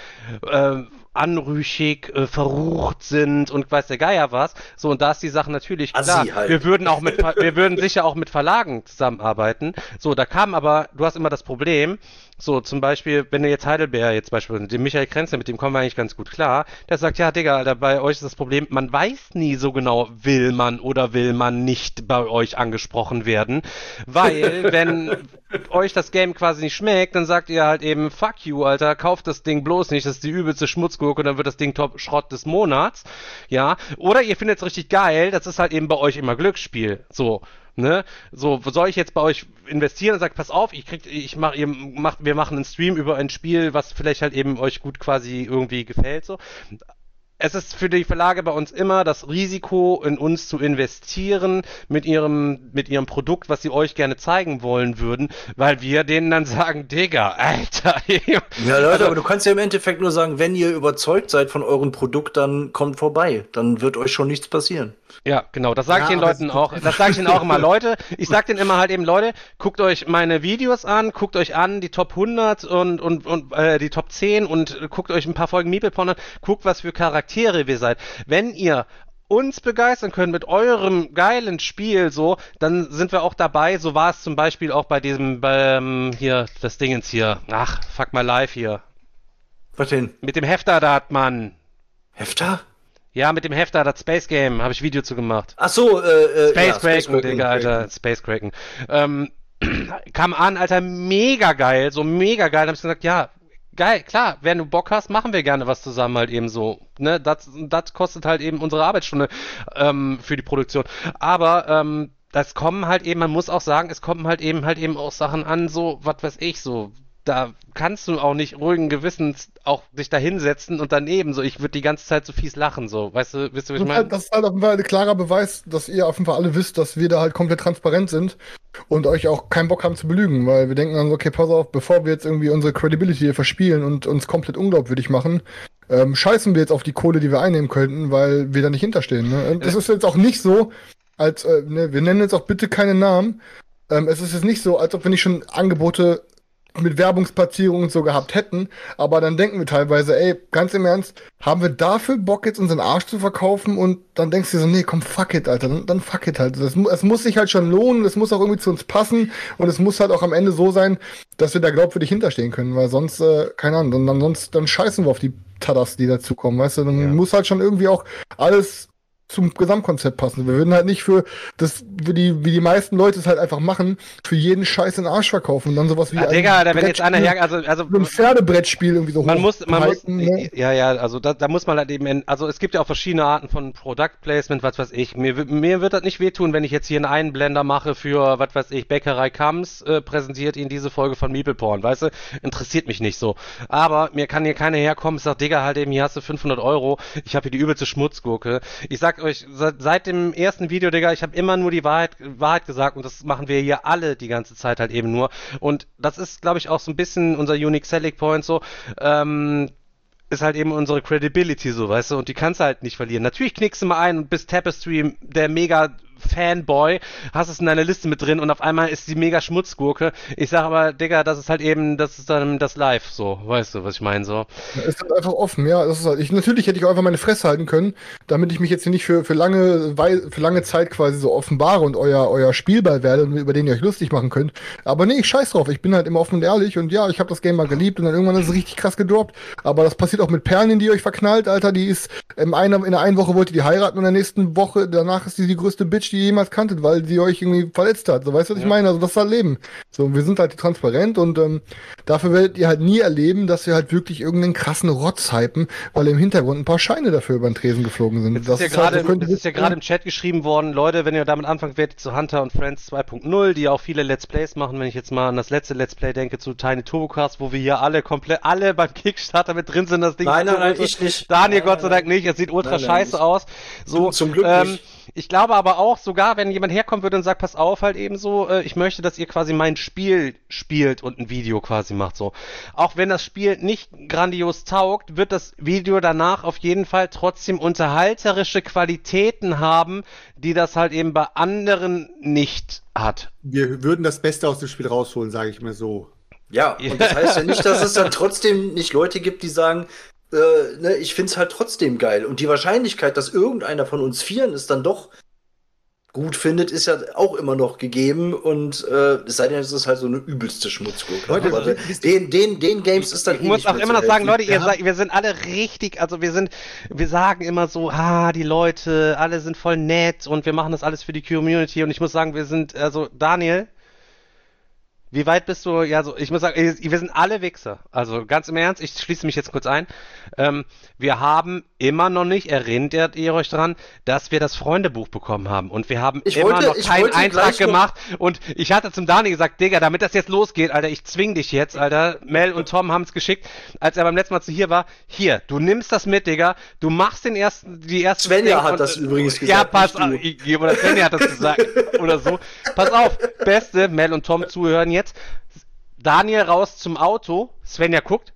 anrüchig, verrucht sind und weiß der Geier was. So, und da ist die Sache natürlich klar.
Halt.
Wir würden sicher auch mit Verlagen zusammenarbeiten. So, da kam aber, du hast immer das Problem, so zum Beispiel, wenn du jetzt Heidelberg jetzt beispielsweise, den Michael Krenzel, mit dem kommen wir eigentlich ganz gut klar, der sagt, ja Digga, Alter, bei euch ist das Problem, man weiß nie so genau, will man oder will man nicht bei euch angesprochen werden, weil wenn euch das Game quasi nicht schmeckt, dann sagt ihr halt eben, fuck you, Alter, kauft das Ding bloß nicht, das ist die übelste Schmutzgurke und dann wird das Ding Top-Schrott des Monats, ja, oder ihr findet es richtig geil, das ist halt eben bei euch immer Glücksspiel, so. Ne? So, soll ich jetzt bei euch investieren und sag, pass auf, wir machen einen Stream über ein Spiel, was vielleicht halt eben euch gut quasi irgendwie gefällt, so. Es ist für die Verlage bei uns immer das Risiko, in uns zu investieren mit ihrem Produkt, was sie euch gerne zeigen wollen würden, weil wir denen dann sagen, Digga, Alter.
Ja, Leute, aber du kannst ja im Endeffekt nur sagen, wenn ihr überzeugt seid von eurem Produkt, dann kommt vorbei. Dann wird euch schon nichts passieren.
Ja, genau, das sage ich den Leuten auch. Das sage ich denen auch immer, Leute. Ich sage denen immer halt eben, Leute, guckt euch meine Videos an, guckt euch an die Top 100 und die Top 10 und guckt euch ein paar Folgen MeeplePorn an, guckt, was für Charaktere wir seid. Wenn ihr uns begeistern könnt mit eurem geilen Spiel, so, dann sind wir auch dabei. So war es zum Beispiel auch bei diesem, hier, das Dingens hier. Ach, fuck my life hier.
Was denn?
Mit dem Hefter da, Mann.
Hefter?
Ja, mit dem Hefter, das Space Game, habe ich Video zu gemacht.
Ach so,
Space Kraken, Digga, Alter, Space Kraken. Kam an, Alter, mega geil, so mega geil. Dann hab ich gesagt, ja, geil, klar, wenn du Bock hast, machen wir gerne was zusammen halt eben so. Ne, das kostet halt eben unsere Arbeitsstunde für die Produktion. Aber das kommen halt eben, man muss auch sagen, es kommen halt eben auch Sachen an, so, was weiß ich, so. Da kannst du auch nicht ruhigen Gewissens auch dich da hinsetzen und daneben so, ich würde die ganze Zeit so fies lachen, so, weißt du, was ich meine?
Das ist halt auf jeden Fall ein klarer Beweis, dass ihr auf jeden Fall alle wisst, dass wir da halt komplett transparent sind und euch auch keinen Bock haben zu belügen, weil wir denken dann, okay, pass auf, bevor wir jetzt irgendwie unsere Credibility hier verspielen und uns komplett unglaubwürdig machen, scheißen wir jetzt auf die Kohle, die wir einnehmen könnten, weil wir da nicht hinterstehen. Ne? Und das ist jetzt auch nicht so, als, ne, wir nennen jetzt auch bitte keine Namen, es ist jetzt nicht so, als ob wir nicht schon Angebote mit Werbungsplatzierungen und so gehabt hätten, aber dann denken wir teilweise, ey, ganz im Ernst, haben wir dafür Bock, jetzt unseren Arsch zu verkaufen? Und dann denkst du dir so, nee, komm, fuck it, Alter, dann fuck it halt. Es muss sich halt schon lohnen, es muss auch irgendwie zu uns passen und es muss halt auch am Ende so sein, dass wir da glaubwürdig hinterstehen können, weil sonst, keine Ahnung, dann scheißen wir auf die Tadas, die dazukommen, weißt du, dann muss halt schon irgendwie auch alles zum Gesamtkonzept passen. Wir würden halt nicht für das, wie die meisten Leute es halt einfach machen, für jeden Scheiß in den Arsch verkaufen und dann sowas wie
Digga, da wenn jetzt einer also
ein Pferdebrettspiel irgendwie so
man muss
ne?
ja, also da muss man halt eben, also es gibt ja auch verschiedene Arten von Product Placement, was weiß ich. Mir wird das nicht wehtun, wenn ich jetzt hier einen Einblender mache für, was weiß ich, Bäckerei Kams, präsentiert Ihnen diese Folge von MeeplePorn, weißt du? Interessiert mich nicht so. Aber mir kann hier keiner herkommen und sagt, Digga, halt eben, hier hast du 500 €, ich habe hier die übelste Schmutzgurke. Ich sag euch, seit dem ersten Video, Digga, ich habe immer nur die Wahrheit gesagt und das machen wir hier alle die ganze Zeit halt eben nur. Und das ist, glaube ich, auch so ein bisschen unser Unique Selling Point so, ist halt eben unsere Credibility so, weißt du, und die kannst du halt nicht verlieren. Natürlich knickst du mal ein und bist Tapestry, der mega Fanboy, hast es in deiner Liste mit drin und auf einmal ist die mega Schmutzgurke. Ich sag aber, Digga, das ist halt eben, das ist dann das Live, so, weißt du, was ich meine, so.
Es ist halt einfach offen, ja, das ist halt, natürlich hätte ich auch einfach meine Fresse halten können, damit ich mich jetzt hier nicht für lange Zeit quasi so offenbare und euer Spielball werde, über den ihr euch lustig machen könnt. Aber nee, ich scheiß drauf, ich bin halt immer offen und ehrlich und ja, ich habe das Game mal geliebt und dann irgendwann ist es richtig krass gedroppt, aber das passiert auch mit Perlen, in die ihr euch verknallt, Alter, die ist, in der einen Woche wollt ihr die heiraten und in der nächsten Woche, danach ist die größte Bitch, Mensch die ihr jemals kanntet, weil sie euch irgendwie verletzt hat. So, weißt du, was ich meine? Also das ist halt Leben. So, wir sind halt transparent und dafür werdet ihr halt nie erleben, dass wir halt wirklich irgendeinen krassen Rotz hypen, weil im Hintergrund ein paar Scheine dafür über den Tresen geflogen sind.
Es ist ja gerade im Chat geschrieben worden, Leute, wenn ihr damit anfangen werdet zu Hunter und Friends 2.0, die auch viele Let's Plays machen, wenn ich jetzt mal an das letzte Let's Play denke zu Tiny Turbocast, wo wir hier alle beim Kickstarter mit drin sind, das Ding.
Nein, ich nicht.
Daniel, Gott sei Dank nicht, es sieht ultra scheiße aus. So,
zum Glück nicht.
Ich glaube aber auch, sogar wenn jemand herkommen würde und sagt, pass auf, halt eben so, ich möchte, dass ihr quasi mein Spiel spielt und ein Video quasi macht, so. Auch wenn das Spiel nicht grandios taugt, wird das Video danach auf jeden Fall trotzdem unterhalterische Qualitäten haben, die das halt eben bei anderen nicht hat.
Wir würden das Beste aus dem Spiel rausholen, sage ich mir so.
Ja, und das heißt ja nicht, dass es dann trotzdem nicht Leute gibt, die sagen, ich find's halt trotzdem geil. Und die Wahrscheinlichkeit, dass irgendeiner von uns Vieren es dann doch gut findet, ist ja auch immer noch gegeben. Und es sei denn, es ist halt so eine übelste Schmutzgurke.
Leute,
aber den Games ist dann
ich muss auch immer noch sagen, Leute, wir sind alle richtig, also wir sagen immer so, die Leute, alle sind voll nett und wir machen das alles für die Community. Und ich muss sagen, also Daniel, wie weit bist du? Ja, so, ich muss sagen, wir sind alle Wichser. Also ganz im Ernst, ich schließe mich jetzt kurz ein. Wir haben immer noch nicht, erinnert ihr euch dran, dass wir das Freundebuch bekommen haben. Und wir haben noch keinen Eintrag gemacht. Und ich hatte zum Daniel gesagt, Digga, damit das jetzt losgeht, Alter, ich zwing dich jetzt, Alter. Mel und Tom haben es geschickt, als er beim letzten Mal zu hier war. Hier, du nimmst das mit, Digga. Du machst die erste
Svenja hat das übrigens gesagt.
Ja, pass auf. Oder Svenja hat das gesagt. Oder so. Pass auf, Beste, Mel und Tom zuhören jetzt. Daniel raus zum Auto, Svenja guckt,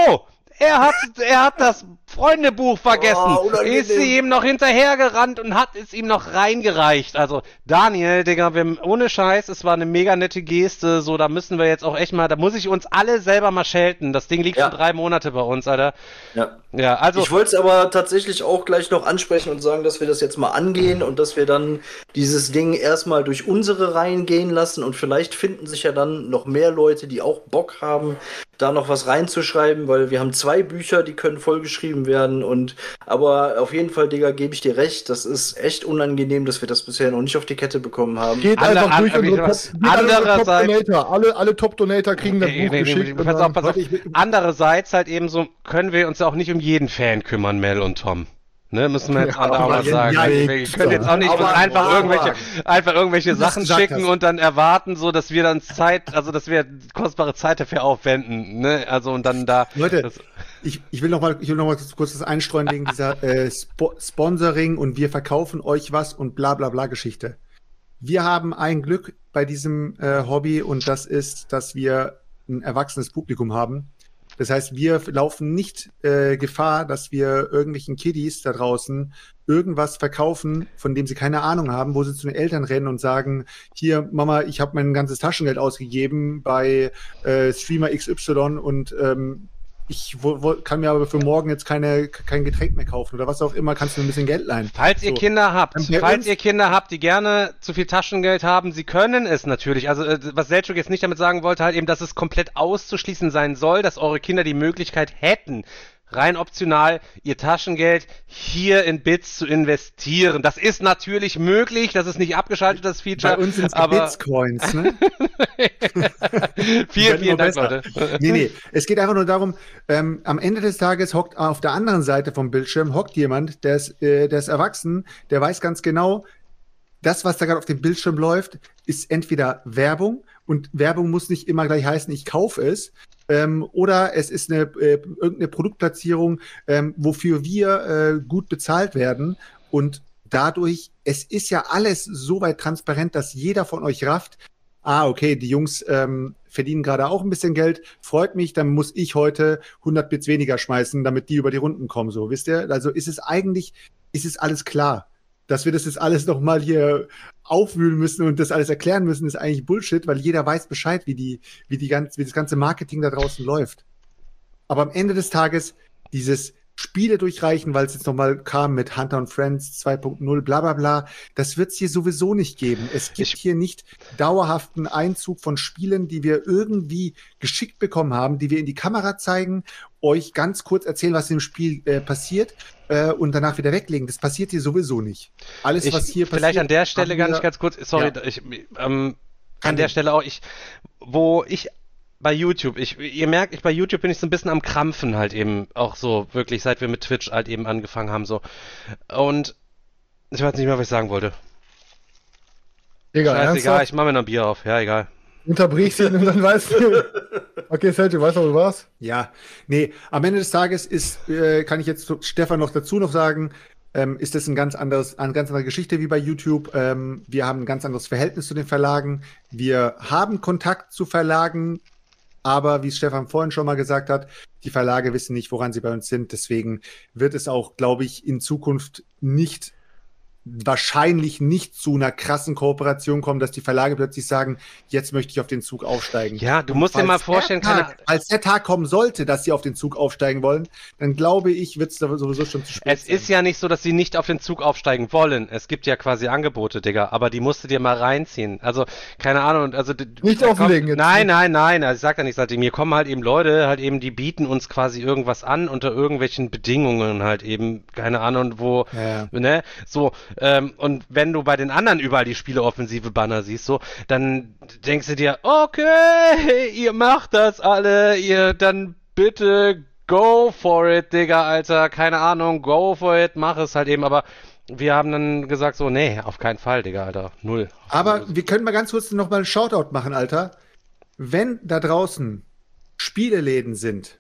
er hat das Freundebuch vergessen, ist sie ihm noch hinterhergerannt und hat es ihm noch reingereicht. Also Daniel, Digga, ohne Scheiß, es war eine mega nette Geste, so, da müssen wir jetzt auch echt mal, da muss ich uns alle selber mal schelten. Das Ding liegt schon 3 Monate bei uns, Alter. Ja, also.
Ich wollte es aber tatsächlich auch gleich noch ansprechen und sagen, dass wir das jetzt mal angehen und dass wir dann dieses Ding erstmal durch unsere Reihen gehen lassen und vielleicht finden sich ja dann noch mehr Leute, die auch Bock haben, da noch was reinzuschreiben, weil wir haben 2 Bücher, die können vollgeschrieben werden aber auf jeden Fall, Digga, gebe ich dir recht, das ist echt unangenehm, dass wir das bisher noch nicht auf die Kette bekommen haben.
Geht einfach durch unsere Top-Donator. Alle Top-Donator kriegen das Buch geschickt.
Pass auf. Andererseits halt eben so, können wir uns ja auch nicht um jeden Fan kümmern, Mel und Tom. Ne, müssen wir jetzt auch mal sagen. Wir können jetzt auch nicht einfach irgendwelche Sachen schicken und dann erwarten, so, dass wir dann dass wir kostbare Zeit dafür aufwenden, ne, also und dann da.
Leute, ich will noch mal kurz das einstreuen wegen dieser Sponsoring und wir verkaufen euch was und bla bla bla Geschichte. Wir haben ein Glück bei diesem Hobby und das ist, dass wir ein erwachsenes Publikum haben. Das heißt, wir laufen nicht Gefahr, dass wir irgendwelchen Kiddies da draußen irgendwas verkaufen, von dem sie keine Ahnung haben, wo sie zu den Eltern rennen und sagen, hier, Mama, ich habe mein ganzes Taschengeld ausgegeben bei Streamer XY und ich kann mir aber für morgen jetzt kein Getränk mehr kaufen oder was auch immer, kannst du mir ein bisschen Geld leihen.
Falls ihr Kinder habt, die gerne zu viel Taschengeld haben, sie können es natürlich. Also was Selchuk jetzt nicht damit sagen wollte, halt eben, dass es komplett auszuschließen sein soll, dass eure Kinder die Möglichkeit hätten, rein optional ihr Taschengeld hier in Bits zu investieren. Das ist natürlich möglich, das ist nicht abgeschaltet, das Feature.
Bei uns sind es Bitcoins, ne?
vielen Dank, Leute.
Nee, es geht einfach nur darum, am Ende des Tages hockt auf der anderen Seite vom Bildschirm jemand, der ist erwachsen, der weiß ganz genau, das, was da gerade auf dem Bildschirm läuft, ist entweder Werbung und Werbung muss nicht immer gleich heißen, ich kaufe es, oder es ist irgendeine Produktplatzierung, wofür wir gut bezahlt werden und dadurch, es ist ja alles so weit transparent, dass jeder von euch rafft, okay, die Jungs verdienen gerade auch ein bisschen Geld, freut mich, dann muss ich heute 100 Bits weniger schmeißen, damit die über die Runden kommen, so, wisst ihr? Also ist es alles klar. Dass wir das jetzt alles noch mal hier aufwühlen müssen und das alles erklären müssen, ist eigentlich Bullshit, weil jeder weiß Bescheid, wie das ganze Marketing da draußen läuft. Aber am Ende des Tages, dieses Spiele durchreichen, weil es jetzt nochmal kam mit Hunter und Friends 2.0, bla bla bla. Das wird es hier sowieso nicht geben. Es gibt hier nicht dauerhaften Einzug von Spielen, die wir irgendwie geschickt bekommen haben, die wir in die Kamera zeigen, euch ganz kurz erzählen, was im Spiel passiert und danach wieder weglegen. Das passiert hier sowieso nicht. Alles, was hier passiert...
Vielleicht an der Stelle ganz kurz, sorry, an der Stelle auch, bei YouTube, ihr merkt, bei YouTube bin ich so ein bisschen am Krampfen halt eben auch so, wirklich, seit wir mit Twitch halt eben angefangen haben, so. Und ich weiß nicht mehr, was ich sagen wollte.
Egal,
scheißegal, ich mach mir noch ein Bier auf, ja, egal.
Unterbrichst ihn und dann weißt du. Okay, Sergio, weißt du, wo du warst?
Ja, nee, am Ende des Tages kann ich jetzt Stefan noch dazu sagen, ist das eine ganz andere Geschichte wie bei YouTube. Wir haben ein ganz anderes Verhältnis zu den Verlagen. Wir haben Kontakt zu Verlagen, aber wie Stefan vorhin schon mal gesagt hat, die Verlage wissen nicht, woran sie bei uns sind. Deswegen wird es auch, glaube ich, in Zukunft wahrscheinlich nicht zu einer krassen Kooperation kommen, dass die Verlage plötzlich sagen, jetzt möchte ich auf den Zug aufsteigen.
Ja, du musst dir mal vorstellen,
als der Tag kommen sollte, dass sie auf den Zug aufsteigen wollen, dann glaube ich, wird es sowieso schon zu spät sein.
Es ist ja nicht so, dass sie nicht auf den Zug aufsteigen wollen. Es gibt ja quasi Angebote, Digga, aber die musst du dir mal reinziehen. Also, keine Ahnung, also...
Nicht offenlegen jetzt.
Nein, also ich sag ja nicht, seitdem mir kommen halt eben Leute, halt eben, die bieten uns quasi irgendwas an unter irgendwelchen Bedingungen halt eben, keine Ahnung, wo, ne, so, und wenn du bei den anderen überall die Spieleoffensive-Banner siehst, so, dann denkst du dir, okay, ihr macht das alle, dann bitte go for it, Digga, Alter, keine Ahnung, go for it, mach es halt eben, aber wir haben dann gesagt so, nee, auf keinen Fall, Digga, Alter, null.
Aber wir können mal ganz kurz noch mal einen Shoutout machen, Alter. Wenn da draußen Spieleläden sind,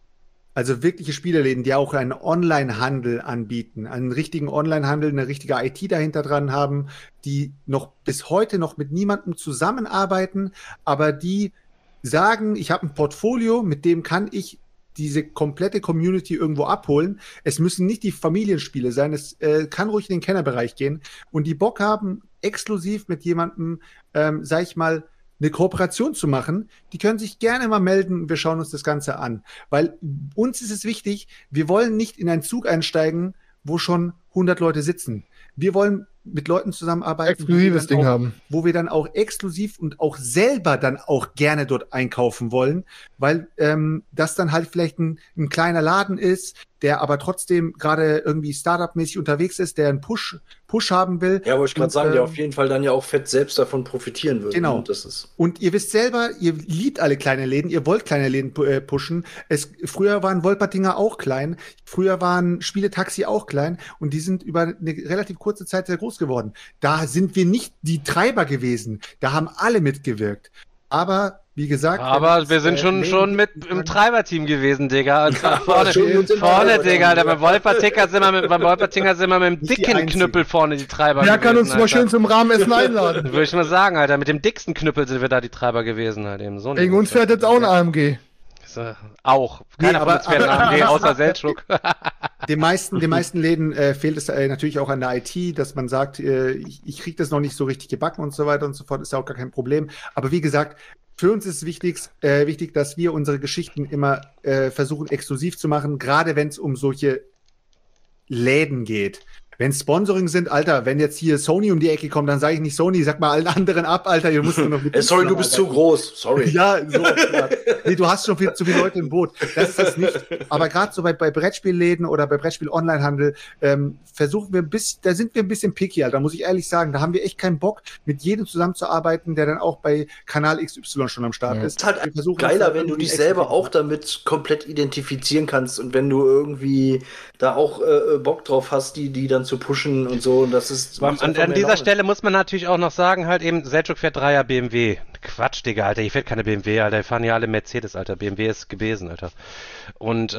also wirkliche Spieleläden, die auch einen Online-Handel anbieten, einen richtigen Online-Handel, eine richtige IT dahinter dran haben, die noch bis heute noch mit niemandem zusammenarbeiten, aber die sagen, ich habe ein Portfolio, mit dem kann ich diese komplette Community irgendwo abholen. Es müssen nicht die Familienspiele sein, es kann ruhig in den Kennerbereich gehen und die Bock haben, exklusiv mit jemandem, sag ich mal, eine Kooperation zu machen, die können sich gerne mal melden und wir schauen uns das Ganze an. Weil uns ist es wichtig, wir wollen nicht in einen Zug einsteigen, wo schon 100 Leute sitzen. Wir wollen mit Leuten zusammenarbeiten,
exklusives Ding haben,
wo wir dann auch exklusiv und auch selber dann auch gerne dort einkaufen wollen, weil das dann halt vielleicht ein kleiner Laden ist, der aber trotzdem gerade irgendwie Startup-mäßig unterwegs ist, der einen Push haben will.
Ja, wollte ich gerade sagen, der auf jeden Fall dann ja auch fett selbst davon profitieren wird.
Genau. Und ihr wisst selber, ihr liebt alle kleine Läden, ihr wollt kleine Läden pushen. Früher waren Wolpertinger auch klein, früher waren Spieletaxi auch klein und die sind über eine relativ kurze Zeit sehr groß geworden. Da sind wir nicht die Treiber gewesen. Da haben alle mitgewirkt. Aber wie gesagt,
wir sind schon mit im Treiberteam gewesen, Digga. Und vorne, Digga. Beim Wolpertinger sind wir mit dem dicken Knüppel vorne die Treiber gewesen.
Der kann uns mal schön zum Rahmenessen einladen.
Würde ich mal sagen, Alter. Mit dem dicksten Knüppel sind wir da die Treiber gewesen, halt eben. So
wegen uns fährt jetzt auch ein AMG.
Auch. Keiner von uns fährt ein AMG, außer Seltschuk.
Den meisten Läden fehlt es natürlich auch an der IT, dass man sagt, ich kriege das noch nicht so richtig gebacken und so weiter und so fort. Ist ja auch gar kein Problem. Aber wie gesagt, für uns ist es wichtig, dass wir unsere Geschichten immer versuchen, exklusiv zu machen, gerade wenn es um solche Läden geht. Wenn Sponsoring sind, Alter, wenn jetzt hier Sony um die Ecke kommt, dann sage ich nicht Sony, sag mal allen anderen ab, Alter, ihr musst nur noch mit
sorry, du bist zu groß, sorry.
Ja, so. Nee, du hast schon zu viele Leute im Boot. Das ist das nicht. Aber gerade so bei Brettspielläden oder bei Brettspiel-Onlinehandel versuchen wir da sind wir ein bisschen picky, Alter, muss ich ehrlich sagen. Da haben wir echt keinen Bock, mit jedem zusammenzuarbeiten, der dann auch bei Kanal XY schon am Start ist.
Es ist halt geiler, wenn du dich selber auch damit komplett identifizieren kannst und wenn du irgendwie da auch Bock drauf hast, die dann zu pushen und so. Und das ist
an dieser Stelle muss man natürlich auch noch sagen, halt eben, Selchuk fährt 3er BMW. Quatsch, Digga, Alter, hier fährt keine BMW, Alter, die fahren ja alle Mercedes, Alter. BMW ist gewesen, Alter. Und,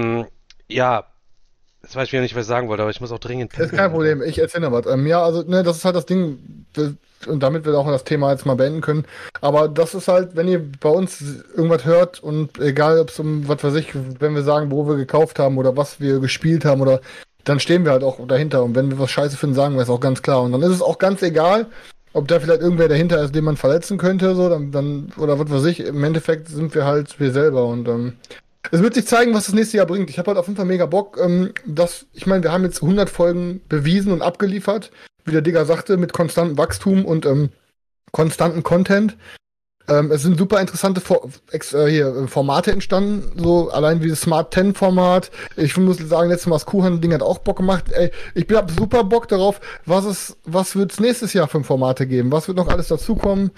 ja, jetzt weiß ich wieder nicht, was ich sagen wollte, aber ich muss auch dringend...
Das ist kein Problem, ich erzähle noch was. Ja, also, ne, das ist halt das Ding, und damit wir auch das Thema jetzt mal beenden können. Aber das ist halt, wenn ihr bei uns irgendwas hört und egal, ob es um, was weiß ich, wenn wir sagen, wo wir gekauft haben oder was wir gespielt haben oder dann stehen wir halt auch dahinter. Und wenn wir was scheiße finden, sagen wir es auch ganz klar. Und dann ist es auch ganz egal, ob da vielleicht irgendwer dahinter ist, den man verletzen könnte, so, dann oder was weiß ich. Im Endeffekt sind wir halt wir selber und Es wird sich zeigen, was das nächste Jahr bringt. Ich habe halt auf jeden Fall mega Bock, ich meine, wir haben jetzt 100 Folgen bewiesen und abgeliefert, wie der Digger sagte, mit konstantem Wachstum und konstanten Content. Es sind super interessante Formate entstanden, so allein wie das Smart 10 Format. Ich muss sagen, letztes Mal das Kuchen-Ding hat auch Bock gemacht. Ey, ich hab super Bock darauf. Was wird's nächstes Jahr für Formate geben? Was wird noch alles dazukommen?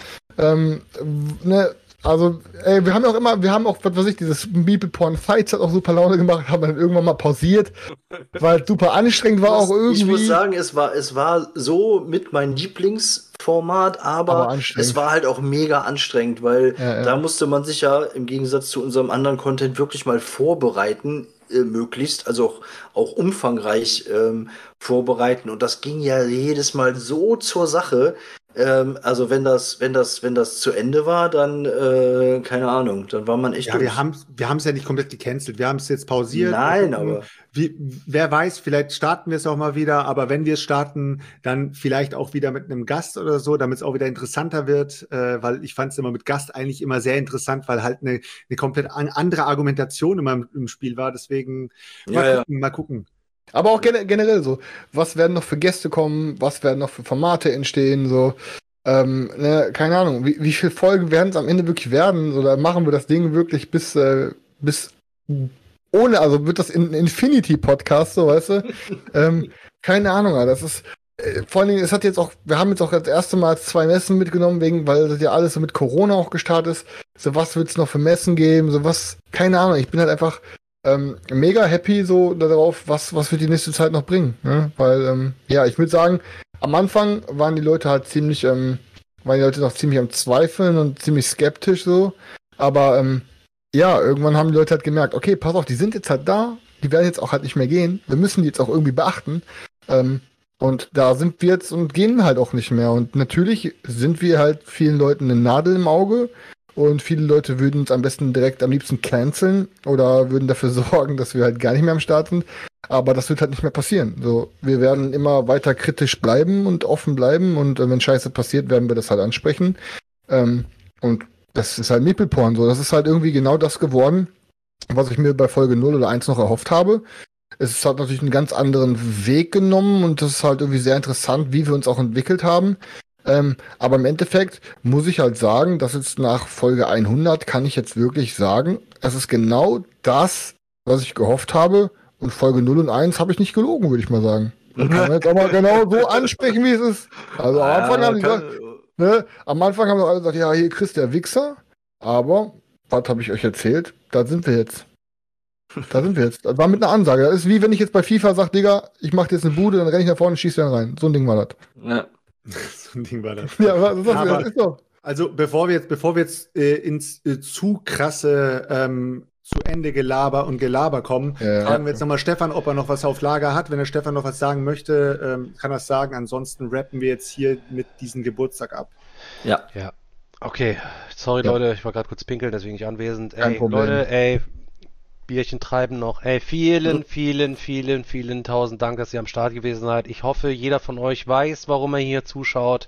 Also, ey, wir haben auch, was weiß ich, dieses Meeple Porn Fights hat auch super Laune gemacht, haben dann irgendwann mal pausiert, weil es super anstrengend war auch irgendwie.
Ich muss sagen, es war so mit mein Lieblingsformat, aber es war halt auch mega anstrengend, weil da musste man sich ja im Gegensatz zu unserem anderen Content wirklich mal vorbereiten, möglichst, also auch umfangreich vorbereiten, und das ging ja jedes Mal so zur Sache. Also wenn das zu Ende war, dann keine Ahnung, dann war man echt durch.
Wir haben es ja nicht komplett gecancelt, wir haben es jetzt pausiert.
Nein, aber
wer weiß, vielleicht starten wir es auch mal wieder, aber wenn wir es starten, dann vielleicht auch wieder mit einem Gast oder so, damit es auch wieder interessanter wird, weil ich fand es immer mit Gast eigentlich immer sehr interessant, weil halt eine komplett andere Argumentation immer im Spiel war, deswegen mal gucken.
Aber auch generell so, was werden noch für Gäste kommen, was werden noch für Formate entstehen, so, keine Ahnung, wie viele Folgen werden es am Ende wirklich werden, oder machen wir das Ding wirklich bis ohne, also wird das ein Infinity-Podcast, so, weißt du? Keine Ahnung, das ist, vor allen Dingen, wir haben jetzt auch das erste Mal 2 Messen mitgenommen, weil das ja alles so mit Corona auch gestartet ist, so, was wird es noch für Messen geben, so was, keine Ahnung, ich bin halt einfach mega happy so darauf, was wird die nächste Zeit noch bringen, ne? Weil, ich würde sagen, am Anfang waren die Leute halt noch ziemlich am Zweifeln und ziemlich skeptisch so, aber irgendwann haben die Leute halt gemerkt, okay, pass auf, die sind jetzt halt da, die werden jetzt auch halt nicht mehr gehen, wir müssen die jetzt auch irgendwie beachten, und da sind wir jetzt und gehen halt auch nicht mehr, und natürlich sind wir halt vielen Leuten eine Nadel im Auge. Und viele Leute würden uns am liebsten canceln oder würden dafür sorgen, dass wir halt gar nicht mehr am Start sind. Aber das wird halt nicht mehr passieren. So, wir werden immer weiter kritisch bleiben und offen bleiben, und wenn Scheiße passiert, werden wir das halt ansprechen. Und das ist halt Meeple Porn so. Das ist halt irgendwie genau das geworden, was ich mir bei Folge 0 oder 1 noch erhofft habe. Es hat natürlich einen ganz anderen Weg genommen, und das ist halt irgendwie sehr interessant, wie wir uns auch entwickelt haben. Aber im Endeffekt muss ich halt sagen, dass jetzt nach Folge 100 kann ich jetzt wirklich sagen, es ist genau das, was ich gehofft habe, und Folge 0 und 1 habe ich nicht gelogen, würde ich mal sagen. Das kann man jetzt auch mal genau so ansprechen, wie es ist. Also am Anfang haben die gesagt, am Anfang haben alle gesagt, ja, hier Chris, der Wichser, aber was habe ich euch erzählt? Da sind wir jetzt. Das war mit einer Ansage. Das ist wie wenn ich jetzt bei FIFA sage, Digga, ich mache jetzt eine Bude, dann renne ich nach vorne und schieße dann rein. So ein Ding war das.
Ja.
So ein Ding war das.
Ja, das ist doch.
Also bevor wir jetzt ins zu krasse zu Ende Gelaber kommen, fragen wir jetzt nochmal Stefan, ob er noch was auf Lager hat. Wenn der Stefan noch was sagen möchte, kann er es sagen. Ansonsten rappen wir jetzt hier mit diesem Geburtstag ab.
Ja. Okay, sorry Leute, ich war gerade kurz pinkeln, deswegen nicht anwesend.
Kein Problem.
Leute, Bierchen treiben noch. Vielen tausend Dank, dass ihr am Start gewesen seid. Ich hoffe, jeder von euch weiß, warum er hier zuschaut.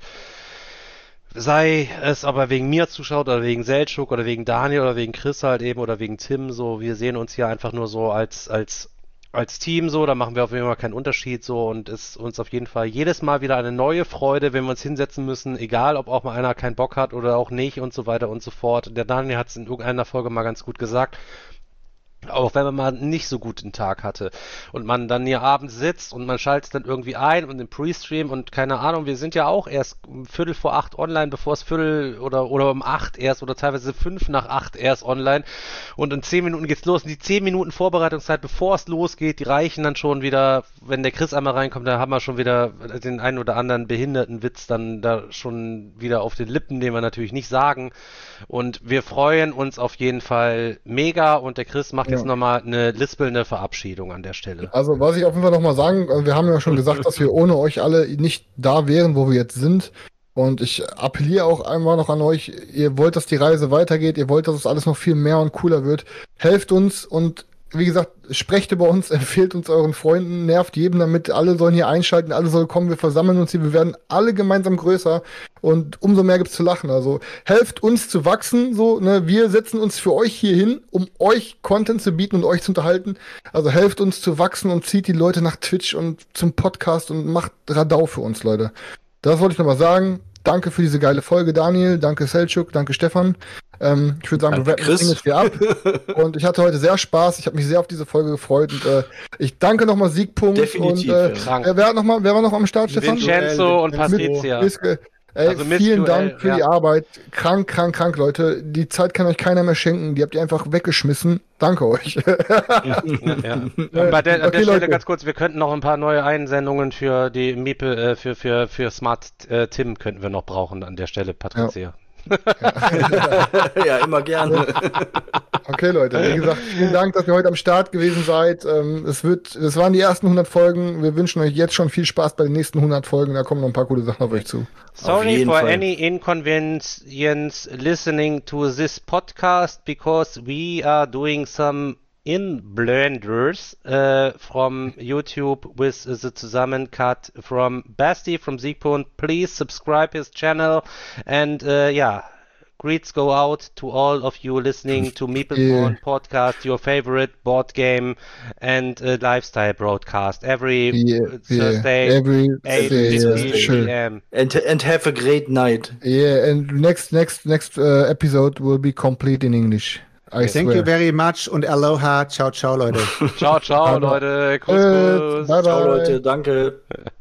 Sei es aber wegen mir zuschaut oder wegen Selçuk oder wegen Daniel oder wegen Chris halt eben oder wegen Tim. So, wir sehen uns hier einfach nur so als Team so. Da machen wir auf jeden Fall keinen Unterschied so, und ist uns auf jeden Fall jedes Mal wieder eine neue Freude, wenn wir uns hinsetzen müssen, egal ob auch mal einer keinen Bock hat oder auch nicht und so weiter und so fort. Der Daniel hat es in irgendeiner Folge mal ganz gut gesagt. Auch wenn man mal nicht so guten Tag hatte und man dann hier abends sitzt und man schaltet dann irgendwie ein und im Pre-Stream und keine Ahnung, wir sind ja auch erst 7:45 online, bevor es oder um 8 erst oder teilweise 7:55 erst online, und in 10 Minuten geht's los, und die 10 Minuten Vorbereitungszeit, bevor es losgeht, die reichen dann schon wieder, wenn der Chris einmal reinkommt, da haben wir schon wieder den einen oder anderen Behindertenwitz dann da schon wieder auf den Lippen, den wir natürlich nicht sagen, und wir freuen uns auf jeden Fall mega, und der Chris macht jetzt nochmal eine lispelnde Verabschiedung an der Stelle.
Also, was ich auf jeden Fall nochmal sagen, wir haben ja schon gesagt, dass wir ohne euch alle nicht da wären, wo wir jetzt sind. Und ich appelliere auch einmal noch an euch, ihr wollt, dass die Reise weitergeht, ihr wollt, dass es alles noch viel mehr und cooler wird. Helft uns und wie gesagt, sprecht über uns, empfehlt uns euren Freunden, nervt jeden damit, alle sollen hier einschalten, alle sollen kommen, wir versammeln uns hier, wir werden alle gemeinsam größer und umso mehr gibt's zu lachen. Also helft uns zu wachsen, so, ne, wir setzen uns für euch hier hin, um euch Content zu bieten und euch zu unterhalten. Also helft uns zu wachsen und zieht die Leute nach Twitch und zum Podcast und macht Radau für uns, Leute. Das wollte ich nochmal sagen. Danke für diese geile Folge, Daniel. Danke, Selçuk. Danke, Stefan. Ich würde sagen, wir rappen das Ding jetzt hier ab. Und ich hatte heute sehr Spaß. Ich habe mich sehr auf diese Folge gefreut. Und ich danke nochmal Siegpunkt.
Definitiv,
und wer war noch am Start, Stefan?
Vincenzo und Patricia.
Ey,
Also
vielen Dank für
ja.
die Arbeit. Krank, Leute. Die Zeit kann euch keiner mehr schenken. Die habt ihr einfach weggeschmissen. Danke euch.
Ja. Bei der
Okay,
Stelle
Leute.
ganz kurz, wir könnten noch ein paar neue Einsendungen für die Miepel, für Smart Tim könnten wir noch brauchen an der Stelle, Patricia.
Ja, immer gerne.
Okay, Leute, wie gesagt, vielen Dank, dass ihr heute am Start gewesen seid. Es waren die ersten 100 Folgen. Wir wünschen euch jetzt schon viel Spaß bei den nächsten 100 Folgen. Da kommen noch ein paar coole Sachen auf euch zu.
Sorry for any inconvenience listening to this podcast because we are doing some blenders from YouTube with the Zusammencut from Basti from Siegpunkt. Please subscribe his channel and greets go out to all of you listening to Meeple podcast, your favorite board game and lifestyle broadcast every Thursday,
every
8:15 p.m.
And have a great night.
Yeah, and next episode will be complete in English. I
Thank
swear.
you very much und Aloha. Ciao, ciao, Leute.
Ciao, Leute. Kuss.
Bye, bye.
Ciao, Leute. Danke.